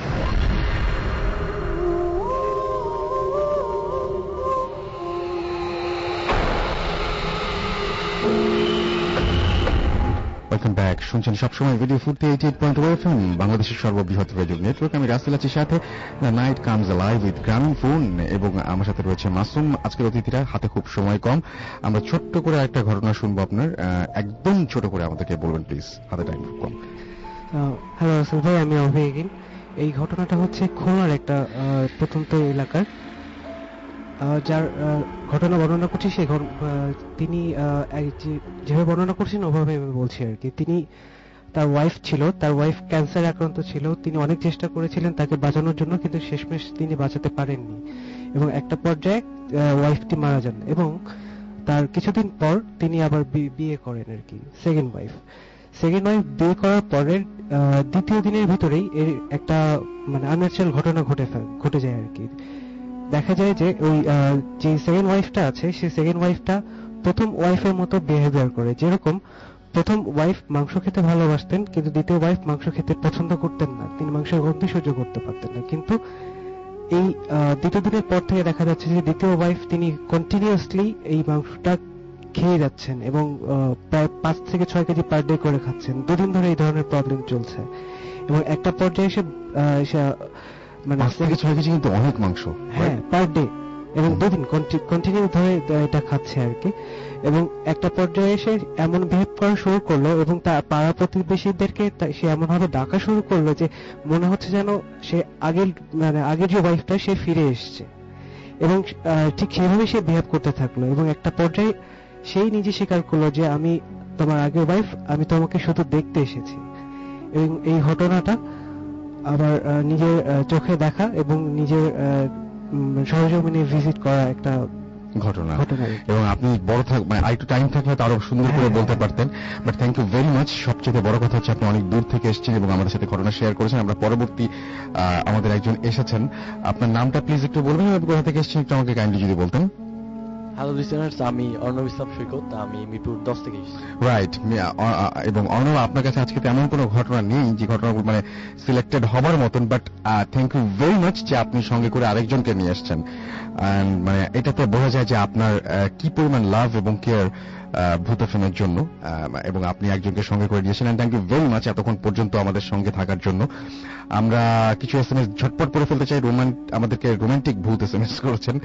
Welcome back. শুনছেন সবসময় রেডিও ফুর্তি 88.1 FM, বাংলাদেশের সর্ববৃহৎ রেডিও নেটওয়ার্ক। আমি রাসেল আছি সাথে, the night comes live with Grameenphone, এবং আমার সাথে রয়েছে মাসুম। আজকের অতিথিরা, হাতে খুব সময় কম, আমরা ছোট্ট করে একটা ঘটনা শুনবো আপনার। একদম ছোট করে আমাদেরকে বলবেন প্লিজ, হাতে টাইম খুব কম। হ্যালো রাসেল ভাই, আমি অভিজ্ঞ। এই ঘটনাটা হচ্ছে খুলনার একটা প্রত্যন্ত এলাকার, যার ঘটনা বর্ণনা করছি সে তিনি যেভাবে বর্ণনা করছেন ওভাবে আমি বলছি আর কি। তিনি, তার ওয়াইফ ছিল, তার ওয়াইফ ক্যান্সার আক্রান্ত ছিল। তিনি অনেক চেষ্টা করেছিলেন তাকে বাঁচানোর জন্য, কিন্তু শেষমেশ তিনি বাঁচাতে পারেননি এবং একটা পর্যায়ে ওয়াইফটি মারা যান। এবং তার কিছুদিন পর তিনি আবার বিয়ে করেন আর কি, সেকেন্ড ওয়াইফ বিয়ে করার পরের দ্বিতীয় দিনের ভিতরেই এর একটা মানে আনন্যাচারাল ঘটনা ঘটে যায় আর কি। দেখা যায় যে ওই যে সেকেন্ড ওয়াইফটা আছে, সেই সেকেন্ড ওয়াইফটা প্রথম ওয়াইফের মতো বিহেভিয়ার করে। যেরকম প্রথম ওয়াইফ মাংস খেতে ভালোবাসতেন, কিন্তু দ্বিতীয় ওয়াইফ মাংস খেতে পছন্দ করতেন না, তিনি মাংসের গন্ধ সহ্য করতে পারতেন না। কিন্তু এই দ্বিতীয় দিনের পর থেকে দেখা যাচ্ছে যে দ্বিতীয় ওয়াইফ তিনি কন্টিনিউয়াসলি এই মাংসটা খেয়ে যাচ্ছেন এবং প্রায় 5 থেকে 6 কেজি পার ডে করে খাচ্ছেন। 2 দিন ধরে এই ধরনের প্রবলেম চলছে এবং একটা পর্যায়ে এসে মানে 5 থেকে 6 কেজি কিন্তু অনেক মাংস, হ্যাঁ, পার ডে, এবং 2 দিন কন্টিনিউ ধরে এটা খাচ্ছে আর কি। এবং একটা পর্যায়ে এসে এমন বিহেভ করা শুরু করলো এবং তার পাড়া প্রতিবেশীদেরকে সে এমন ভাবে ডাকা শুরু করলো যে মনে হচ্ছে যেন সে আগের যে ওয়াইফটা সে ফিরে এসছে, এবং ঠিক সেভাবে সে বিহেভ করতে থাকলো। এবং একটা পর্যায়ে সেই নিজে স্বীকার করলো যে আমি তোমার আগের ওয়াইফ, আমি তোমাকে শুধু দেখতে এসেছি। এবং এই ঘটনাটা আবার নিজের চোখে দেখা এবং নিজের সহজমিনে ভিজিট করা একটা ঘটনা। এবং আপনি বড় মানে আরেকটু টাইম থাকলে আরো সুন্দর করে বলতে পারতেন, but thank you very much. সবচেয়ে বড় কথা হচ্ছে আপনি অনেক দূর থেকে এসেছেন এবং আমাদের সাথে ঘটনা শেয়ার করেছেন। আমরা পরবর্তী আমাদের একজন এসেছেন, আপনার নামটা প্লিজ একটু বলবেন এবং কোথা থেকে এসেছেন একটু আমাকে কাইন্ডলি যদি বলতেন। হ্যালো লিসেনার্স, আমি অর্ণব ইসলাম সৈকত, আমি মিরপুর 10 থেকে এসেছি। রাইট। এবং অর্ণব, আপনার কাছে আজকে তেমন কোনো ঘটনা নেই যে ঘটনা মানে সিলেক্টেড হবার মতন, but thank you very much যে আপনি সঙ্গে করে আরেকজনকে নিয়ে এসেছেন। মানে এটাতে বোঝা যায় যে আপনার কি পরিমাণ লাভ এবং কেয়ার ভূত এফএমের জন্য, এবং আপনি একজনকে সঙ্গে করে দিয়েছেন। থ্যাংক ইউ ভেরি মাচ এতক্ষণ পর্যন্ত আমাদের সঙ্গে থাকার জন্য। আমরা কিছু এসএমএস ঝটপট করে ফেলতে চাই। আমাদেরকে রোমান্টিক ভূত এসএমএস করেছেন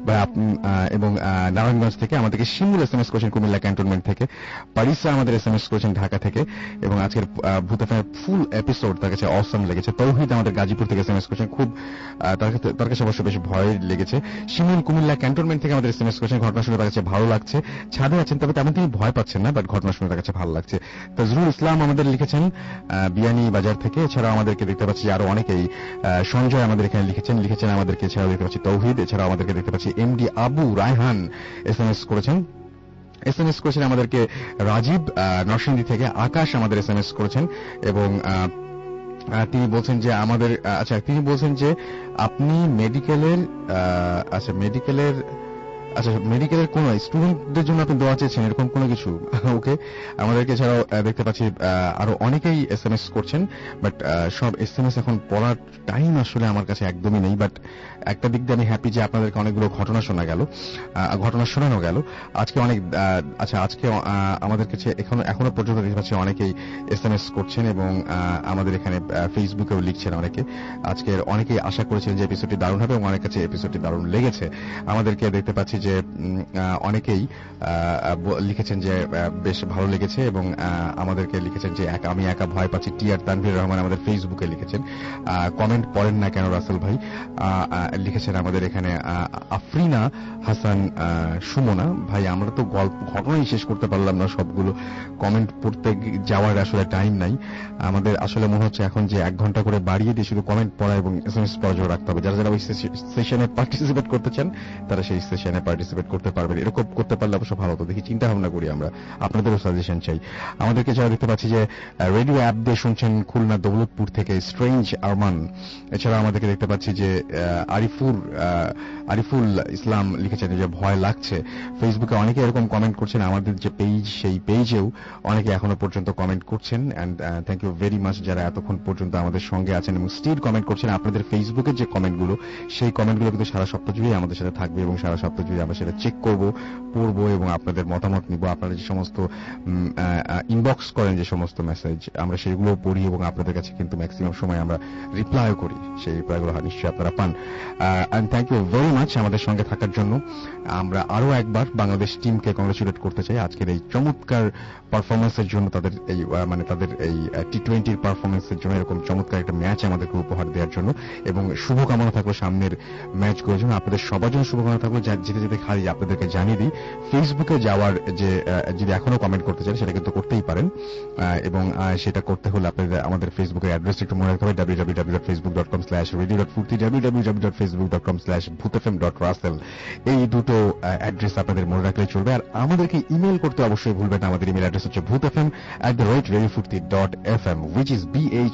এবং নারায়ণগঞ্জ থেকে আমাদেরকে শিমুল এসএমএস করেছেন কুমিল্লা ক্যান্টনমেন্ট থেকে, পারিসা আমাদের এসএমএস করেছেন ঢাকা থেকে, এবং আজকের ভূত এফএমের ফুল এপিসোড তার কাছে অসম লেগেছে। তৌহিদ আমাদের গাজীপুর থেকে এসএমএস করেছেন, খুব তার কাছে অবশ্য বেশ ভয় লেগেছে। শিমুল কুমিল্লা ক্যান্টনমেন্ট থেকে আমাদের এসএমএস করেছেন, ঘটনা শুনে তার কাছে ভালো লাগছে। ছাদে আছেন, তবে তেমন তিনি ভয় পাচ্ছেন না, বাট ঘটনা শুনে তার কাছে ভালো লাগছে। তাজরুল ইসলাম আমাদের লিখেছেন বিয়ানী বাজার থেকে। এছাড়াও আমাদেরকে দেখতে পাচ্ছি আরো অনেকেই, সঞ্জয় আমাদের এখানে লিখেছেন আমাদেরকে। এছাড়াও দেখতে পাচ্ছি তৌহিদ, এছাড়াও আমাদেরকে দেখতে পাচ্ছি এমডি আবু রায়হান এসএমএস করেছেন আমাদেরকে। রাজীব নরসিংদী থেকে, আকাশ আমাদের এসএমএস করেছেন এবং তিনি বলছেন যে আমাদের তিনি বলছেন যে আপনি মেডিকেলের কোন স্টুডেন্টদের জন্য আপনি দোয়া চেয়েছেন, এরকম কোনো কিছু। ওকে, আমাদেরকে এছাড়াও দেখতে পাচ্ছি আরো অনেকেই এসএমএস করছেন, বাট সব এসএমএস এখন পড়ার টাইম আসলে আমার কাছে একদমই নেই। বাট একটা দিক দিয়ে আমি হ্যাপি যে আপনাদেরকে অনেকগুলো ঘটনা শোনানো গেল আজকে অনেক। আজকে আমাদের কাছে এখনো পর্যন্ত দেখতে পাচ্ছি অনেকেই এসএমএস করছেন এবং আমাদের এখানে ফেসবুকেও লিখছেন অনেকে। আজকের অনেকেই আশা করেছিলেন যে এপিসোডটি দারুণ হবে এবং অনেক কাছে এপিসোডটি দারুণ লেগেছে। আমাদেরকে দেখতে পাচ্ছি যে অনেকেই লিখেছেন যে বেশ ভালো লেগেছে এবং আমাদেরকে লিখেছেন যে আমি একা ভয় পাচ্ছি। টিআর তানভীর রহমান আমাদের ফেসবুকে লিখেছেন, কমেন্ট পড়েন না কেন রাসেল ভাই, লিখেছেন আমাদের এখানে আফরিনা হাসান সুমনা ভাই। আমরা তো ঘটনাই শেষ করতে পারলাম না, সবগুলো কমেন্ট পড়তে যাওয়ার আসলে টাইম নাই আমাদের। আসলে মনে হচ্ছে এখন যে 1 ঘন্টা করে বাড়িয়ে দিয়ে শুধু কমেন্ট পড়া এবং এসএমএস পড়া রাখতে হবে। যারা যারা ওই সেশনে পার্টিসিপেট করতে চান তারা সেই সেশনে পার্টিসিপেট করতে পারবেন। এরকম করতে পারলে অবশ্য ভালো হতো। দেখি চিন্তা ভাবনা করি আমরা, আপনাদেরও সাজেশন চাই আমাদেরকে। যারা দেখতে পাচ্ছি যে রেডিও অ্যাপ দিয়ে শুনছেন খুলনা দৌলতপুর থেকে স্ট্রেঞ্জ আরমান। এছাড়া আমাদেরকে দেখতে পাচ্ছি যে আরিফুল ইসলাম লিখেছেন যে ভয় লাগছে। ফেসবুকে অনেকে এরকম কমেন্ট করছেন, আমাদের যে পেজ সেই পেজেও অনেকে এখনো পর্যন্ত কমেন্ট করছেন। And thank you very much যারা এতক্ষণ পর্যন্ত আমাদের সঙ্গে আছেন এবং স্টিল কমেন্ট করছেন। আপনাদের ফেসবুকের যে কমেন্টগুলো সেই কমেন্টগুলো কিন্তু সারা সপ্তাহ জুড়ে আমাদের সাথে থাকবে এবং সারা সপ্তাহ জুড়ে আমরা সেটা চেক করব, পড়বো এবং আপনাদের মতামত নিব। আপনারা যে সমস্ত ইনবক্স করেন যে সমস্ত মেসেজ আমরা সেগুলো পড়ি এবং আপনাদের কাছে কিন্তু ম্যাক্সিমাম সময় আমরা রিপ্লাইও করি। সেই রিপ্লাইগুলো নিশ্চয়ই আপনারা পান। And thank you very much আমাদের সঙ্গে থাকার জন্য। আমরা আরো একবার বাংলাদেশ টিমকে কংগ্রেচুলেট করতে চাই আজকের এই চমৎকার পারফরমেন্সের জন্য, তাদের এই তাদের এই টি20 পারফরমেন্সের জন্য, এরকম চমৎকার একটা ম্যাচ আমাদেরকে উপহার দেওয়ার জন্য। এবং শুভকামনা থাকলো সামনের ম্যাচগুলোর জন্য। আপনাদের সবার জন্য শুভকামনা থাকলো। যেতে যেতে খালি আপনাদেরকে জানিয়ে দিই, ফেসবুকে যাওয়ার যে যদি এখনো কমেন্ট করতে চান সেটা কিন্তু করতেই পারেন। এবং সেটা করতে হলে আপনাদের আমাদের ফেসবুকের অ্যাড্রেস একটু মনে রাখতে হবে, www.facebook.com/radio.furti, www.facebook.com/bhutfm.russell। এই দুটো অ্যাড্রেস আপনাদের মনে রাখলে চলবে। আর আমাদেরকে ইমেল করতে অবশ্যই ভুলবেন না। আমাদের ইমেল অ্যাড্রেস হচ্ছে bhutfm@radiofurti.fm, which is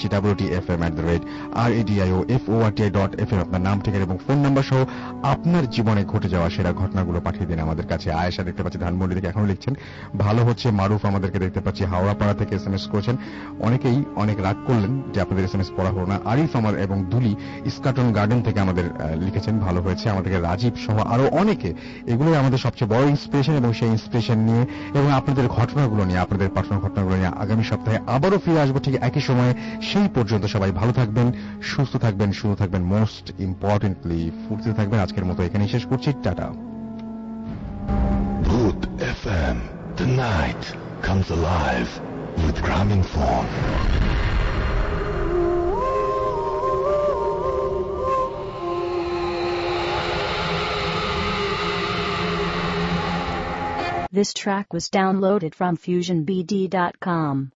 bhutfm@radioforti.fm। আপনার নাম, ঠিকানা এবং ফোন নাম্বার সহ আপনার জীবনে ঘটে যাওয়া সেরা ঘটনাগুলো পাঠিয়ে দিন আমাদের কাছে। আয়েশা দেখতে পাচ্ছি ধানমন্ডি থেকে এখনো লিখছেন ভালো হচ্ছে। মারুফ আমাদেরকে দেখতে পাচ্ছি হাওড়াপাড়া থেকে এসএমএস করেছেন। অনেকেই অনেক রাগ করলেন যে আপনাদের এসএমএস পড়া হলো না। আরিফ আমার এবং দুলি স্কাটন গার্ডেন থেকে আমাদের লিখেছেন ভালো হয়েছে। আমাদেরকে রাজীব সহ আরো অনেকে, এগুলোই আমাদের সবচেয়ে বড় ইন্সপিরেশন। এবং সেই ইন্সপিরেশন নিয়ে এবং আপনাদের ঘটনাগুলো নিয়ে, আপনাদের পাঠানোর ঘটনাগুলো নিয়ে আগামী সপ্তাহে আবারও ফিরে আসবো ঠিক একই সময়ে। সেই পর্যন্ত সবাই ভালো থাকবেন, সুস্থ থাকবেন, সুস্থ থাকবেন, মোস্ট ইম্পর্টেন্টলি ফুর্তিতে থাকবেন। আজকের মতো এখানেই শেষ করছি, tata. Bhoot FM, the night comes alive with Grameenphone. This track was downloaded from FusionBD.com.